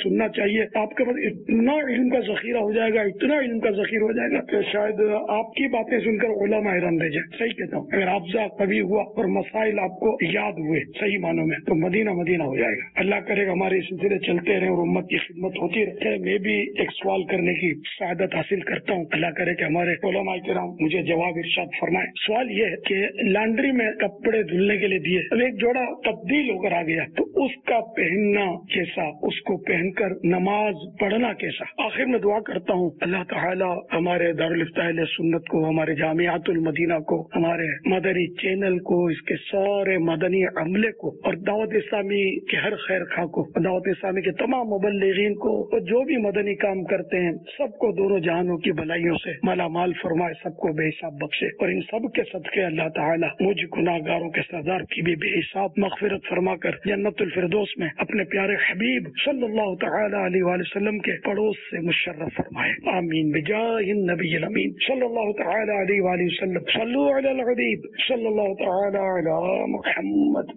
सुनना चाहिए। आपके पास इतना इल्म का जखीरा हो जाएगा, इतना इल्म का जखीरा हो जाएगा कि शायद आपकी बातें सुनकर उलमा हैरान रह जाए। सही कहता हूँ, अगर आपजा कभी हुआ और मसाइल आपको याद हुए सही मानों में तो मदीना मदीना हो जाएगा। अल्लाह करेगा हमारे सिलसिले चलते रहे और उम्मत की खिदमत होती रहे। मैं भी एक सवाल करने की सआदत हासिल करता हूँ। अल्लाह करे कि हमारे उलमा किराम मुझे जवाब इरशाद फरमाए। सवाल ये है कि लॉन्ड्री में कपड़े धुलने के लिए दिए, अब एक जोड़ा तब्दील होकर आ गया तो उसका पहनना कैसा, उसको पहनकर नमाज पढ़ना कैसा। आखिर में दुआ करता हूँ अल्लाह ताला हमारे दारुल इफ्ताह अहले सुन्नत को, हमारे जामियातुल मदीना को, हमारे मदनी चैनल को, इसके सारे मदनी अमले को और दावत इस्लामी के हर खैर खा को, दावत इस्लामी के तमाम मुबल्लिगीन को और जो भी मदनी काम करते हैं सबको दोनों जहानों की भलाइयों से माला माल फरमाए, सबको बेहिसाब बख्शे और इन सब के सदके अल्लाह ताला मुझ गुनाहगारों के सरदार की भी बेहिसाब मगफिरत फरमाकर जन्नतुल फिरदौस में अपने प्यारे हबीब सल्लल्लाहु तआला अलैहि वसल्लम के पड़ोस से मुशर्रफ फरमाए। आमीन बिजाहिन नबील अमीन सल्लल्लाहु तआला अलैहि वसल्लम। सल्लु अलल हबीब सल्लल्लाहु तआला अला मुहम्मद।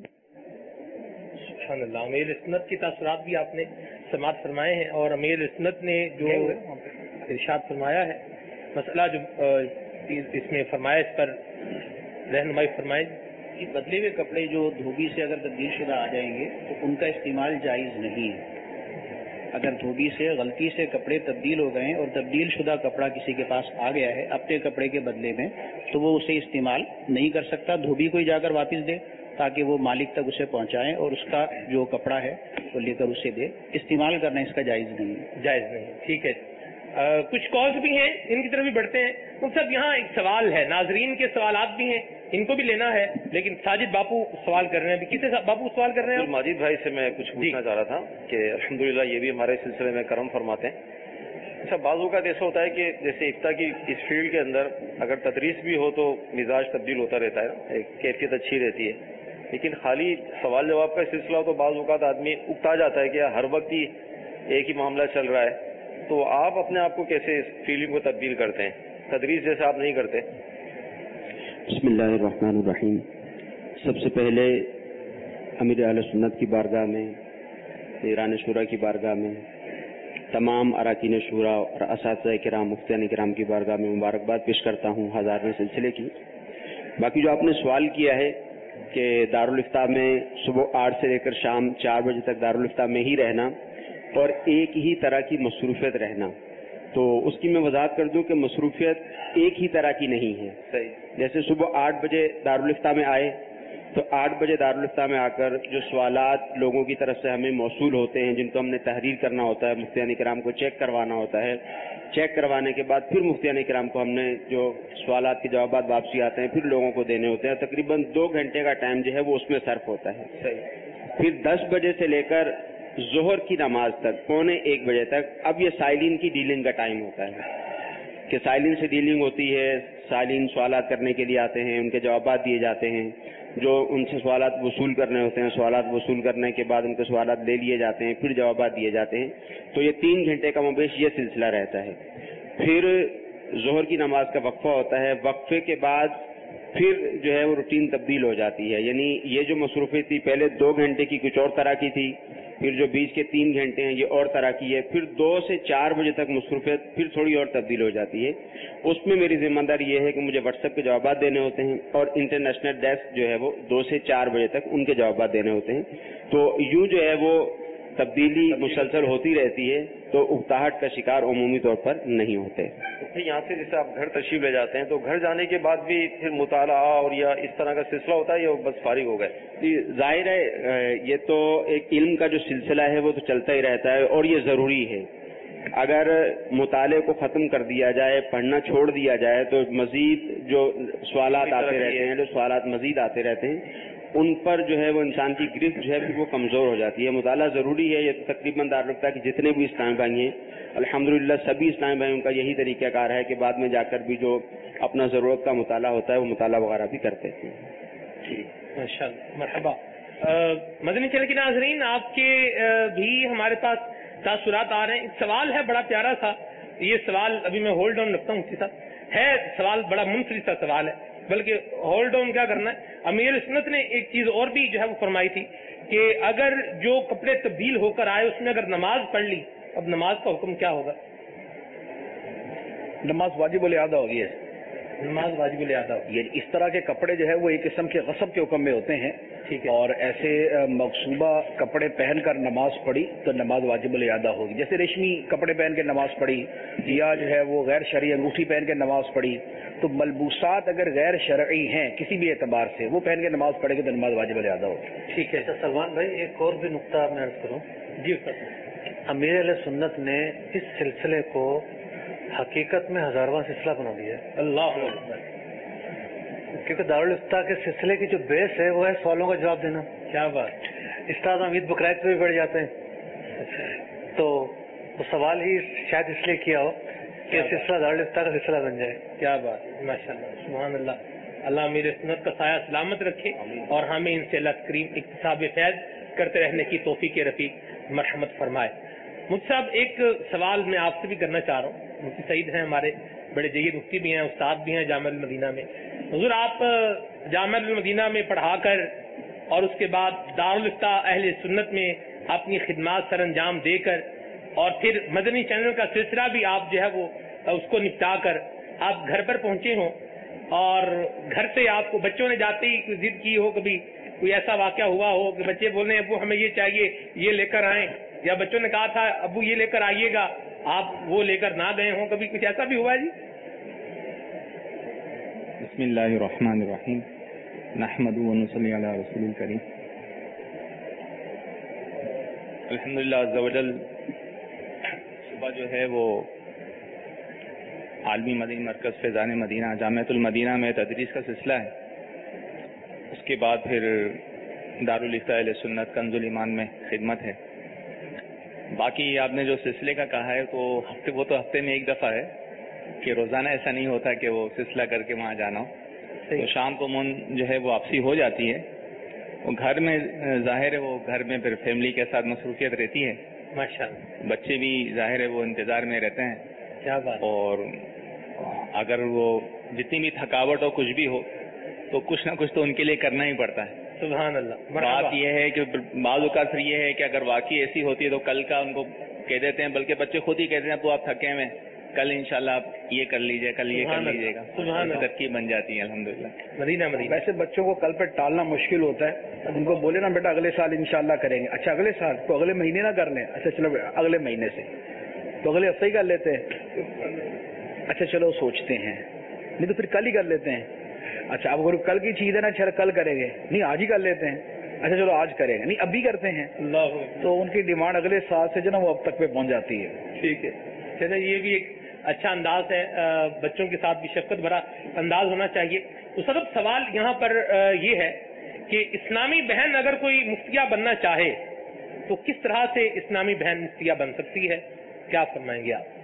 सुभानअल्लाह। अमीर सुन्नत की तासुरात भी आपने समात फरमाए हैं और अमीर सुन्नत ने जो इरशाद फरमाया है, मसला जो इसमें फरमाया, इस पर रहनुमाई फरमाए। कि बदले हुए कपड़े जो धोबी से अगर तब्दील शुदा आ जाएंगे तो उनका इस्तेमाल जायज़ नहीं है। अगर धोबी से गलती से कपड़े तब्दील हो गए और तब्दील शुदा कपड़ा किसी के पास आ गया है अपने कपड़े के बदले में, तो वो उसे इस्तेमाल नहीं कर सकता। धोबी को ही जाकर वापस दे ताकि वो मालिक तक उसे पहुंचाए और उसका जो कपड़ा है वो लेकर उसे दे। इस्तेमाल करना इसका जायज़ नहीं है। जायज़ नहीं, ठीक है। आ, कुछ कॉल्स भी हैं, इनकी तरफ भी बढ़ते हैं। तो सब यहाँ एक सवाल है, नाजरीन के सवालात भी हैं, इनको भी लेना है, लेकिन साजिद बापू सवाल कर रहे हैं। अभी किसे बापू सवाल कर रहे हैं? माजिद भाई से मैं कुछ पूछना चाह रहा था कि अल्हम्दुलिल्लाह ये भी हमारे सिलसिले में करम फरमाते हैं। अच्छा, बाजू का ऐसा होता है कि जैसे इफ्ता की इस फील्ड के अंदर अगर तदरीस भी हो तो मिजाज तब्दील होता रहता है, एक कैफियत अच्छी रहती है, लेकिन खाली सवाल जवाब का सिलसिला हो तो बाज़ औक़ात आदमी उकता जाता है कि हर वक्त ही एक ही मामला चल रहा है। तो आप अपने आप को कैसे इस फीलिंग को तब्दील करते हैं? तदरीस जैसे आप नहीं करते। बिस्मिल्लाहिर्रहमानिर्रहीम। सबसे पहले अमीर अहले सुन्नत की बारगाह में, ईरान शूरा की बारगाह में, तमाम अराकीन शूरा और असातिज़ा किराम, मुफ्तियान किराम की बारगाह में मुबारकबाद पेश करता हूँ हज़ारवें सिलसिले की। बाकी जो आपने सवाल किया है कि दारुल इफ्ता में सुबह आठ से लेकर शाम चार बजे तक दारुल इफ्ता में ही रहना और एक ही तरह की मसरूफियत रहना, तो उसकी मैं वजाहत कर दूं कि मसरूफियत एक ही तरह की नहीं है। सही। जैसे सुबह आठ बजे दारुल इफ्ता में आए तो आठ बजे दारुल इफ्ता में आकर जो सवालात लोगों की तरफ से हमें मौसूल होते हैं, जिनको हमने तहरीर करना होता है, मुफ्तियान किराम को चेक करवाना होता है, चेक करवाने के बाद फिर मुफ्तियान किराम को हमने जो सवालात के जवाब वापसी आते हैं फिर लोगों को देने होते हैं। तकरीबन दो घंटे का टाइम जो है वो उसमें सर्फ होता है। सही। फिर दस बजे से लेकर जोहर की नमाज तक पौने एक बजे तक अब ये साइलिन की डीलिंग का टाइम होता है कि साइलिन से डीलिंग होती है। साइलिन सवालात करने के लिए आते हैं, उनके जवाब दिए जाते हैं, जो उनसे सवालात वसूल करने होते हैं, सवालात वसूल करने के बाद उनके सवालात ले लिए जाते हैं, फिर जवाब दिए जाते हैं। तो ये तीन घंटे का मबेश ये सिलसिला रहता है। फिर जोहर की नमाज का वक्फा होता है, वक्फे के बाद फिर जो है वो रूटीन तब्दील हो जाती है। यानी ये जो मसरूफियत थी पहले दो घंटे की कुछ और तरह की थी, फिर जो बीच के तीन घंटे हैं ये और तरह की है, फिर दो से चार बजे तक मसरूफियत फिर थोड़ी और तब्दील हो जाती है। उसमें मेरी जिम्मेदारी ये है कि मुझे व्हाट्सएप के जवाब देने होते हैं और इंटरनेशनल डेस्क जो है वो दो से चार बजे तक उनके जवाब देने होते हैं। तो यूं जो है वो तब्दीली मुसलसल होती रहती है, तो उकताहट का शिकार उमूमी तौर पर नहीं होते। तो फिर यहाँ से जैसे आप घर तशरीफ ले जाते हैं तो घर जाने के बाद भी फिर मुताला और या इस तरह का सिलसिला होता है या बस फारिग हो गए? जाहिर है ये तो एक इल्म का जो सिलसिला है वो तो चलता ही रहता है और ये ज़रूरी है। अगर मुताले को ख़त्म कर दिया जाए, पढ़ना छोड़ दिया जाए तो मज़ीद जो सवालात आते रहते हैं, जो सवालात मज़ीद आते रहते हैं, उन पर जो है वो इंसान की गिरफ्त जो है फिर वो कमज़ोर हो जाती है। मुताला ज़रूरी है। ये तकरीबन दारुल इफ्ता के जितने भी इस्लामी भाई हैं, अल्हम्दुलिल्लाह सभी इस्लामी भाइयों का यही तरीक़ाकार है कि बाद में जाकर भी जो अपना ज़रूरत का मुताला होता है वो मुताला वगैरह भी करते हैं। माशाअल्लाह, मरहबा। मदनी चैनल के नाज़रीन, आपके आ, भी हमारे पास तासुरात आ रहे हैं। एक सवाल है बड़ा प्यारा सा, ये सवाल अभी मैं होल्ड ऑन रखता हूँ साहब, है सवाल बड़ा मुनफरिद सा सवाल है, बल्कि होल्ड ऑन क्या करना है। अमीर सुन्नत ने एक चीज और भी जो है वो फरमाई थी کہ اگر جو کپڑے تبدیل ہو کر آئے اس نے اگر نماز پڑھ لی، اب نماز کا حکم کیا ہوگا؟ نماز واجب الادا ہوگی ہے، نماز واجب الادا ہوگی. یہ اس طرح کے کپڑے جو ہے وہ ایک قسم کے غصب کے حکم میں ہوتے ہیں. ٹھیک ہے. اور ایسے مقصوبہ کپڑے پہن کر نماز پڑھی تو نماز واجب الادا ہوگی. جیسے ریشمی کپڑے پہن کے نماز پڑھی یا جو ہے وہ غیر شرعی انگوٹھی پہن کے نماز پڑھی، تو ملبوسات اگر غیر شرعی ہیں کسی بھی اعتبار سے وہ پہن کے نماز پڑھے گی تو نماز واجب الادا ہوگی. ٹھیک ہے. سلمان بھائی ایک اور بھی نقطہ میں عرض کروں. جی استاد. امیر علیہ سنت نے اس سلسلے کو حقیقت میں ہزارواں سلسلہ بنا دیا ہے. اللہ اکبر. کیونکہ دارالفتہ کے سلسلے کی جو بیس ہے وہ ہے سوالوں کا جواب دینا. کیا بات. استاد ہم عید بقرعید پہ بھی بیٹھ جاتے ہیں تو وہ سوال ہی شاید اس لیے کیا ہو کہ سلسلہ دارالفتہ کا سلسلہ بن جائے. کیا بات. ماشاء اللہ سبحان اللہ. اللہ امیر سنت کا سایہ سلامت رکھے اور ہمیں ان سے اللہ کریم اکتساب فیض کرتے رہنے کی توفیق رفیق مرحمت فرمائے. مجھ صاحب ایک سوال میں آپ سے بھی کرنا چاہ رہا ہوں. مفتی سعید ہیں ہمارے، بڑے جید مفتی بھی ہیں، استاد بھی ہیں جامعہ المدینہ میں. حضور آپ جامعہ المدینہ میں پڑھا کر اور اس کے بعد دارالفتہ اہل سنت میں اپنی خدمات سر انجام دے کر اور پھر مدنی چینل کا سلسلہ بھی آپ جو ہے وہ اس کو نپٹا کر آپ گھر پر پہنچے ہوں اور گھر سے آپ کو بچوں نے جاتے ہی کوئی ضد کی ہو، کبھی کوئی ایسا واقعہ ہوا ہو کہ بچے بول رہے ہیں ابو ہمیں یہ چاہیے یہ لے کر آئیں، یا بچوں نے کہا تھا ابو یہ لے کر آئیے گا آپ وہ لے کر نہ گئے ہوں، کبھی کچھ ایسا بھی ہوا ہے؟ جی بسم اللہ الرحمن الرحیم نحمد و نصلی علی رسول الکریم. الحمدللہ عز و جل صبح جو ہے وہ عالمی مدنی مرکز فیضان مدینہ جامعۃ المدینہ میں تدریس کا سلسلہ ہے. اس کے بعد پھر دارالفتہ اہل سنت کنز الایمان میں خدمت ہے. باقی آپ نے جو سلسلے کا کہا ہے تو ہفتے وہ تو ہفتے میں ایک دفعہ ہے کہ روزانہ ایسا نہیں ہوتا کہ وہ سلسلہ کر کے وہاں جانا ہو. تو شام کو من جو ہے وہ واپسی ہو جاتی ہے. وہ گھر میں ظاہر ہے وہ گھر میں پھر فیملی کے ساتھ مصروفیت رہتی ہے. ماشاءاللہ. بچے بھی ظاہر ہے وہ انتظار میں رہتے ہیں. کیا بات. اور اگر وہ جتنی بھی تھکاوٹ ہو کچھ بھی ہو تو کچھ نہ کچھ تو ان کے لیے کرنا ہی پڑتا ہے. سبحان اللہ. بات یہ ہے کہ بعض اوقات پھر یہ ہے کہ اگر واقعی ایسی ہوتی ہے تو کل کا ان کو کہہ دیتے ہیں، بلکہ بچے خود ہی کہتے ہیں ابو آپ تھکے ہوئے کل انشاءاللہ آپ یہ کر لیجیے کل یہ کر لیجیے گا. ترقی بن جاتی ہے الحمدللہ. مدینہ مدینہ. ویسے بچوں کو کل پہ ٹالنا مشکل ہوتا ہے. ان کو بولے نا بیٹا اگلے سال انشاءاللہ کریں گے. اچھا اگلے سال تو اگلے مہینے نہ کر لیں. اچھا چلو اگلے مہینے سے تو اگلے ہفتے ہی کر لیتے ہیں. اچھا چلو سوچتے ہیں، نہیں تو پھر کل ہی کر لیتے ہیں. اچھا اب اگر کل کی چیز ہے نا اچھا کل کریں گے، نہیں آج ہی کر لیتے ہیں. اچھا چلو آج کریں گے، نہیں اب بھی کرتے ہیں. تو ان کی ڈیمانڈ اگلے سال سے جو نا وہ اب تک پہ پہنچ جاتی ہے. ٹھیک ہے. چلے یہ بھی ایک اچھا انداز ہے، بچوں کے ساتھ بھی شفقت بھرا انداز ہونا چاہیے. تو سر سوال یہاں پر یہ ہے کہ اسلامی بہن اگر کوئی مفتیہ بننا چاہے تو کس طرح سے اسلامی بہن مفتیہ بن سکتی ہے؟ کیا فرمائیں گے آپ؟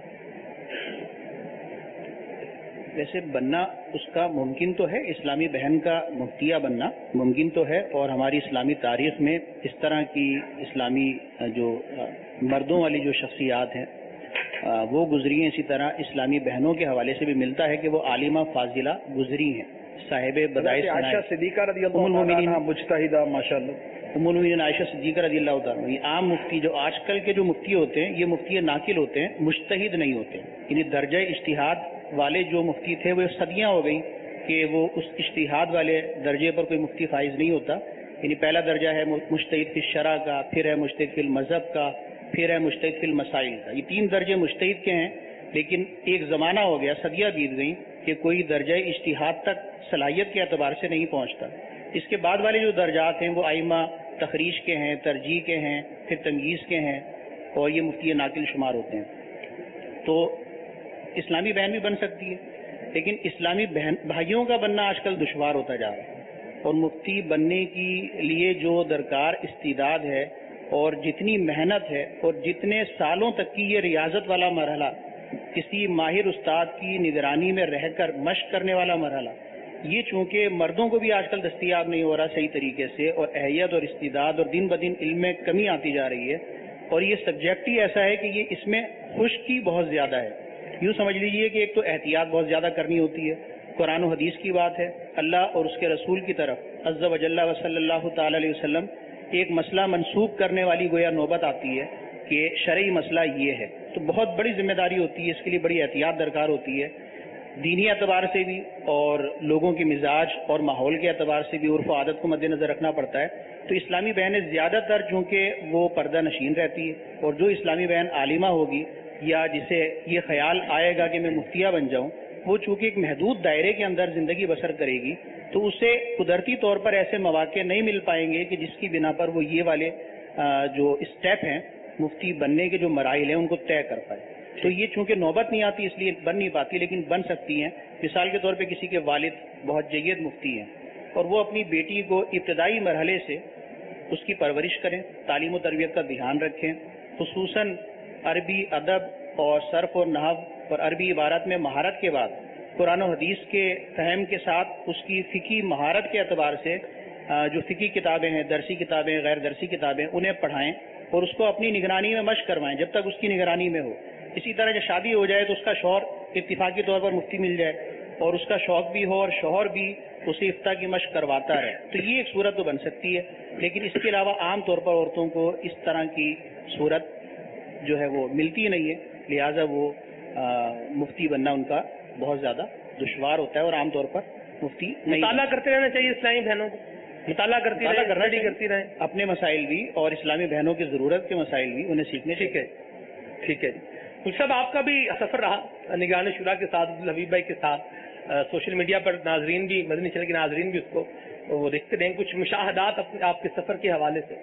ویسے بننا اس کا ممکن تو ہے، اسلامی بہن کا مفتیہ بننا ممکن تو ہے، اور ہماری اسلامی تاریخ میں اس طرح کی اسلامی جو مردوں والی جو شخصیات ہیں وہ گزری ہیں. اسی طرح اسلامی بہنوں کے حوالے سے بھی ملتا ہے کہ وہ عالمہ فاضلہ گزری ہیں. صاحب بدائش عائشہ صدیقہ رضی اللہ عنہا مجتہدہ ماشاءاللہ. ام المؤمنین عائشہ صدیقہ رضی اللہ تعالیٰ. یہ عام مفتی جو آج کل کے جو مفتی ہوتے ہیں یہ مفتی ناقل ہوتے ہیں، مجتہد نہیں ہوتے. یعنی درجہ اجتہاد والے جو مفتی تھے وہ صدیاں ہو گئی کہ وہ اس اجتہاد والے درجے پر کوئی مفتی فائز نہیں ہوتا. یعنی پہلا درجہ ہے مجتہد فی الشرع کا، پھر ہے مجتہد فی المذہب کا، پھر ہے مجتہد فی المسائل کا. یہ تین درجے مجتہد کے ہیں. لیکن ایک زمانہ ہو گیا، صدیاں بیت گئیں کہ کوئی درجہ اجتہاد تک صلاحیت کے اعتبار سے نہیں پہنچتا. اس کے بعد والے جو درجات ہیں وہ ائمہ تخریج کے ہیں، ترجیح کے ہیں، پھر تمییز کے ہیں، اور یہ مفتی ناقل شمار ہوتے ہیں. تو اسلامی بہن بھی بن سکتی ہے، لیکن اسلامی بہن بھائیوں کا بننا آج کل دشوار ہوتا جا رہا ہے. اور مفتی بننے کی لیے جو درکار استعداد ہے اور جتنی محنت ہے اور جتنے سالوں تک کی یہ ریاضت والا مرحلہ، کسی ماہر استاد کی نگرانی میں رہ کر مشق کرنے والا مرحلہ، یہ چونکہ مردوں کو بھی آج کل دستیاب نہیں ہو رہا صحیح طریقے سے، اور اہلیت اور استعداد اور دن بدن علم میں کمی آتی جا رہی ہے. اور یہ سبجیکٹ ہی ایسا ہے کہ یہ اس میں خشکی بہت زیادہ ہے. یوں سمجھ لیجئے کہ ایک تو احتیاط بہت زیادہ کرنی ہوتی ہے. قرآن و حدیث کی بات ہے، اللہ اور اس کے رسول کی طرف عز و جل و صلی اللہ تعالی علیہ وسلم ایک مسئلہ منسوخ کرنے والی گویا نوبت آتی ہے کہ شرعی مسئلہ یہ ہے، تو بہت بڑی ذمہ داری ہوتی ہے، اس کے لیے بڑی احتیاط درکار ہوتی ہے، دینی اعتبار سے بھی اور لوگوں کے مزاج اور ماحول کے اعتبار سے بھی عرف و عادت کو مد نظر رکھنا پڑتا ہے۔ تو اسلامی بہنیں زیادہ تر چونکہ وہ پردہ نشین رہتی ہے، اور جو اسلامی بہن عالمہ ہوگی یا جسے یہ خیال آئے گا کہ میں مفتیہ بن جاؤں، وہ چونکہ ایک محدود دائرے کے اندر زندگی بسر کرے گی، تو اسے قدرتی طور پر ایسے مواقع نہیں مل پائیں گے کہ جس کی بنا پر وہ یہ والے جو اسٹیپ ہیں مفتی بننے کے جو مراحل ہیں ان کو طے کر پائے۔ تو یہ چونکہ نوبت نہیں آتی اس لیے بن نہیں پاتی، لیکن بن سکتی ہیں۔ مثال کے طور پہ کسی کے والد بہت جید مفتی ہیں اور وہ اپنی بیٹی کو ابتدائی مرحلے سے اس کی پرورش کریں، تعلیم و تربیت کا دھیان رکھیں، خصوصاً عربی ادب اور صرف اور نحو اور عربی عبارت میں مہارت کے بعد قرآن و حدیث کے فہم کے ساتھ اس کی فقہی مہارت کے اعتبار سے جو فقہی کتابیں ہیں، درسی کتابیں، غیر درسی کتابیں، انہیں پڑھائیں اور اس کو اپنی نگرانی میں مشق کروائیں جب تک اس کی نگرانی میں ہو۔ اسی طرح جب شادی ہو جائے تو اس کا شوہر اتفاقی طور پر مفتی مل جائے اور اس کا شوق بھی ہو اور شوہر بھی اسے افتاء کی مشق کرواتا رہے، تو یہ ایک صورت تو بن سکتی ہے۔ لیکن اس کے علاوہ عام طور پر عورتوں کو اس طرح کی صورت جو ہے وہ ملتی نہیں ہے، لہٰذا وہ مفتی بننا ان کا بہت زیادہ دشوار ہوتا ہے اور عام طور پر مفتی مطالعہ کرتے رہنا چاہیے اسلامی بہنوں کو، مطالعہ کرتی رہے، کرنا کرتی رہیں، اپنے مسائل بھی اور اسلامی بہنوں کی ضرورت کے مسائل بھی انہیں سیکھنے۔ ٹھیک ہے ٹھیک ہے جی صاحب، آپ کا بھی سفر رہا نگران شورا کے ساتھ، عبدالحبیب بھائی کے ساتھ، سوشل میڈیا پر ناظرین بھی، مدنی چینل کے ناظرین بھی اس کو وہ دیکھتے رہیں، کچھ مشاہدات آپ کے سفر کے حوالے سے۔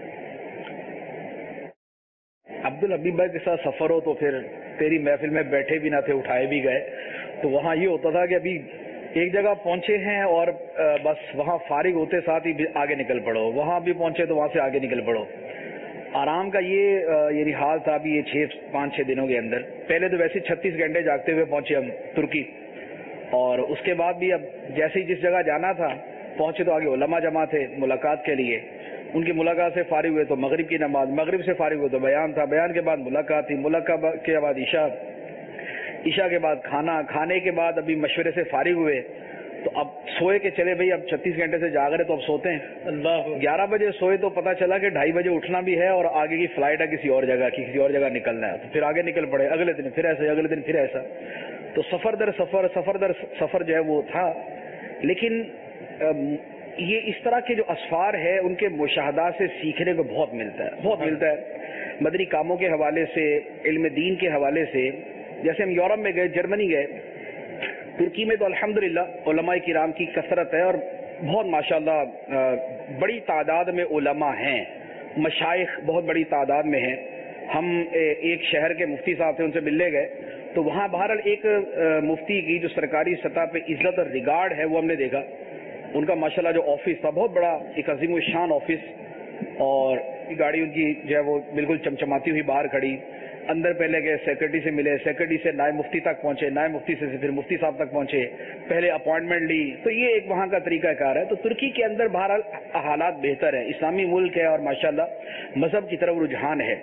عبدالحبیب بھائی کے ساتھ سفر ہو تو پھر تیری محفل میں بیٹھے بھی نہ تھے، اٹھائے بھی گئے، تو وہاں یہ ہوتا تھا کہ ابھی ایک جگہ پہنچے ہیں اور بس وہاں فارغ ہوتے ساتھ ہی آگے نکل پڑو، وہاں بھی پہنچے تو وہاں سے آگے نکل پڑو۔ آرام کا یہ یعنی حال تھا ابھی یہ چھ پانچ چھ دنوں کے اندر۔ پہلے تو ویسے چھتیس گھنٹے جاگتے ہوئے پہنچے ہم ترکی، اور اس کے بعد بھی اب جیسے ہی جس جگہ جانا تھا پہنچے تو آگے علماء جمع تھے ملاقات کے لیے، ان کی ملاقات سے فارغ ہوئے تو مغرب کی نماز، مغرب سے فارغ ہوئے تو بیان تھا، بیان کے بعد ملاقات تھی، ملاقات کے بعد عشاء، عشاء کے بعد کھانا، کھانے کے بعد ابھی مشورے سے فارغ ہوئے تو اب سوئے کہ چلے بھائی اب چھتیس گھنٹے سے جاگ رہے تو اب سوتے ہیں۔ اللہ گیارہ بجے سوئے تو پتا چلا کہ ڈھائی بجے اٹھنا بھی ہے اور آگے کی فلائٹ ہے کسی اور جگہ کی، کسی اور جگہ نکلنا ہے، تو پھر آگے نکل پڑے، اگلے دن پھر ایسا، اگلے دن پھر ایسا، تو سفر در سفر سفر در سفر جو ہے وہ تھا۔ لیکن یہ اس طرح کے جو اسفار ہے ان کے مشاہدات سے سیکھنے کو بہت ملتا ہے، بہت ملتا ہے، مدنی کاموں کے حوالے سے، علم دین کے حوالے سے۔ جیسے ہم یورپ میں گئے، جرمنی گئے، ترکی میں تو الحمدللہ علماء کرام کی کثرت ہے اور بہت ماشاءاللہ بڑی تعداد میں علماء ہیں، مشائخ بہت بڑی تعداد میں ہیں۔ ہم ایک شہر کے مفتی صاحب تھے، ان سے ملنے گئے تو وہاں بہرحال ایک مفتی کی جو سرکاری سطح پہ عزت اور ریگارڈ ہے وہ ہم نے دیکھا۔ ان کا ماشاءاللہ جو آفس تھا بہت بڑا، ایک عظیم الشان آفس، اور گاڑی ان کی جو ہے وہ بالکل چمچماتی ہوئی باہر کھڑی۔ اندر پہلے گئے، سیکرٹری سے ملے، سیکرٹری سے نائب مفتی تک پہنچے، نائب مفتی سے پھر مفتی صاحب تک پہنچے، پہلے اپوائنٹمنٹ لی، تو یہ ایک وہاں کا طریقہ کار ہے۔ تو ترکی کے اندر بہرحال حالات بہتر ہیں، اسلامی ملک ہے اور ماشاءاللہ مذہب کی طرف رجحان ہے،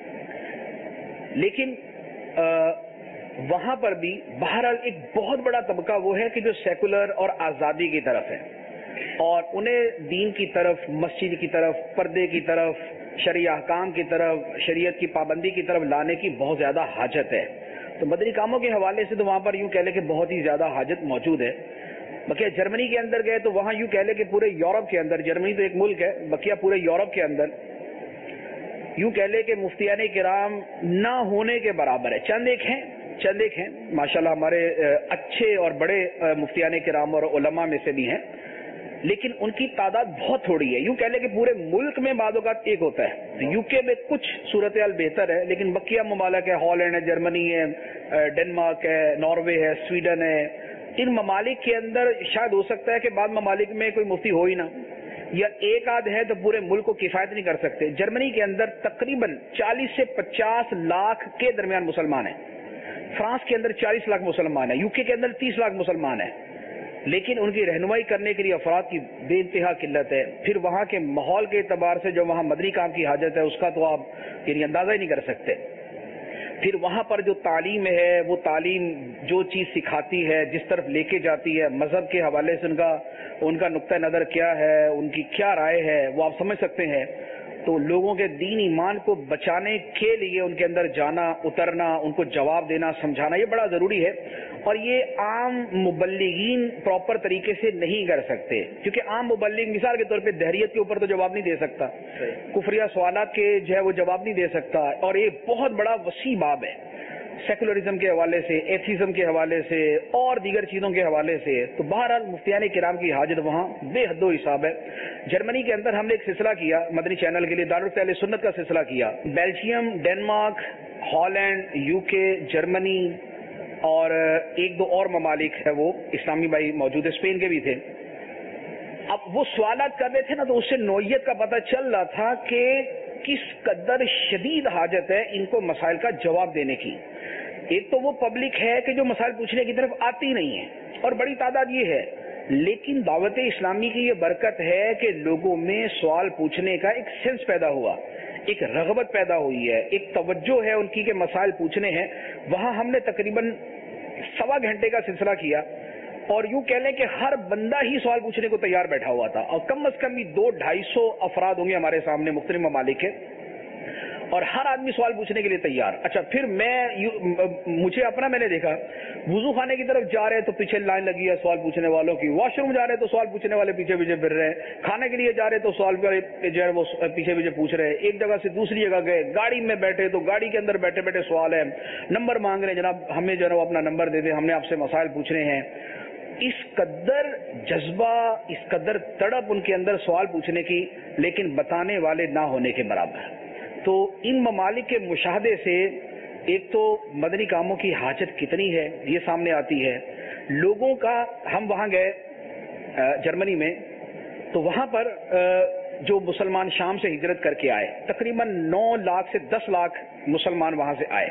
لیکن وہاں پر بھی بہرحال ایک بہت بڑا طبقہ وہ ہے کہ جو سیکولر اور آزادی کی طرف ہے، اور انہیں دین کی طرف، مسجد کی طرف، پردے کی طرف، شرعی احکام کی طرف، شریعت کی پابندی کی طرف لانے کی بہت زیادہ حاجت ہے۔ تو مدنی کاموں کے حوالے سے تو وہاں پر یوں کہہ لیں کہ بہت ہی زیادہ حاجت موجود ہے۔ بقیہ جرمنی کے اندر گئے تو وہاں یوں کہہ لیں کہ پورے یورپ کے اندر، جرمنی تو ایک ملک ہے، بقیہ پورے یورپ کے اندر یوں کہہ لیں کہ مفتیان کرام نہ ہونے کے برابر ہے۔ چند ایک ہیں، چند ایک ہیں ماشاءاللہ ہمارے اچھے اور بڑے مفتیان کرام اور علماء میں سے بھی ہیں، لیکن ان کی تعداد بہت تھوڑی ہے۔ یوں کہہ لیں کہ پورے ملک میں بعض اوقات ایک ہوتا ہے، یو کے میں کچھ صورتحال بہتر ہے، لیکن بقیہ ممالک ہے، ہالینڈ ہے، جرمنی ہے، ڈنمارک ہے، ناروے ہے، سویڈن ہے، ان ممالک کے اندر شاید ہو سکتا ہے کہ بعض ممالک میں کوئی مفتی ہو ہی نہ، یا ایک آدھ ہے تو پورے ملک کو کفایت نہیں کر سکتے۔ جرمنی کے اندر تقریباً چالیس سے پچاس لاکھ کے درمیان مسلمان ہیں، فرانس کے اندر چالیس لاکھ مسلمان ہیں، یو کے کے اندر تیس لاکھ مسلمان ہیں، لیکن ان کی رہنمائی کرنے کے لیے افراد کی بے انتہا قلت ہے۔ پھر وہاں کے ماحول کے اعتبار سے جو وہاں مدنی کام کی حاجت ہے اس کا تو آپ یعنی اندازہ ہی نہیں کر سکتے۔ پھر وہاں پر جو تعلیم ہے وہ تعلیم جو چیز سکھاتی ہے، جس طرف لے کے جاتی ہے، مذہب کے حوالے سے ان کا ان کا نقطہ نظر کیا ہے, ان کی کیا رائے ہے, وہ آپ سمجھ سکتے ہیں. تو لوگوں کے دین ایمان کو بچانے کے لیے ان کے اندر جانا, اترنا, ان کو جواب دینا, سمجھانا یہ بڑا ضروری ہے. اور یہ عام مبلغین پراپر طریقے سے نہیں کر سکتے, کیونکہ عام مبلغ مثال کے طور پہ دہریت کے اوپر تو جواب نہیں دے سکتا, کفریہ سوالات کے جو ہے وہ جواب نہیں دے سکتا. اور یہ بہت بڑا وسیع باب ہے سیکولرزم کے حوالے سے, ایتھیزم کے حوالے سے اور دیگر چیزوں کے حوالے سے. تو بہرحال مفتیان کرام کی حاجت وہاں بے حد و حساب ہے. جرمنی کے اندر ہم نے ایک سلسلہ کیا مدنی چینل کے لیے, دارالفتہ اہل سنت کا سلسلہ کیا. بیلجیم, ڈینمارک, ہالینڈ, یو کے, جرمنی اور ایک دو اور ممالک ہے وہ اسلامی بھائی موجود ہے, اسپین کے بھی تھے. اب وہ سوالات کر رہے تھے نا, تو اس سے نوعیت کا پتہ چل رہا تھا کہ کس قدر شدید حاجت ہے ان کو مسائل کا جواب دینے کی. ایک تو وہ پبلک ہے کہ جو مسائل پوچھنے کی طرف آتی نہیں ہے, اور بڑی تعداد یہ ہے. لیکن دعوت اسلامی کی یہ برکت ہے کہ لوگوں میں سوال پوچھنے کا ایک سینس پیدا ہوا, ایک رغبت پیدا ہوئی ہے, ایک توجہ ہے ان کی کہ مسائل پوچھنے ہیں. وہاں ہم نے تقریباً سوا گھنٹے کا سلسلہ کیا, اور یوں کہہ لیں کہ ہر بندہ ہی سوال پوچھنے کو تیار بیٹھا ہوا تھا, اور کم از کم بھی دو ڈھائی سو افراد ہوں گے ہمارے سامنے مختلف ممالک کے, اور ہر آدمی سوال پوچھنے کے لیے تیار. اچھا پھر میں مجھے اپنا میں نے دیکھا, وضو خانے کی طرف جا رہے ہیں تو پیچھے لائن لگی ہے سوال پوچھنے والوں کی, واش روم جا رہے ہیں تو سوال پوچھنے والے پیچھے پیچھے پھر رہے ہیں, کھانے کے لیے جا رہے ہیں تو سوال جو ہے وہ پیچھے پیچھے پوچھ رہے ہیں, ایک جگہ سے دوسری جگہ گئے, گاڑی میں بیٹھے تو گاڑی کے اندر بیٹھے بیٹھے سوال ہے, نمبر مانگ رہے ہیں جناب ہمیں جو ہے وہ اپنا نمبر دے دیں, ہم نے آپ سے مسائل پوچھنے ہیں. اس قدر جذبہ, اس قدر تڑپ ان کے اندر سوال پوچھنے کی, لیکن بتانے والے نہ ہونے کے برابر. تو ان ممالک کے مشاہدے سے ایک تو مدنی کاموں کی حاجت کتنی ہے یہ سامنے آتی ہے. لوگوں کا, ہم وہاں گئے جرمنی میں, تو وہاں پر جو مسلمان شام سے ہجرت کر کے آئے تقریباً نو لاکھ سے دس لاکھ مسلمان وہاں سے آئے.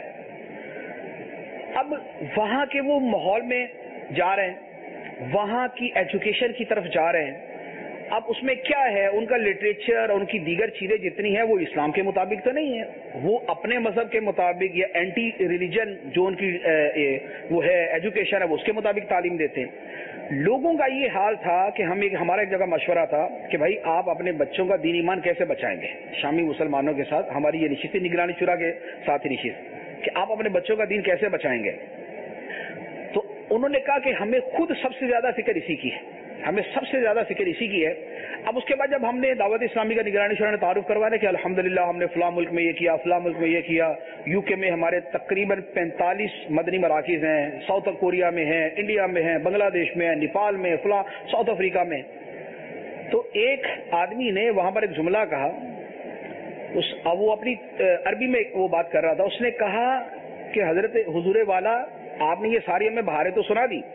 اب وہاں کے وہ ماحول میں جا رہے ہیں, وہاں کی ایجوکیشن کی طرف جا رہے ہیں. اب اس میں کیا ہے, ان کا لٹریچر اور ان کی دیگر چیزیں جتنی ہیں وہ اسلام کے مطابق تو نہیں ہے, وہ اپنے مذہب کے مطابق یا اینٹی ریلیجن جو ان کی وہ ہے ایجوکیشن ہے وہ اس کے مطابق تعلیم دیتے ہیں. لوگوں کا یہ حال تھا کہ ہم ایک ہمارا ایک جگہ مشورہ تھا کہ بھائی آپ اپنے بچوں کا دین ایمان کیسے بچائیں گے. شامی مسلمانوں کے ساتھ ہماری یہ نشست نگرانی شورا کے ساتھ ہی نشست کہ آپ اپنے بچوں کا دین کیسے بچائیں گے. تو انہوں نے کہا کہ ہمیں خود سب سے زیادہ فکر اسی کی ہے, ہمیں سب سے زیادہ فکر اسی کی ہے. اب اس کے بعد جب ہم نے دعوت اسلامی کا نگرانی شورا نے تعارف کروایا کہ الحمدللہ ہم نے فلاں ملک میں یہ کیا, فلاں ملک میں یہ کیا, یو کے میں ہمارے تقریباً پینتالیس مدنی مراکز ہیں, ساؤتھ کوریا میں ہیں, انڈیا میں ہیں, بنگلہ دیش میں ہیں, نیپال میں, فلاں ساؤتھ افریقہ میں. تو ایک آدمی نے وہاں پر ایک جملہ کہا, اس اب وہ اپنی عربی میں وہ بات کر رہا تھا. اس نے کہا کہ حضرت حضور والا آپ نے یہ ساری ہمیں بہاریں تو سنا دی,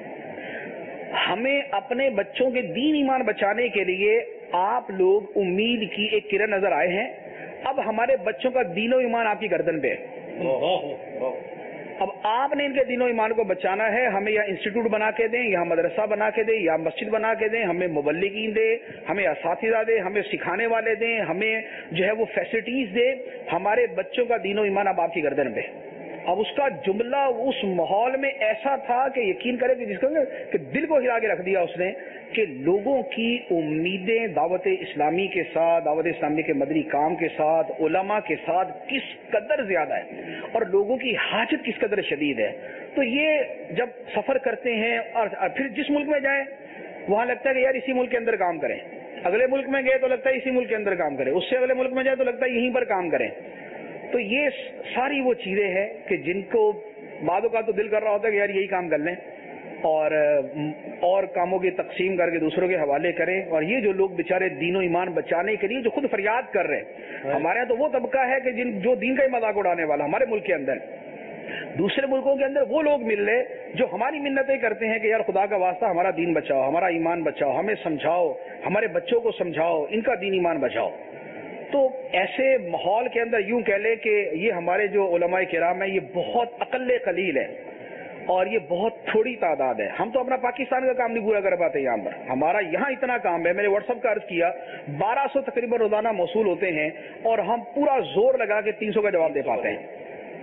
ہمیں اپنے بچوں کے دین ایمان بچانے کے لیے آپ لوگ امید کی ایک کرن نظر آئے ہیں. اب ہمارے بچوں کا دین و ایمان آپ کی گردن پہ ہے. اب آپ نے ان کے دین و ایمان کو بچانا ہے, ہمیں یا انسٹیٹیوٹ بنا کے دیں, یا مدرسہ بنا کے دیں, یا مسجد بنا کے دیں, ہمیں مبلغین دیں, ہمیں اساتذہ دیں, ہمیں سکھانے والے دیں, ہمیں جو ہے وہ فیسلٹیز دیں. ہمارے بچوں کا دین و ایمان اب آپ کی گردن پہ. اب اس کا جملہ اس ماحول میں ایسا تھا کہ یقین کرے کہ جس کو کہ دل کو ہلا کے رکھ دیا اس نے, کہ لوگوں کی امیدیں دعوت اسلامی کے ساتھ, دعوت اسلامی کے مدنی کام کے ساتھ, علماء کے ساتھ کس قدر زیادہ ہے, اور لوگوں کی حاجت کس قدر شدید ہے. تو یہ جب سفر کرتے ہیں اور پھر جس ملک میں جائیں وہاں لگتا ہے کہ یار اسی ملک کے اندر کام کریں, اگلے ملک میں گئے تو لگتا ہے اسی ملک کے اندر کام کریں, اس سے اگلے ملک میں جائے تو لگتا ہے یہیں پر کام کریں. تو یہ ساری وہ چیزیں ہیں کہ جن کو بعدوں کا تو دل کر رہا ہوتا ہے کہ یار یہی کام کر لیں, اور اور کاموں کی تقسیم کر کے دوسروں کے حوالے کریں. اور یہ جو لوگ بیچارے دین و ایمان بچانے کے لیے جو خود فریاد کر رہے ہیں, ہمارے یہاں تو وہ طبقہ ہے کہ جن جو دین کا ہی مذاق اڑانے والا ہمارے ملک کے اندر. دوسرے ملکوں کے اندر وہ لوگ مل رہے جو ہماری منتیں کرتے ہیں کہ یار خدا کا واسطہ ہمارا دین بچاؤ, ہمارا ایمان بچاؤ, ہمیں سمجھاؤ, ہمارے بچوں کو سمجھاؤ, ان کا دین ایمان بچاؤ. تو ایسے ماحول کے اندر یوں کہہ لیں کہ یہ ہمارے جو علماء کرام ہیں یہ بہت اقل قلیل ہے, اور یہ بہت تھوڑی تعداد ہے. ہم تو اپنا پاکستان کا کام نہیں پورا کر پاتے یہاں پر. ہمارا یہاں اتنا کام ہے, میں نے واٹس ایپ کا عرض کیا, بارہ سو تقریباً روزانہ موصول ہوتے ہیں, اور ہم پورا زور لگا کے تین سو کا جواب دے پاتے ہیں.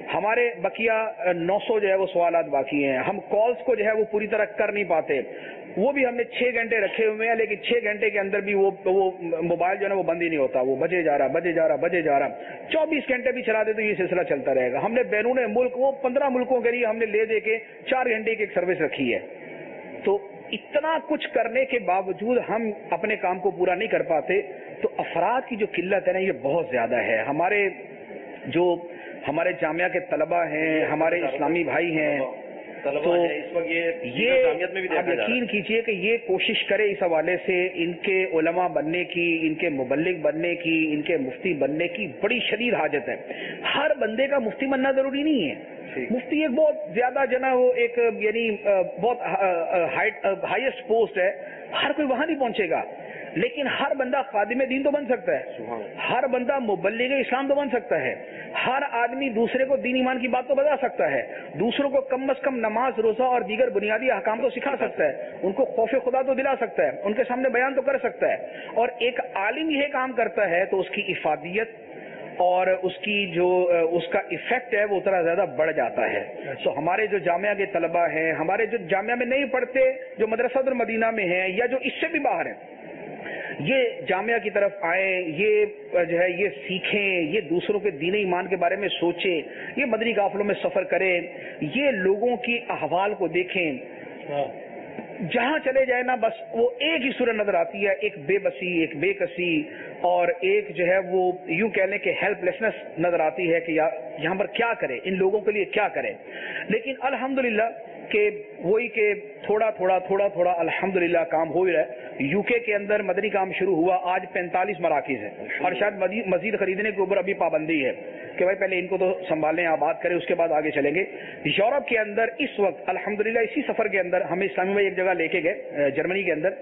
ہمارے بقیہ نو سو جو ہے وہ سوالات باقی ہیں. ہم کالز کو جو ہے وہ پوری طرح کر نہیں پاتے, وہ بھی ہم نے چھ گھنٹے رکھے ہوئے ہیں, لیکن چھ گھنٹے کے اندر بھی وہ وہ موبائل جو ہے نا وہ بند ہی نہیں ہوتا, وہ بجے جا رہا بجے جا رہا بجے جا رہا چوبیس گھنٹے بھی چلا دے تو یہ سلسلہ چلتا رہے گا. ہم نے بیرون ملک وہ پندرہ ملکوں کے لیے ہم نے لے دے کے چار گھنٹے کی ایک سروس رکھی ہے. تو اتنا کچھ کرنے کے باوجود ہم اپنے کام کو پورا نہیں کر پاتے. تو افراد کی جو قلت ہے نا یہ بہت زیادہ ہے. ہمارے جو ہمارے جامعہ کے طلبہ ہیں, ہمارے اسلامی بھائی ہیں, تو یہ آپ یقین کیجئے کہ یہ کوشش کرے اس حوالے سے ان کے علماء بننے کی, ان کے مبلغ بننے کی, ان کے مفتی بننے کی بڑی شدید حاجت ہے. ہر بندے کا مفتی بننا ضروری نہیں ہے. مفتی ایک بہت زیادہ جو نا وہ ایک یعنی بہت ہائیسٹ پوسٹ ہے, ہر کوئی وہاں نہیں پہنچے گا. لیکن ہر بندہ خادم دین تو بن سکتا ہے, ہر بندہ مبلغ اسلام تو بن سکتا ہے, ہر آدمی دوسرے کو دین ایمان کی بات تو بتا سکتا ہے, دوسروں کو کم از کم نماز روزہ اور دیگر بنیادی احکام تو سکھا سکتا ہے, ان کو خوف خدا تو دلا سکتا ہے, ان کے سامنے بیان تو کر سکتا ہے. اور ایک عالم یہ کام کرتا ہے تو اس کی افادیت اور اس کی جو اس کا ایفیکٹ ہے وہ اتنا زیادہ بڑھ جاتا ہے. تو ہمارے جو جامعہ کے طلبہ ہیں, ہمارے جو جامعہ میں نہیں پڑھتے, جو مدرسہ المدینہ میں ہیں یا جو اس سے بھی باہر ہیں, یہ جامعہ کی طرف آئیں, یہ جو ہے یہ سیکھیں, یہ دوسروں کے دین ایمان کے بارے میں سوچیں, یہ مدنی قافلوں میں سفر کریں, یہ لوگوں کی احوال کو دیکھیں. جہاں چلے جائیں نا بس وہ ایک ہی صورت نظر آتی ہے, ایک بے بسی, ایک بے کسی, اور ایک جو ہے وہ یوں کہہ لیں کہ ہیلپ لیسنس نظر آتی ہے کہ یہاں پر کیا کریں, ان لوگوں کے لیے کیا کریں. لیکن الحمدللہ کہ وہی کہ تھوڑا تھوڑا تھوڑا تھوڑا الحمدللہ کام ہو ہی رہا ہے. یو کے کے اندر مدنی کام شروع ہوا, آج پینتالیس مراکز ہیں, اور شاید مزید خریدنے کے اوپر ابھی پابندی ہے کہ بھائی پہلے ان کو تو سنبھالیں, آباد کریں, اس کے بعد آگے چلیں گے. یورپ کے اندر اس وقت الحمدللہ اسی سفر کے اندر ہمیں اسلامی بھائی ایک جگہ لے کے گئے, جرمنی کے اندر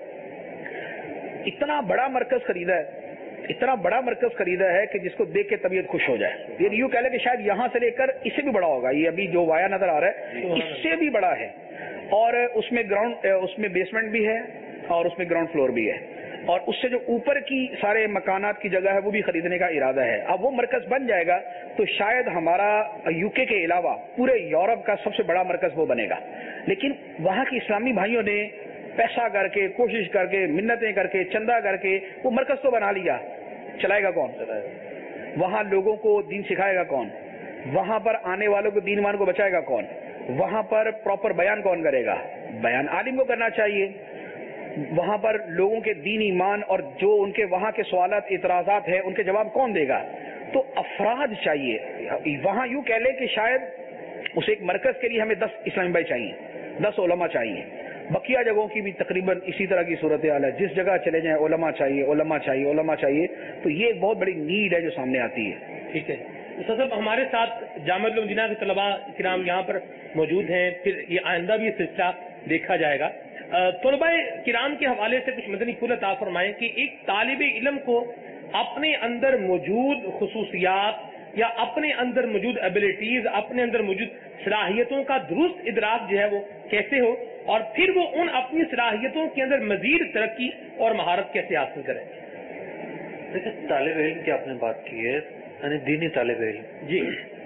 اتنا بڑا مرکز خریدا ہے, اتنا بڑا مرکز خریدا ہے کہ جس کو دیکھ کے طبیعت خوش ہو جائے. یہ یوں کہہ لیں کہ شاید یہاں سے لے کر اس سے بھی بڑا ہوگا, یہ ابھی جو وایا نظر آ رہا ہے اس سے بھی بڑا ہے, اور اس میں گراؤنڈ اس میں بیسمنٹ بھی ہے اور اس میں گراؤنڈ فلور بھی ہے, اور اس سے جو اوپر کی سارے مکانات کی جگہ ہے وہ بھی خریدنے کا ارادہ ہے. اب وہ مرکز بن جائے گا تو شاید ہمارا یو کے کے علاوہ پورے یورپ کا سب سے بڑا مرکز وہ بنے گا. لیکن وہاں کی اسلامی بھائیوں نے پیسہ کر کے, کوشش کر کے, منتیں کر کے, چندہ کر کے وہ مرکز تو بنا لیا. چلائے گا کون؟ وہاں لوگوں کو دین سکھائے گا کون؟ وہاں پر آنے والوں کو دین ایمان کو بچائے گا کون؟ وہاں پر پراپر بیان کون کرے گا؟ بیان عالم کو کرنا چاہیے. وہاں پر لوگوں کے دین ایمان اور جو ان کے وہاں کے سوالات اعتراضات ہیں ان کے جواب کون دے گا؟ تو افراد چاہیے. وہاں یوں کہہ لیں کہ شاید اس ایک مرکز کے لیے ہمیں دس اسلامی بھائی چاہیے, دس علماء چاہیے. بقیہ جگہوں کی بھی تقریباً اسی طرح کی صورتحال ہے, جس جگہ چلے جائیں علماء چاہیے علماء چاہیے علماء چاہیے. تو یہ ایک بہت بڑی نیڈ ہے جو سامنے آتی ہے. ٹھیک ہے استاد صاحب, ہمارے ساتھ جامعہ المدینہ کے طلباء کرام یہاں پر موجود ہیں, پھر یہ آئندہ بھی یہ سلسلہ دیکھا جائے گا. طلباء کرام کے حوالے سے کچھ مدنی پھول عطا فرمائیں کہ ایک طالب علم کو اپنے اندر موجود خصوصیات یا اپنے اندر موجود ایبلٹیز, اپنے اندر موجود صلاحیتوں کا درست ادراک جو ہے وہ کیسے ہو, اور پھر وہ ان اپنی صلاحیتوں کے اندر مزید ترقی اور مہارت کیسے حاصل کرے. دیکھیں طالب علم کی آپ نے بات کی ہے, یعنی دینی طالب علم, جی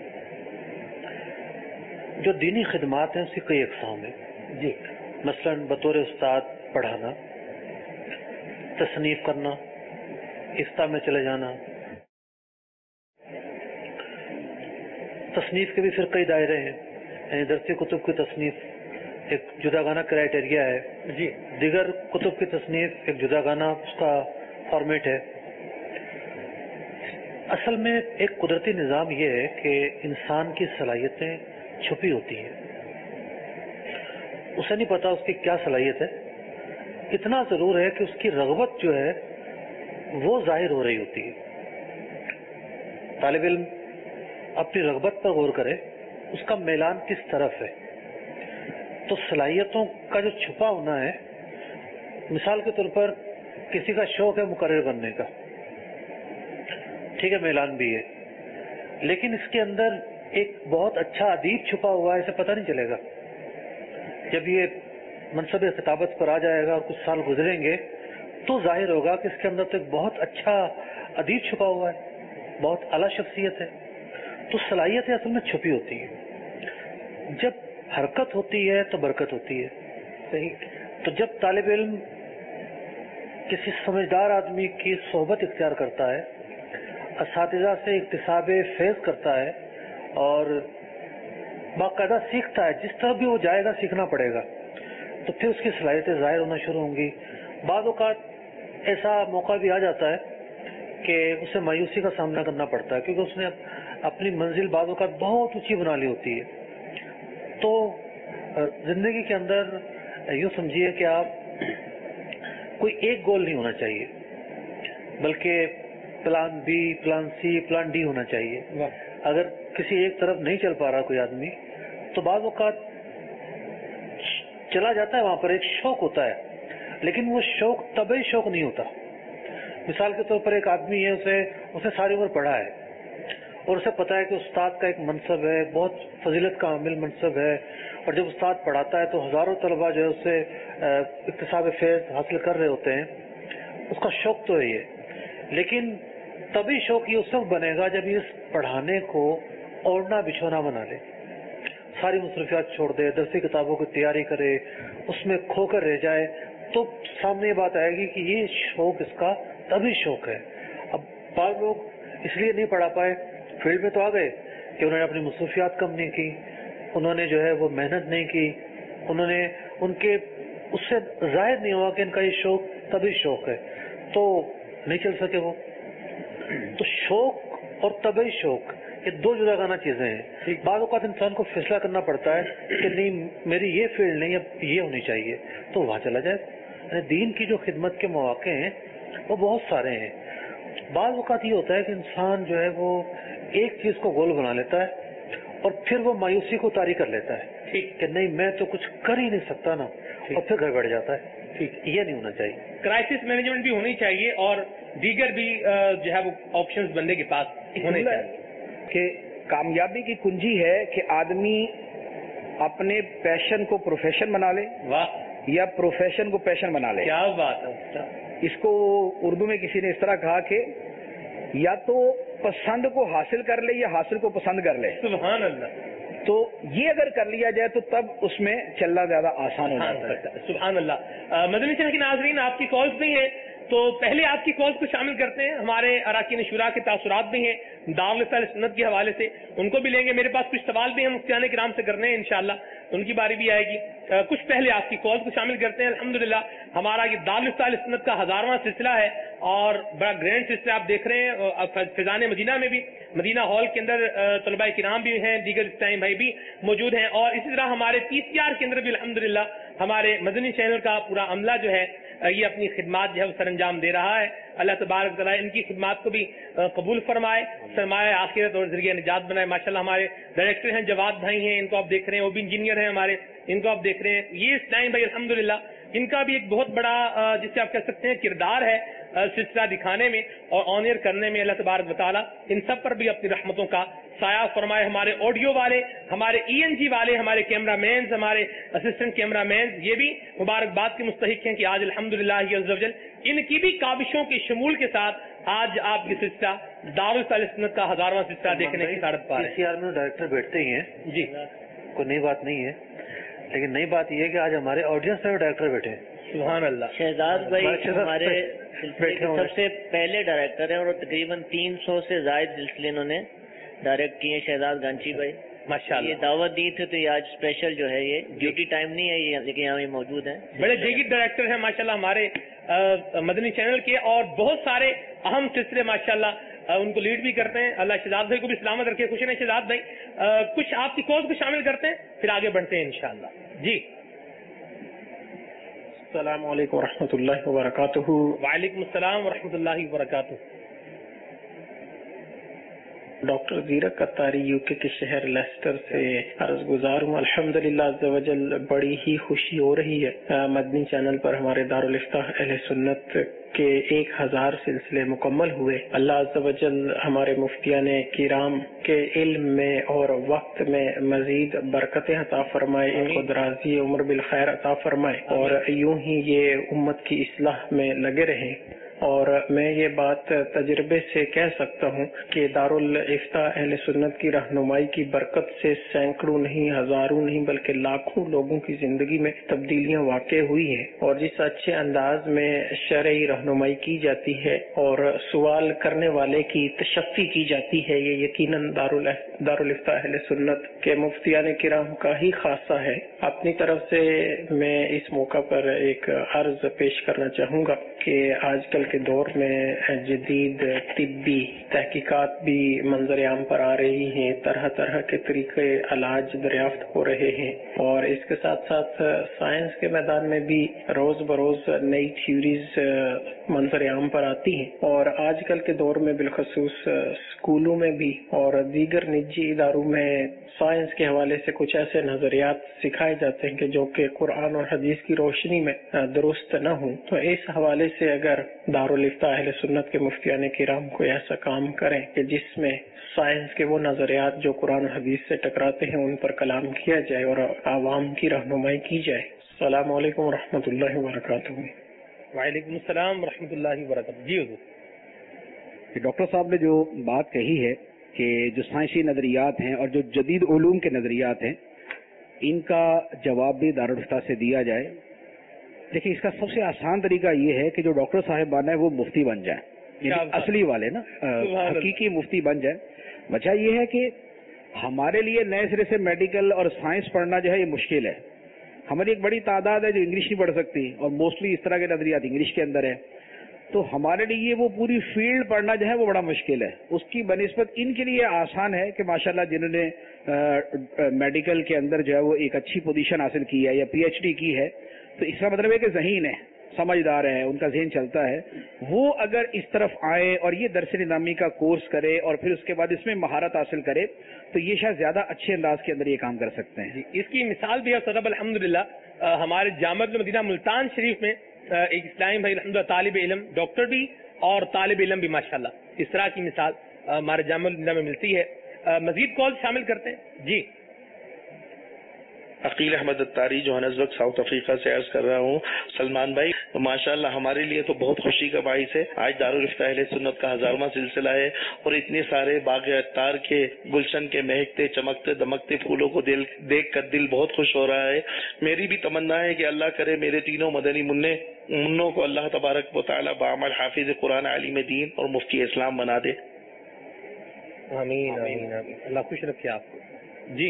جو دینی خدمات ہیں اس کی کئی اقسام ہیں. جی مثلا بطور استاد پڑھانا, تصنیف کرنا, افتاء میں چلے جانا. تصنیف کے بھی پھر کئی دائرے ہیں, یعنی درسی کتب کی تصنیف ایک جدا گانا کرائٹیریا ہے, جی دیگر کتب کی تصنیف ایک جدا گانا اس کا فارمیٹ ہے. اصل میں ایک قدرتی نظام یہ ہے کہ انسان کی صلاحیتیں چھپی ہوتی ہیں, اسے نہیں پتا اس کی کیا صلاحیت ہے. اتنا ضرور ہے کہ اس کی رغبت جو ہے وہ ظاہر ہو رہی ہوتی ہے. طالب علم اپنی رغبت پر غور کرے, اس کا میلان کس طرف ہے. تو صلاحیتوں کا جو چھپا ہونا ہے, مثال کے طور پر کسی کا شوق ہے مقرر بننے کا, ٹھیک ہے میلان بھی ہے, لیکن اس کے اندر ایک بہت اچھا ادیب چھپا ہوا ہے, اسے پتہ نہیں چلے گا. جب یہ منصب خطابت پر آ جائے گا اور کچھ سال گزریں گے تو ظاہر ہوگا کہ اس کے اندر تو ایک بہت اچھا ادیب چھپا ہوا ہے, بہت اعلیٰ شخصیت ہے. تو صلاحیتیں اصل میں چھپی ہوتی ہیں. جب حرکت ہوتی ہے تو برکت ہوتی ہے. صحیح. تو جب طالب علم کسی سمجھدار آدمی کی صحبت اختیار کرتا ہے، اساتذہ سے اکتساب فیض کرتا ہے اور باقاعدہ سیکھتا ہے، جس طرح بھی وہ جائے گا سیکھنا پڑے گا، تو پھر اس کی صلاحیتیں ظاہر ہونا شروع ہوں گی. بعض اوقات ایسا موقع بھی آ جاتا ہے کہ اسے مایوسی کا سامنا کرنا پڑتا ہے، کیونکہ اس نے اپنی منزل بعض اوقات بہت اونچی بنا لی ہوتی ہے. تو زندگی کے اندر یوں سمجھیے کہ آپ کوئی ایک گول نہیں ہونا چاہیے، بلکہ plan B, plan C, plan D ہونا چاہیے. اگر کسی ایک طرف نہیں چل پا رہا کوئی آدمی تو بعض اوقات چلا جاتا ہے، وہاں پر ایک شوق ہوتا ہے، لیکن وہ شوق طبعی شوق نہیں ہوتا. مثال کے طور پر ایک آدمی ہے، اسے اسے ساری عمر پڑھا ہے اور اسے پتا ہے کہ استاد کا ایک منصب ہے، بہت فضیلت کا عامل منصب ہے، اور جب استاد پڑھاتا ہے تو ہزاروں طلبہ جو ہے اس سے اکتساب فیض حاصل کر رہے ہوتے ہیں. اس کا شوق تو ہے یہ، لیکن طبعی شوق یہ اس وقت بنے گا جب اس پڑھانے کو اوڑھنا بچھونا بنا لے، ساری مصروفیات چھوڑ دے، درسی کتابوں کی تیاری کرے، اس میں کھو کر رہ جائے، تو سامنے یہ بات آئے گی کہ یہ شوق اس کا طبعی شوق ہے. اب بعض لوگ اس لیے نہیں پڑھا پائے، فیلڈ میں تو آ گئے کہ انہوں نے اپنی مصروفیات کم نہیں کی، انہوں نے جو ہے وہ محنت نہیں کی، انہوں نے ان کے اس سے ظاہر نہیں ہوا کہ ان کا یہ شوق طبعی شوق ہے، تو نہیں چل سکے وہ. تو شوق اور طبعی شوق یہ دو جدا گانا چیزیں ہیں. بعض اوقات انسان کو فیصلہ کرنا پڑتا ہے کہ نہیں میری یہ فیلڈ نہیں، اب یہ ہونی چاہیے، تو وہاں چلا جائے. دین کی جو خدمت کے مواقع ہیں وہ بہت سارے ہیں. بعض اوقات یہ ہوتا ہے کہ انسان جو ہے وہ ایک چیز کو گول بنا لیتا ہے اور پھر وہ مایوسی کو طاری کر لیتا ہے کہ نہیں میں تو کچھ کر ہی نہیں سکتا نا، اور پھر گھر بیٹھ جاتا ہے. ٹھیک، یہ نہیں ہونا چاہیے. کرائسس مینجمنٹ بھی ہونی چاہیے اور دیگر بھی جو ہے وہ آپشنز بندے کے پاس ہونے چاہیے. کہ کامیابی کی کنجی ہے کہ آدمی اپنے پیشن کو پروفیشن بنا لے، واہ، یا پروفیشن کو پیشن بنا لے. کیا بات ہے. اس کو اردو میں کسی نے اس طرح کہا کہ یا تو پسند کو حاصل کر لے یا حاصل کو پسند کر لے. سبحان اللہ. تو یہ اگر کر لیا جائے تو تب اس میں چلنا زیادہ آسان ہو جاتا ہے. سبحان اللہ. مدنی چینل کے ناظرین، آپ کی کالز بھی ہیں تو پہلے آپ کی کالز کو شامل کرتے ہیں. ہمارے اراکین شورا کے تاثرات بھی ہیں دارالفتہ سنت کے حوالے سے، ان کو بھی لیں گے. میرے پاس کچھ سوال بھی ہیں مفتیان کرام سے کرنے ہیں، انشاءاللہ ان کی باری بھی آئے گی. کچھ پہلے آپ کی کالز کو شامل کرتے ہیں. الحمدللہ ہمارا یہ دارالفتہ سنت کا ہزارواں سلسلہ ہے اور بڑا گرینڈ سلسلہ آپ دیکھ رہے ہیں. فیضان مدینہ میں بھی، مدینہ ہال کے اندر طلباء کرام بھی ہیں، دیگر اسلامی بھائی بھی موجود ہیں، اور اسی طرح ہمارے ٹی سی آر کے اندر بھی الحمدللہ ہمارے مدنی چینل کا پورا عملہ جو ہے یہ اپنی خدمات جو ہے سر انجام دے رہا ہے. اللہ تبارک تعالیٰ ان کی خدمات کو بھی قبول فرمائے، سرمایہ آخرت اور ذریعہ نجات بنائے. ماشاءاللہ ہمارے ڈائریکٹر ہیں جواد بھائی ہیں، ان کو آپ دیکھ رہے ہیں، وہ بھی انجینئر ہیں ہمارے، ان کو آپ دیکھ رہے ہیں. یہ اسلام بھائی الحمدللہ ان کا بھی ایک بہت بڑا جسے آپ کہہ سکتے ہیں کردار ہے سلسلہ دکھانے میں اور آنر کرنے میں. اللہ تبارک و تعالیٰ ان سب پر بھی اپنی رحمتوں کا سایہ فرمائے. ہمارے آڈیو والے، ہمارے ای این جی والے، ہمارے کیمرہ مینز، ہمارے اسسٹنٹ کیمرہ مینز، یہ بھی مبارکباد کے مستحق ہیں کہ آج الحمدللہ عز و جل ان کی بھی کاوشوں کے شمول کے ساتھ آج آپ کی سلسلہ دارالفتہ سنت کا ہزارواں سلسلہ دیکھنے کی سعادت پا رہے ہیں. سی آر میں ڈائریکٹر بیٹھتے ہی ہیں جی، کوئی نئی بات نہیں ہے، لیکن نئی بات یہ ہے کہ آج ہمارے آڈینس میں ڈائریکٹر بیٹھے ہیں. سبحان اللہ. شہزاد بھائی ہمارے سلسلے کے سب سے پہلے ڈائریکٹر ہیں اور تقریباً تین سو سے زائد سلسلے انہوں نے ڈائریکٹ کیے. شہزاد گانچی بھائی ماشاءاللہ، یہ دعوت دی تھی تو یہ آج اسپیشل جو ہے، یہ ڈیوٹی ٹائم نہیں ہے یہ، لیکن یہاں یہ موجود ہیں. بڑے دیگر ڈائریکٹر ہیں ماشاءاللہ ہمارے مدنی چینل کے، اور بہت سارے اہم سلسلے ماشاءاللہ ان کو لیڈ بھی کرتے ہیں. اللہ شہزاد بھائی کو بھی سلامت رکھے. خوش ہیں شہزاد بھائی، کچھ آپ کی کالز کو شامل کرتے ہیں پھر آگے بڑھتے ہیں انشاءاللہ. جی السلام علیکم ورحمۃ اللہ وبرکاتہ. وعلیکم السلام ورحمۃ اللہ وبرکاتہ. ڈاکٹر زیرک قطاری یو کے کے شہر لیسٹر سے عرض گزار ہوں. الحمدللہ عز و جل بڑی ہی خوشی ہو رہی ہے، مدنی چینل پر ہمارے دارالفتہ اہل سنت کے ایک ہزار سلسلے مکمل ہوئے. اللہ عز و جل ہمارے مفتیان کرام کے علم میں اور وقت میں مزید برکتیں عطا فرمائے، ان کو درازی عمر بالخیر عطا فرمائے، اور یوں ہی یہ امت کی اصلاح میں لگے رہیں اور میں یہ بات تجربے سے کہہ سکتا ہوں کہ دارال افتاء اہل سنت کی رہنمائی کی برکت سے سینکڑوں نہیں، ہزاروں نہیں، بلکہ لاکھوں لوگوں کی زندگی میں تبدیلیاں واقع ہوئی ہیں، اور جس اچھے انداز میں شرعی رہنمائی کی جاتی ہے اور سوال کرنے والے کی تشفی کی جاتی ہے، یہ یقیناً دارال افتاء اہل سنت کے مفتیان کرام کا ہی خاصہ ہے۔ اپنی طرف سے میں اس موقع پر ایک عرض پیش کرنا چاہوں گا کہ آج کل کے دور میں جدید طبی تحقیقات بھی منظر عام پر آ رہی ہیں، طرح طرح کے طریقے علاج دریافت ہو رہے ہیں، اور اس کے ساتھ ساتھ سائنس کے میدان میں بھی روز بروز نئی تھیوریز منظر عام پر آتی ہیں، اور آج کل کے دور میں بالخصوص اسکولوں میں بھی اور دیگر نجی اداروں میں سائنس کے حوالے سے کچھ ایسے نظریات سکھائے جاتے ہیں کہ جو کہ قرآن اور حدیث کی روشنی میں درست نہ ہوں۔ تو اس حوالے سے اگر دارالافتاء اہل سنت کے مفتیان کرام کوئی ایسا کام کریں کہ جس میں سائنس کے وہ نظریات جو قرآن اور حدیث سے ٹکراتے ہیں ان پر کلام کیا جائے اور عوام کی رہنمائی کی جائے۔ السلام علیکم ورحمۃ اللہ وبرکاتہ۔ وعلیکم السلام ورحمۃ اللہ وبرکاتہ۔ جی حضور، ڈاکٹر صاحب نے جو بات کہی ہے کہ جو سائنسی نظریات ہیں اور جو جدید علوم کے نظریات ہیں ان کا جواب بھی دارالفتاء سے دیا جائے، دیکھیں اس کا سب سے آسان طریقہ یہ ہے کہ جو ڈاکٹر صاحب بنا ہے وہ مفتی بن جائیں، یعنی اصلی والے نا حقیقی مفتی بن جائیں۔ وجہ یہ ہے کہ ہمارے لیے نئے سرے سے میڈیکل اور سائنس پڑھنا جو ہے یہ مشکل ہے۔ ہماری ایک بڑی تعداد ہے جو انگلش نہیں پڑھ سکتی اور موسٹلی اس طرح کے نظریات انگلش کے اندر ہے، تو ہمارے لیے وہ پوری فیلڈ پڑھنا جو ہے وہ بڑا مشکل ہے۔ اس کی بنسبت ان کے لیے آسان ہے کہ ماشاءاللہ جنہوں نے میڈیکل کے اندر جو ہے وہ ایک اچھی پوزیشن حاصل کی ہے یا پی ایچ ڈی کی ہے، تو اس کا مطلب ہے کہ ذہین ہے، سمجھدار ہے، ان کا ذہن چلتا ہے، وہ اگر اس طرف آئے اور یہ درس نظامی کا کورس کرے اور پھر اس کے بعد اس میں مہارت حاصل کرے تو یہ شاید زیادہ اچھے انداز کے اندر یہ کام کر سکتے ہیں۔ اس کی مثال بھی ہے صاحب الحمدللہ ہمارے جامعہ مدینہ ملتان شریف میں ایک اسلامی بھائی الحمدللہ طالب علم ڈاکٹر بھی اور طالب علم بھی ماشاءاللہ، اس طرح کی مثال ہمارے جامعہ مدینہ میں ملتی ہے۔ مزید کال شامل کرتے ہیں۔ جی Aqeel Ahmed Atari Johannesburg South Africa سے عرض کر رہا ہوں۔ سلمان بھائی ماشاءاللہ ہمارے لیے تو بہت خوشی کا باعث ہے، آج دارالفتاء اہل سنت کا ہزارواں سلسلہ ہے اور اتنے سارے باغ اتار کے گلشن کے مہکتے چمکتے دمکتے پھولوں کو دل دیکھ کر دل بہت خوش ہو رہا ہے۔ میری بھی تمنا ہے کہ اللہ کرے میرے تینوں مدنی منع منوں کو اللہ تبارک و تعالی بعمل حافظ قرآن عالم دین اور مفتی اسلام بنا دے۔ آمین آمین آمین، اللہ خوش رکھے آپ کو۔ جی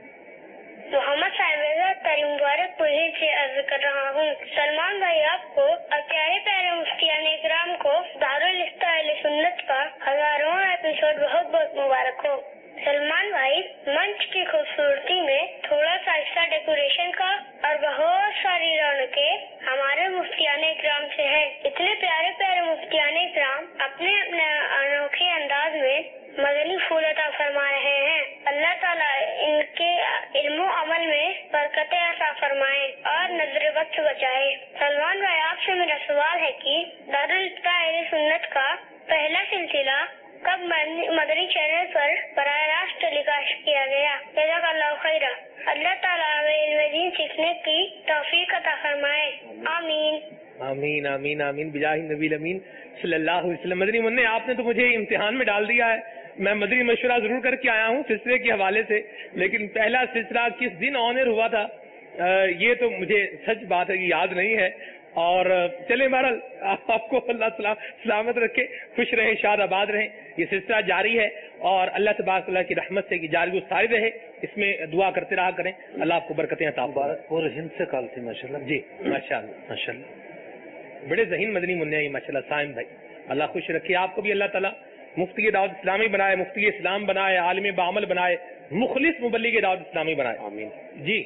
محمد صاحب کریم مبارک پوری سے عرض کر رہا ہوں، سلمان بھائی آپ کو اور پیارے پیارے مفتیان اکرام کو دارالفتاء اہل سنت کا ہزارواں ایپیسوڈ بہت بہت مبارک ہو۔ سلمان بھائی منچ کی خوبصورتی میں تھوڑا سا ایکسٹرا ڈیکوریشن کا اور بہت ساری رونقیں ہمارے مفتیان اکرام سے ہے۔ اتنے پیارے پیارے مفتیان اکرام اپنے اپنے انوکھے انداز میں مدنی پھول عطا فرما رہے ہیں۔ اللہ تعالیٰ ان کے علم و عمل میں برکت عطا فرمائے اور نظر وقت بچائے۔ سلمان بھائی آپ سے میرا سوال ہے کہ دارالفتاء اہل سنت کا پہلا سلسلہ کب مدنی چینل پر براہ راست ٹیلی کاسٹ کیا گیا؟ جزاک اللہ خیرہ۔ اللہ تعالیٰ ہمیں علم دین سیکھنے کی توفیق عطا فرمائے، آمین آمین آمین آمین بجاہ نبی امین صلی اللہ علیہ وسلم۔ مدنی منع آپ نے تو مجھے امتحان میں ڈال دیا ہے، میں مدنی مشورہ ضرور کر کے آیا ہوں سلسلے کے حوالے سے، لیکن پہلا سلسلہ کس دن آنر ہوا تھا یہ تو مجھے سچ بات ہے کہ یاد نہیں ہے۔ اور چلے بہرحال آپ کو اللہ سلامت رکھے، خوش رہے، شاد آباد رہیں، یہ سلسلہ جاری ہے اور اللہ تبارک اللہ کی رحمت سے جاری و ساری رہے، اس میں دعا کرتے رہا کریں، اللہ آپ کو برکتیں عطا فرمائے۔ پورے ہند سے کال تھی ماشاءاللہ۔ جی ماشاءاللہ ماشاءاللہ، بڑے ذہین مدنی منع ہیں ماشاءاللہ سائم بھائی، اللہ خوش رکھے آپ کو بھی، اللہ تعالیٰ مفتی دعوت اسلامی بنائے، مفتی اسلام بنائے، عالم بعمل بنائے، مخلص مبلغ دعوت اسلامی بنائے، آمین۔ جی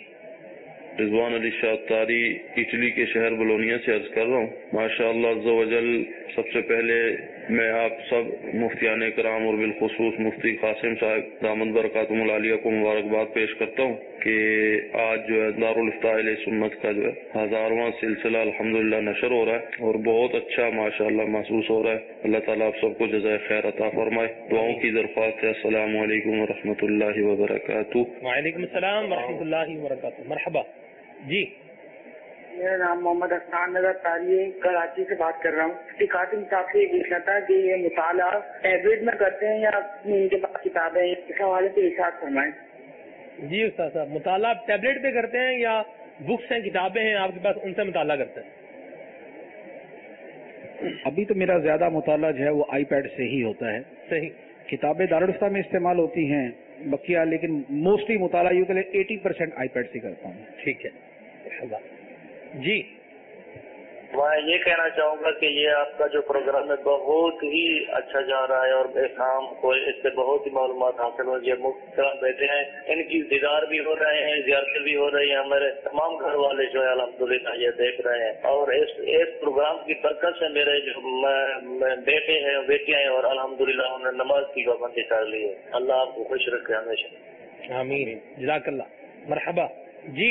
رضوان علی شاہ اتاری اٹلی کے شہر بولونیا سے عرض کر رہا ہوں۔ ماشاء اللہ عز و جل، سب سے پہلے میں آپ سب مفتیان کرام اور بالخصوص مفتی قاسم صاحب دامت برکاتہم العالیہ کو مبارکباد پیش کرتا ہوں کہ آج جو ہے دارالفتاء اہل سنت کا جو ہے ہزارواں سلسلہ الحمدللہ نشر ہو رہا ہے اور بہت اچھا ماشاءاللہ محسوس ہو رہا ہے۔ اللہ تعالیٰ آپ سب کو جزائے خیر عطا فرمائے۔ دعاؤں کی درخواست ہے۔ السلام علیکم ورحمۃ اللہ وبرکاتہ۔ وعلیکم السلام ورحمۃ اللہ وبرکاتہ، مرحبا۔ جی मेरा नाम मोहम्मद हसन नजर तारी है, कराची से बात कर रहा हूँ। कासिम साहब से ये पूछना था कि ये मुताला टैबलेट में करते हैं या इनके पास किताबें, इस हवाले से इरशाद फरमाएं। जी उस्ताद साहब, मुताला टैबलेट पे करते हैं या बुक्स हैं, किताबें हैं आपके पास, उनसे मुताला करते हैं? अभी तो मेरा ज्यादा मुताला जो है वो आईपैड से ही होता है। सही। किताबें दारुल इफ्ता में इस्तेमाल होती हैं बकिया, लेकिन मोस्टली मुताला यूं के लिए अस्सी परसेंट आईपैड से करता हूँ। ठीक है जी। मैं ये कहना चाहूंगा कि ये आपका जो प्रोग्राम है बहुत ही अच्छा जा रहा है और काम को इससे बहुत ही मालूमात हासिल हो रही है। मुफ्त बैठे हैं, इनकी दीदार भी हो रहे हैं, जियारतें भी हो रही हैं। हमारे तमाम घर वाले जो है अल्हम्दुलिल्लाह ये देख रहे हैं और इस इस प्रोग्राम की बरकत से मेरे जो बेटे हैं बेटियां हैं और अल्हम्दुलिल्लाह उन्होंने नमाज की पाबंदी कर ली है। अल्लाह आपको खुश रखे हमेशा। आमीन, जज़ाकल्लाह, मरहबा। जी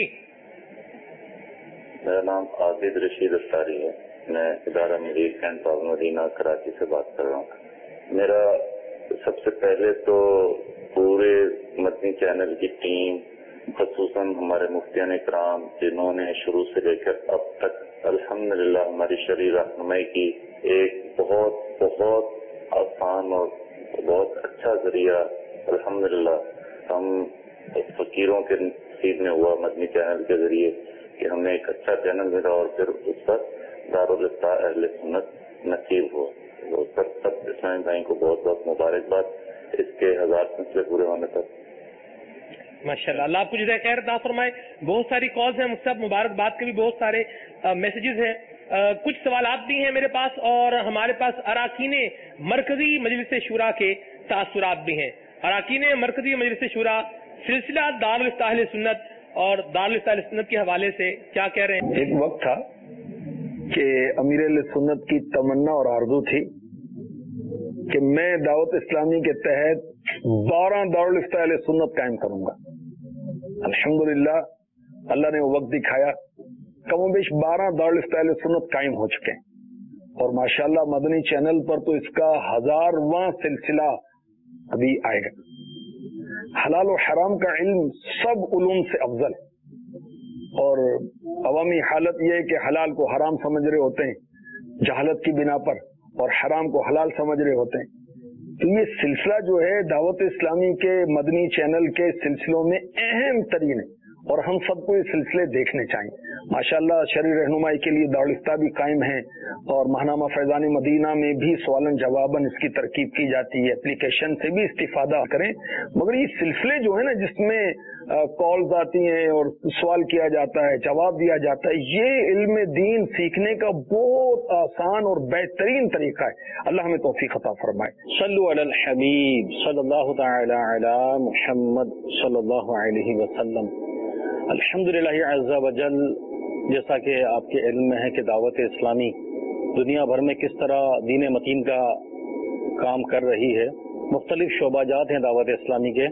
मेरा नाम आबिद रशीद अफ्तारी है, मैं इदारा मीर कैंट पाक मदीना कराची से बात कर रहा हूँ। मेरा सबसे पहले तो पूरे मदनी चैनल की टीम, खसूसन हमारे मुफ्तियान इकराम जिन्होंने शुरू से लेकर अब तक अल्हम्दुलिल्लाह हमारी शरई रहनुमाई की, एक बहुत बहुत आसान और बहुत अच्छा जरिया अल्हम्दुलिल्लाह हम फकीरों के नसीब में हुआ मदनी चैनल के जरिए कि हमें एक अच्छा चैनल मिला और फिर उस पर दारुल इफ्ता अहले सुन्नत नसीब हो। तो उस पर सब इस्लामी भाई को बहुत बहुत मुबारकबाद इसके हजार सिलसिले पूरे होने तक। माशाल्लाह, अल्लाह आपको जज़ाए खैर अता फरमाए। बहुत सारी कॉल्स हैं मुझसे, मुबारकबाद के भी बहुत सारे मैसेजेस हैं। आ, कुछ सवालात भी हैं मेरे पास और हमारे पास अराकीन मरकजी मजलिस शूरा के तासुरात भी हैं। अराकीन मरकजी मजलिस शूरा सिलसिला दारुल इफ्ता अहले सुन्नत और दारुल इफ्ता अहले सुन्नत के हवाले से क्या कह रहे हैं? एक वक्त था कि अमीर अहले सुन्नत की तमन्ना और आरज़ू थी कि मैं दावत इस्लामी के तहत बारह दारुल इफ्ता अहले सुन्नत कायम करूंगा। अल्हम्दुलिल्लाह अल्लाह ने वो वक्त दिखाया, कमोबेश बारह दारुल इफ्ता अहले सुन्नत कायम हो चुके हैं और माशाल्लाह मदनी चैनल पर तो इसका हजारवां सिलसिला अभी आएगा। हलाल और हराम का इल्म सब उलूम से अफजल है और अवामी हालत यह है कि हलाल को हराम समझ रहे होते हैं जहालत की बिना पर और हराम को हलाल समझ रहे होते हैं। तो ये सिलसिला जो है दावत इस्लामी के मदनी चैनल के सिलसिलों में अहम तरीन है और हम सबको ये सिलसिले देखने चाहिए। माशाल्लाह शरई रहनुमाई के लिए दारुल इफ्ता भी कायम है और महानामा फैजान मदीना में भी सवालन जवाबन इसकी तरकीब की जाती है। एप्लीकेशन से भी इस्तिफादा करें, मगर ये सिलसिले जो है ना जिसमें कॉल्स आती हैं और सवाल किया जाता है, जवाब दिया जाता है, ये इल्म दीन सीखने का बहुत आसान और बेहतरीन तरीका है। अल्लाह हमें तौफीक अता फरमाए। सल्लु अलल हबीब सल्लल्लाहु तआला अला मुहम्मद सल्लल्लाहु अलैहि वसल्लम। अल्हम्दुलिल्लाह अज़्ज़ा वजल, जैसा कि आपके इल्म में है कि दावत इस्लामी दुनिया भर में किस तरह दीन मतीन का काम कर रही है। मुख्तलिफ शोबाजात हैं दावत इस्लामी के,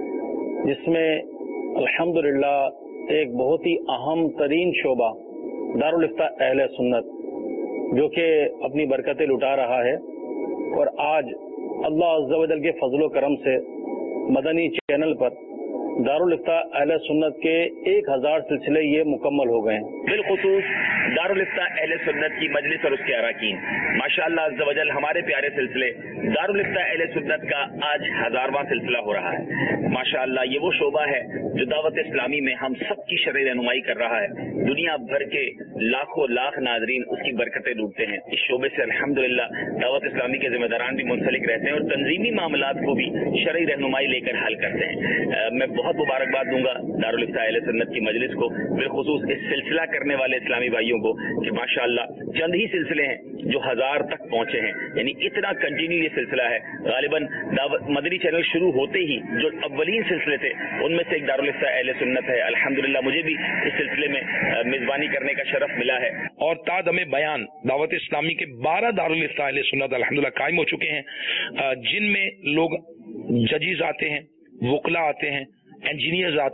जिसमें अल्हम्दुलिल्लाह एक बहुत ही अहम तरीन शोबा दारुल इफ्ता अहले सुन्नत जो कि अपनी बरकतें लुटा रहा है और आज अल्लाह अज़्ज़ा वजल के फजलो करम से मदनी चैनल पर दारुल इफ्ता अहले सुन्नत के एक हजार सिलसिले ये मुकम्मल हो गए हैं। बिलखुसूस दारुल इफ्ता अहले सुन्नत की मजलिस और उसके अराकीन, माशाअल्लाह अज़्ज़ा वजल हमारे प्यारे सिलसिले दारुल इफ्ता अहले सुन्नत का आज हजारवां सिलसिला हो रहा है। माशाअल्लाह ये वो शोबा है जो दावत इस्लामी में हम सब की शरई रहनुमाई कर रहा है। दुनिया भर के लाखों लाख नाजरीन उसकी बरकतें लूटते हैं। इस शोबे से अल्हम्दुलिल्लाह दावत इस्लामी के जिम्मेदारान भी मुंसलिक रहते हैं और तंजीमी मामलात को भी शरई रहनुमाई लेकर हल करते हैं। मैं बहुत मुबारकबाद दूंगा दारुल इफ्ता अहले सुन्नत की मजलिस को, बिलखुसूस इस सिलसिला करने वाले इस्लामी भाइयों को कि माशाअल्लाह चंद ही सिलसिले हैं जो हजार तक पहुंचे हैं, यानी इतना कंटिन्यू ये सिलसिला है। गालिबन दावत मदनी चैनल शुरू होते ही जो अव्वलीन सिलसिले थे उनमें से एक दारुल इफ्ता अहले सुन्नत है। अल्हम्दुलिल्लाह मुझे भी इस सिलसिले में मेजबानी करने का शरफ मिला है। और तादम बयान दावत इस्लामी के बारह दारुल इफ्ता अहले सुन्नत अल्हम्दुलिल्लाह कायम हो चुके हैं, जिनमें लोग जजीज आते हैं, वकला आते हैं, इंजीनियर्स आते हैं,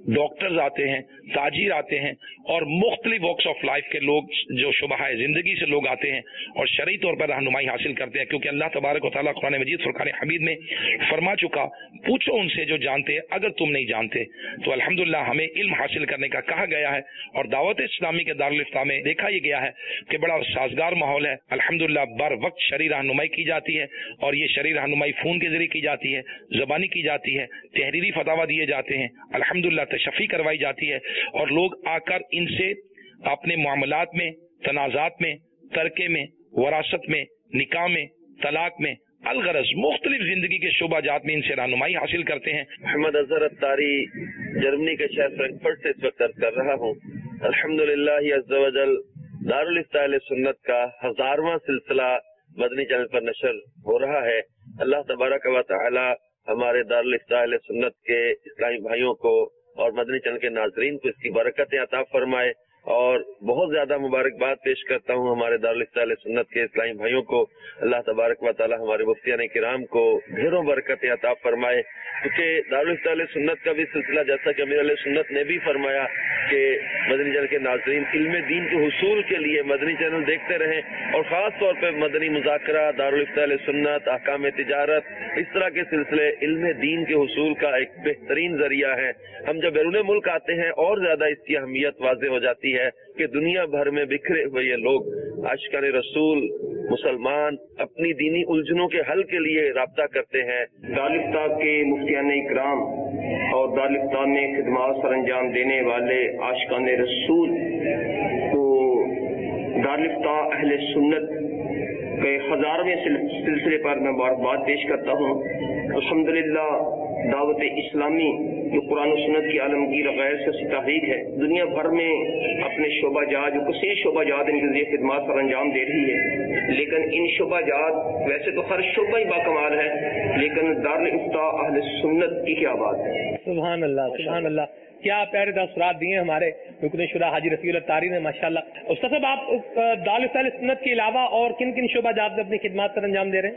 डॉक्टर्स आते हैं, ताजिर आते हैं और मुख्तलिफ वॉक्स ऑफ लाइफ के लोग जो शुबहा जिंदगी से लोग आते हैं और शरई तौर पर रहनुमाई हासिल करते हैं, क्योंकि अल्लाह तबारक व तआला कुरान मजीद फुरकान हमीद में फरमा चुका, पूछो उनसे जो जानते हैं अगर तुम नहीं जानते। तो अल्हम्दुलिल्लाह हमें इल्म हासिल करने का कहा गया है और दावत इस्लामी के दारुल इफ्ता में देखा ये गया है कि बड़ा साजगार माहौल है। अल्हम्दुलिल्लाह बर वक्त शरई रहनुमाई की जाती है और ये शरई रहनुमाई फोन के जरिए की जाती है, जबानी की जाती है, तहरीरी फतावा दिए जाते हैं, अल्हम्दुलिल्लाह तशफ़ी करवाई जाती है और लोग आकर इनसे अपने मामलात में, तनाज़ात में, तरके में, वरासत में, निकाह में, तलाक में, अलगरज मुख्तलिफ जिंदगी के शोबाजात में इनसे रहनुमाई हासिल करते हैं। मोहम्मद अजहर अत्तारी जर्मनी के शहर फ्रैंकफर्ट से इस वक्त अर्ज कर रहा हूँ। अल्हम्दुलिल्लाह अज़्ज़ा वजल दारुल इफ्ता अहले सुन्नत का हजारवां सिलसिला मदनी चैनल पर नशर हो रहा है। अल्लाह तबारक व तआला हमारे दारुल इफ्ता अहले सुन्नत के इस्लामी भाइयों को और मदनी चैनल के नाजरीन को इसकी बरकतें अता फरमाए और बहुत ज्यादा मुबारकबाद पेश करता हूँ हमारे दारुल इफ्ता अहले सुन्नत के इस्लामी भाइयों को। अल्लाह तबारक व तआला हमारे मुफ्तियान किराम को ढेरों बरकतें अता फरमाए, क्योंकि दारुल इफ्ता अहले सुन्नत का भी सिलसिला जैसा कि अमीर अहले सुन्नत ने भी फरमाया कि मदनी चैनल के नाजरीन इल्म दीन के हुसूल के लिए मदनी चैनल देखते रहें और खास तौर पर मदनी मुज़ाकरा, दारुल इफ्ता अहले सुन्नत, अहकाम तिजारत, इस तरह के सिलसिले इल्म दीन के हुसूल का एक बेहतरीन जरिया है। हम जब बैरून मुल्क आते हैं और ज्यादा इसकी अहमियत वाज़ेह हो जाती है कि दुनिया भर में बिखरे हुए ये लोग आशिकाने रसूल मुसलमान अपनी दीनी उलझनों के हल के लिए राब्ता करते हैं। दारुल इफ्ता के मुफ्तियान इकराम और दारुल इफ्ता में खिदमत सर अंजाम देने वाले आशिकाने रसूल को दारुल इफ्ता अहले सुन्नत के हजारवें सिलसिले पर मैं मुबारकबाद पेश करता हूँ। अल्हम्दुलिल्लाह दावत इस्लामी जो कुरान और सुन्नत की आलमगीर गैर से तहरीक है, दुनिया भर में अपने शोबा जात जो कसीर शोबा जात इनके जरिए खिदमत सर अंजाम दे रही है, लेकिन इन शोबा जात वैसे तो हर शोबा ही बाकमाल है, लेकिन दारुल इफ्ता अहले सुन्नत की क्या बात है। सुभान अल्लाह, सुभान अल्लाह, क्या प्यारे दस्तूरात दिए हमारे रुकन शुरा हाजी रफीउल अत्तारी ने, माशाल्लाह। उस्ताद साहब, आप दारुल इफ्ता अहले सुन्नत के अलावा और किन किन शोबा जात में अपनी खिदमत सर अंजाम दे रहे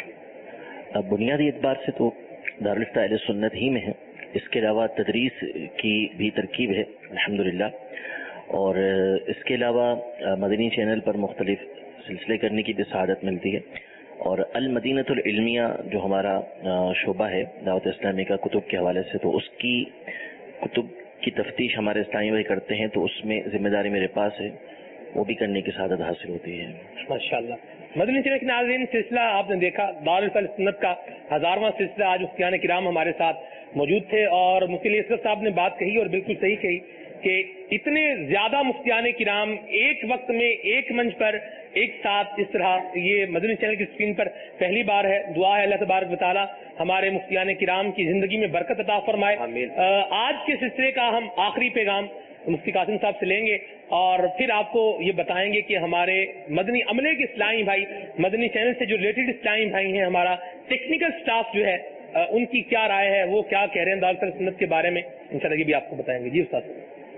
हैं? अब बुनियादी एतबार से तो दारुल इफ्ता अहले सुन्नत ही में है, इसके अलावा तदरीस की भी तरकीब है अल्हम्दुलिल्लाह, और इसके अलावा मदनी चैनल पर मुख्तलिफ सिलसिले करने की भी सआदत मिलती है। और अल मदीनतुल इल्मिया जो हमारा शोबा है दावत इस्लामी का कुतुब के हवाले से, तो उसकी कुतुब की तफ्तीश हमारे इस्लामी भाई करते हैं, तो उसमें जिम्मेदारी मेरे पास है, वो भी करने की सआदत हासिल होती है माशाअल्लाह। मदनी चैनल के नाज़रीन, सिलसिला आपने देखा दारुल इफ्ता अहले सुन्नत का हजारवां सिलसिला। आज मुफ्तियान किराम हमारे साथ मौजूद थे और मुफ्ती अली असगर साहब ने बात कही और बिल्कुल सही कही कि इतने ज्यादा मुफ्तियान किराम एक वक्त में एक मंच पर एक साथ इस तरह, ये मदनी चैनल की स्क्रीन पर पहली बार है। दुआ है अल्लाह तबारक व तआला हमारे मुफ्तियान किराम की जिंदगी में बरकत अता फरमाए। आज के सिलसिले का हम आखिरी पैगाम मुफ्ती कासिम साहब से लेंगे और फिर आपको ये बताएंगे कि हमारे मदनी अमले के इस्लामी भाई, मदनी चैनल से जो रिलेटेड इस्लामी भाई हैं, हमारा टेक्निकल स्टाफ जो है, उनकी क्या राय है, वो क्या कह रहे हैं दारुल इफ्ता सुन्नत के बारे में, इंशाअल्लाह ये भी आपको बताएंगे। जी उस्ताद।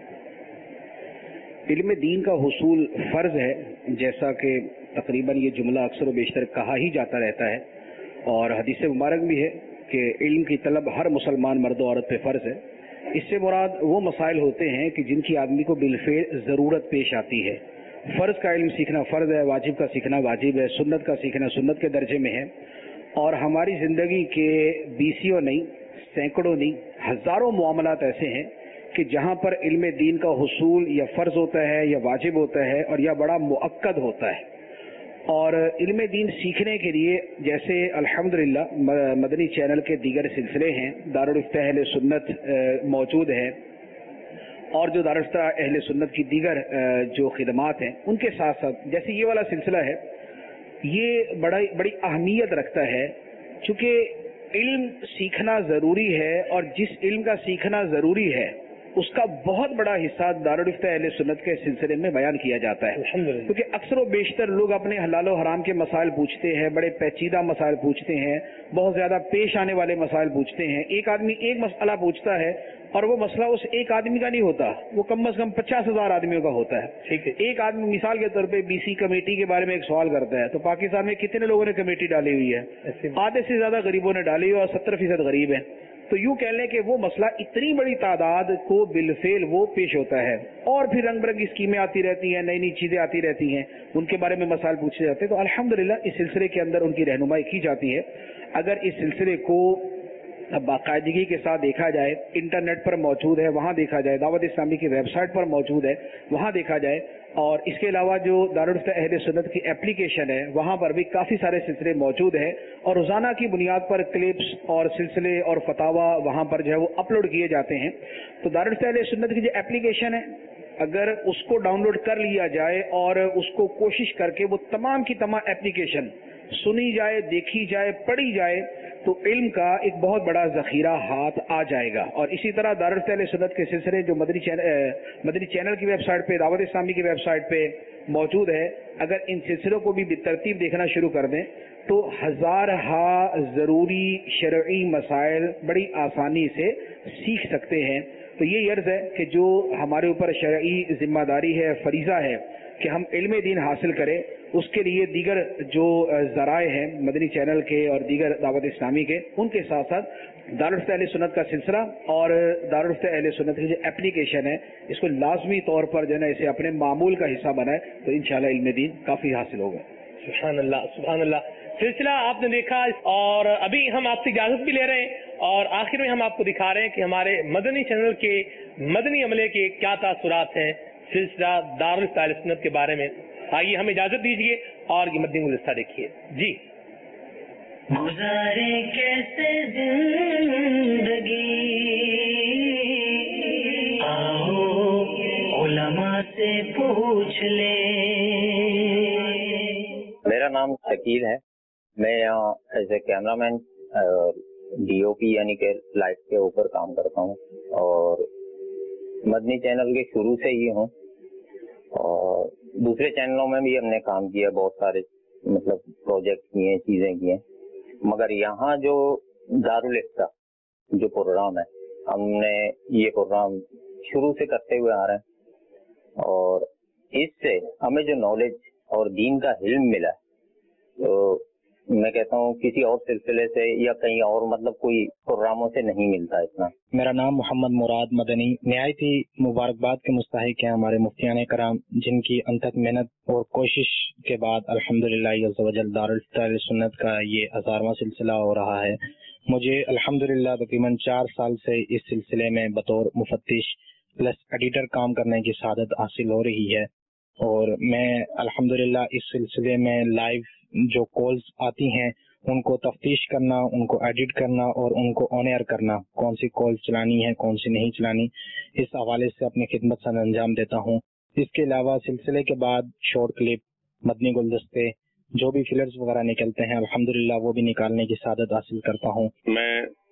इल्म दीन का हुसूल फर्ज है, जैसा कि तकरीबन ये जुमला अक्सर व बेशतर कहा ही जाता रहता है और हदीस मुबारक भी है कि इल्म की तलब हर मुसलमान मर्द और औरत पे फर्ज है। इससे मुराद वो मसाइल होते हैं कि जिनकी आदमी को बिलफेल ज़रूरत पेश आती है। फ़र्ज़ का इल्म सीखना फ़र्ज़ है, वाजिब का सीखना वाजिब है, सुन्नत का सीखना सुन्नत के दर्जे में है। और हमारी ज़िंदगी के बीसियों नहीं, सैकड़ों नहीं, हज़ारों मामलात ऐसे हैं कि जहाँ पर इल्म दीन का हुसूल या फ़र्ज़ होता है या वाजिब होता है और या बड़ा मुअक्कद होता है। और इल्म दीन सीखने के लिए जैसे अल्हम्दुलिल्लाह मदनी चैनल के दीगर सिलसिले हैं, दारुल इफ्ता अहले सुन्नत मौजूद है और जो दारुल इफ्ता अहले सुन्नत की दीगर जो खिदमात हैं उनके साथ साथ जैसे ये वाला सिलसिला है, ये बड़ा बड़ी अहमियत रखता है, चूँकि इल्म सीखना ज़रूरी है और जिस इल्म का सीखना ज़रूरी है उसका बहुत बड़ा हिस्सा दारुल इफ्ता अहले सुन्नत के सिलसिले में बयान किया जाता है। क्योंकि अक्सर व बेशतर लोग अपने हलाल व हराम के मसाइल पूछते हैं, बड़े पेचीदा मसाइल पूछते हैं, बहुत ज्यादा पेश आने वाले मसाइल पूछते हैं। एक आदमी एक मसला पूछता है और वो मसला उस एक आदमी का नहीं होता, वो कम अज कम पचास हजार आदमियों का होता है। ठीक है, एक आदमी मिसाल के तौर पे बीसी कमेटी के बारे में एक सवाल करता है, तो पाकिस्तान में कितने लोगों ने कमेटी डाली हुई है? आधे से ज्यादा गरीबों ने डाली हुई और सत्तर फीसद गरीब है। تو یوں کہہ لیں کہ وہ مسئلہ اتنی بڑی تعداد کو بالفعل وہ پیش ہوتا ہے، اور پھر رنگ برنگی اسکیمیں آتی رہتی ہیں، نئی نئی چیزیں آتی رہتی ہیں، ان کے بارے میں مسائل پوچھے جاتے ہیں، تو الحمدللہ اس سلسلے کے اندر ان کی رہنمائی کی جاتی ہے۔ اگر اس سلسلے کو باقاعدگی کے ساتھ دیکھا جائے، انٹرنیٹ پر موجود ہے وہاں دیکھا جائے، دعوت اسلامی کی ویب سائٹ پر موجود ہے وہاں دیکھا جائے، اور اس کے علاوہ جو دارالفتہ اہل سنت کی اپلیکیشن ہے وہاں پر بھی کافی سارے سلسلے موجود ہیں، اور روزانہ کی بنیاد پر کلپس اور سلسلے اور فتاوا وہاں پر جو ہے وہ اپلوڈ کیے جاتے ہیں۔ تو دارالفتہ اہل سنت کی جو اپلیکیشن ہے اگر اس کو ڈاؤن لوڈ کر لیا جائے اور اس کو کوشش کر کے وہ تمام کی تمام اپلیکیشن سنی جائے، دیکھی جائے، پڑھی جائے، تو علم کا ایک بہت بڑا ذخیرہ ہاتھ آ جائے گا۔ اور اسی طرح دارالفتہ اہل سنت کے سلسلے جو مدنی چینل مدنی چینل کی ویب سائٹ پہ، دعوت اسلامی کی ویب سائٹ پہ موجود ہے، اگر ان سلسلوں کو بھی بالترتیب دیکھنا شروع کر دیں تو ہزارہا ضروری شرعی مسائل بڑی آسانی سے سیکھ سکتے ہیں۔ تو یہ عرض ہے کہ جو ہمارے اوپر شرعی ذمہ داری ہے، فریضہ ہے کہ ہم علم دین حاصل کریں، اس کے لیے دیگر جو ذرائع ہیں مدنی چینل کے اور دیگر دعوت اسلامی کے، ان کے ساتھ ساتھ دارالفتہ اہل سنت کا سلسلہ اور دارالفتہ اہل سنت کی جو اپلیکیشن ہے اس کو لازمی طور پر جو ہے نا اسے اپنے معمول کا حصہ بنائے تو انشاءاللہ علم دین کافی حاصل ہوگا۔ سبحان اللہ، سبحان اللہ۔ سلسلہ آپ نے دیکھا، اور ابھی ہم آپ سے اجازت بھی لے رہے ہیں، اور آخر میں ہم آپ کو دکھا رہے ہیں کہ ہمارے مدنی چینل کے مدنی عملے کے کیا تاثرات ہیں سلسلہ دارالفتہ اہل سنت کے بارے میں۔ آئیے ہم اجازت دیجیے اور یہ مدنی گلدستہ دیکھیے۔ جی گزارے کیسے زندگی، آؤ علماء سے پوچھ لے۔ میرا نام شکیل ہے، میں یہاں as a camera man D O P یعنی کہ لائٹ کے اوپر کام کرتا ہوں، اور مدنی چینل کے شروع سے ہی ہوں، اور دوسرے چینلوں میں بھی ہم نے کام کیا، بہت سارے مطلب پروجیکٹ کیے، چیزیں کی ہیں، مگر یہاں جو دارالفتہ جو پروگرام ہے ہم نے یہ پروگرام شروع سے کرتے ہوئے آ رہے ہیں، اور اس سے ہمیں جو نالج اور دین کا علم ملا تو میں کہتا ہوں کسی اور سلسلے سے یا کہیں اور مطلب کوئی پروگراموں سے نہیں ملتا اتنا۔ میرا نام محمد مراد مدنی، نہایت ہی مبارکباد کے مستحق ہیں ہمارے مفتیان کرام، جن کی انتھک محنت اور کوشش کے بعد الحمدللہ عز و جل دارالفتہ اہل سنت کا یہ ہزارواں سلسلہ ہو رہا ہے۔ مجھے الحمدللہ تقریباً چار سال سے اس سلسلے میں بطور مفتش پلس ایڈیٹر کام کرنے کی سعادت حاصل ہو رہی ہے، اور میں الحمدللہ اس سلسلے میں لائیو جو کالز آتی ہیں ان کو تفتیش کرنا، ان کو ایڈٹ کرنا اور ان کو آن ایئر کرنا، کون سی کال چلانی ہے کون سی نہیں چلانی، اس حوالے سے اپنی خدمت سر انجام دیتا ہوں۔ اس کے علاوہ سلسلے کے بعد شارٹ کلپ، مدنی گلدستے، جو بھی فلرز وغیرہ نکلتے ہیں الحمدللہ وہ بھی نکالنے کی سعادت حاصل کرتا ہوں۔ میں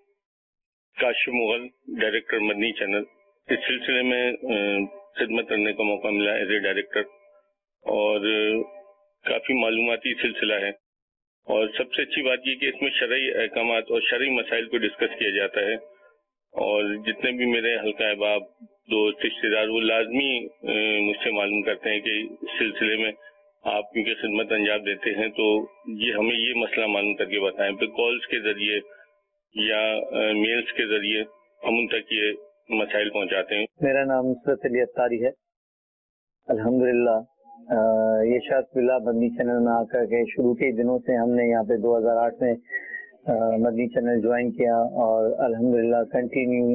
کاشف مغل، ڈائریکٹر مدنی چینل، اس سلسلے میں خدمت کرنے کا موقع ملا ایز اے ڈائریکٹر، اور کافی معلوماتی سلسلہ ہے، اور سب سے اچھی بات یہ کہ اس میں شرعی احکامات اور شرعی مسائل کو ڈسکس کیا جاتا ہے، اور جتنے بھی میرے حلقہ احباب دوست رشتے دار وہ لازمی مجھ سے معلوم کرتے ہیں کہ اس سلسلے میں آپ کیونکہ خدمت انجام دیتے ہیں تو یہ ہمیں یہ مسئلہ معلوم کر کے بتائیں، پھر کالز کے ذریعے یا میلز کے ذریعے ہم ان تک یہ مسائل پہنچاتے ہیں۔ میرا نام نصرت علی اتاری ہے، الحمدللہ یہ شاید بلا مدنی چینل میں آ کر کے شروع کے دنوں سے ہم نے یہاں پہ دو ہزار آٹھ میں مدنی چینل جوائن کیا، اور الحمدللہ کنٹینیو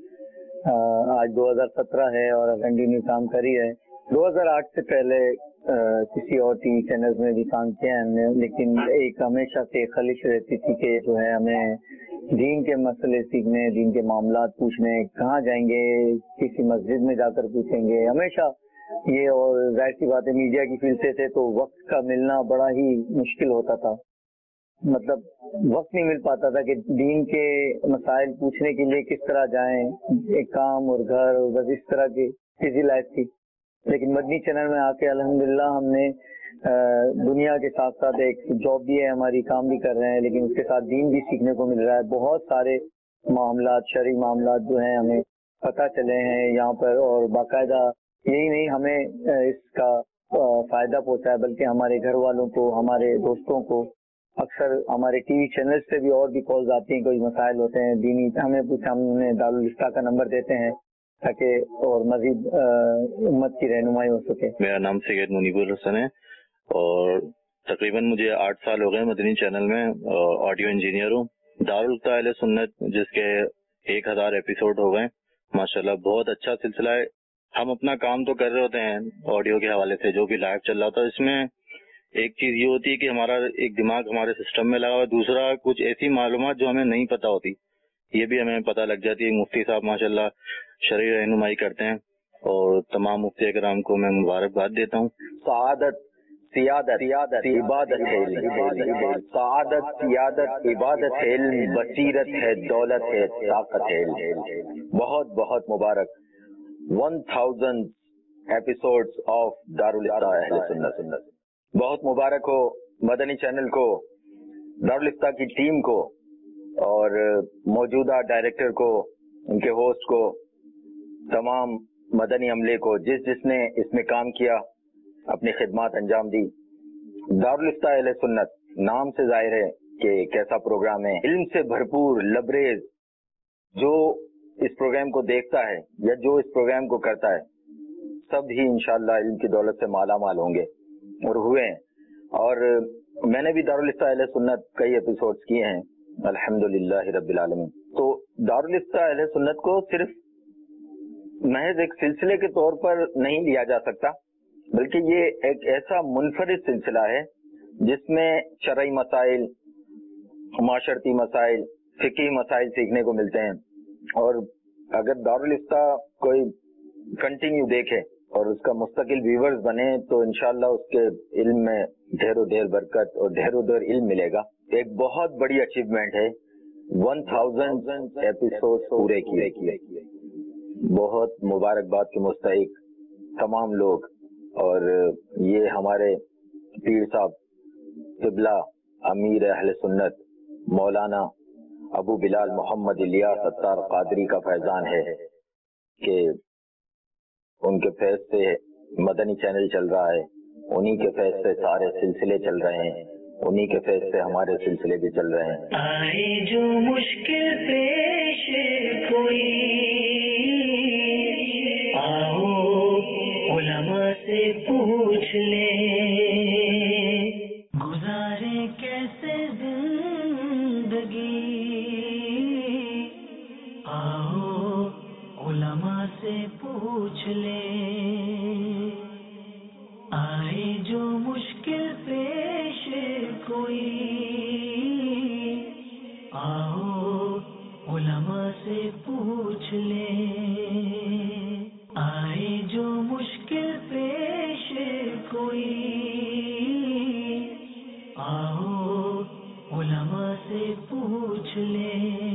آج دو ہزار سترہ ہے اور کنٹینیو کام کری ہے۔ دو ہزار آٹھ سے پہلے کسی اور ٹی وی چینلز میں بھی کام کیا ہے ہم نے، لیکن ایک ہمیشہ سے خواہش رہتی تھی کہ جو ہے ہمیں دین کے مسئلے سیکھنے، دین کے معاملات پوچھنے، کہاں جائیں گے، کسی مسجد میں جا کر پوچھیں گے، ہمیشہ یہ، اور ظاہر سی بات ہے میڈیا کی فیلڈ سے تھے تو وقت کا ملنا بڑا ہی مشکل ہوتا تھا، مطلب وقت نہیں مل پاتا تھا کہ دین کے مسائل پوچھنے کے لیے کس طرح جائیں، ایک کام اور گھر اور بس اس طرح کی بزی لائف تھی۔ لیکن مدنی چینل میں آ کے الحمدللہ ہم نے دنیا کے ساتھ ساتھ ایک جاب بھی ہے ہماری، کام بھی کر رہے ہیں، لیکن اس کے ساتھ دین بھی سیکھنے کو مل رہا ہے۔ بہت سارے معاملات، شرعی معاملات جو ہیں ہمیں پتہ چلے ہیں یہاں پر، اور باقاعدہ یہی نہیں ہمیں اس کا فائدہ پہنچا ہے بلکہ ہمارے گھر والوں کو، ہمارے دوستوں کو अक्सर हमारे टीवी चैनल्स पे भी और भी कॉल्स आती हैं, कोई मसाइल होते हैं दीनी, हमें पूछा, हमने दारुल इफ्ता का नंबर देते हैं ताकि और मजीद उम्मत की रहनुमाई हो सके। मेरा नाम सैयद मुनीबुल हसन है और तकरीबन मुझे आठ साल हो गए मदनी चैनल में ऑडियो इंजीनियर हूँ। दारुल इफ्ता अहले सुन्नत जिसके एक हजार एपिसोड हो गए माशाल्लाह, बहुत अच्छा सिलसिला है। हम अपना काम तो कर रहे होते हैं ऑडियो के हवाले से, जो भी लाइव चल रहा था। इसमें एक चीज ये होती है कि हमारा एक दिमाग हमारे सिस्टम में लगा हुआ है, दूसरा कुछ ऐसी मालूमात जो हमें नहीं पता होती ये भी हमें पता लग जाती है। मुफ्ती साहब माशाल्लाह शरई रहनुमाई करते हैं और तमाम मुफ्ती कराम को मैं मुबारकबाद देता हूँ। सआदत सियादत सियादत इबादत है, सआदत सियादत इबादत है, बसीरत है, दौलत है, ताकत है। बहुत बहुत मुबारक one thousand episodes of Darul Ifta Ahle Sunnat. बहुत मुबारक हो मदनी चैनल को, दारुल इफ्ता की टीम को और मौजूदा डायरेक्टर को, उनके होस्ट को, तमाम मदनी अमले को, जिस जिसने इसमें काम किया, अपनी खिदमत अंजाम दी। दारुल इफ्ता अहले सुन्नत नाम से जाहिर है कि कैसा प्रोग्राम है, इल्म से भरपूर लबरेज। जो इस प्रोग्राम को देखता है या जो इस प्रोग्राम को करता है सब ही इंशाअल्लाह इल्म की दौलत से माला माल होंगे और हुए हैं। और मैंने भी दारुल इफ्ता अहले सुन्नत कई एपिसोड्स किए हैं अल्हम्दुलिल्लाह रब्बिल आलमीन। तो दारुल इफ्ता अहले सुन्नत को सिर्फ महज एक सिलसिले के तौर पर नहीं लिया जा सकता, बल्कि ये एक ऐसा मुनफरिद सिलसिला है जिसमें शरई मसाइल, माशरती मसाइल, फिकी मसाइल सीखने को मिलते हैं। और अगर दारुल इफ्ता कोई कंटिन्यू देखे और उसका मुस्तकिल व्यूवर्स बने तो इंशाअल्लाह उसके इल्म में ढेरों ढेर बरकत और ढेरों ढेर इल्म मिलेगा। एक बहुत बड़ी अचीवमेंट है वन थाउजेंड एपिसोड पूरे किए। बहुत मुबारकबाद के मुस्तहिक तमाम लोग। और ये हमारे पीर साहब किबला अमीर अहले सुन्नत मौलाना अबू बिलाल मोहम्मद इलियास अत्तार कादरी का फैजान है कि उनके फैज से मदनी चैनल चल रहा है, उन्हीं के फैज से सारे सिलसिले चल रहे हैं, उन्हीं के फैज से हमारे सिलसिले भी चल रहे हैं। आए जो मुश्किल पेश कोई, आओ उलमा से पूछ ले, गुजारे कैसे जिंदगी, आओ उलमा से पूछ ले। आए जो मुश्किल पेश कोई, आओ उलमा से पूछ ले। आए जो मुश्किल पेश कोई, आओ उलमा से पूछ ले।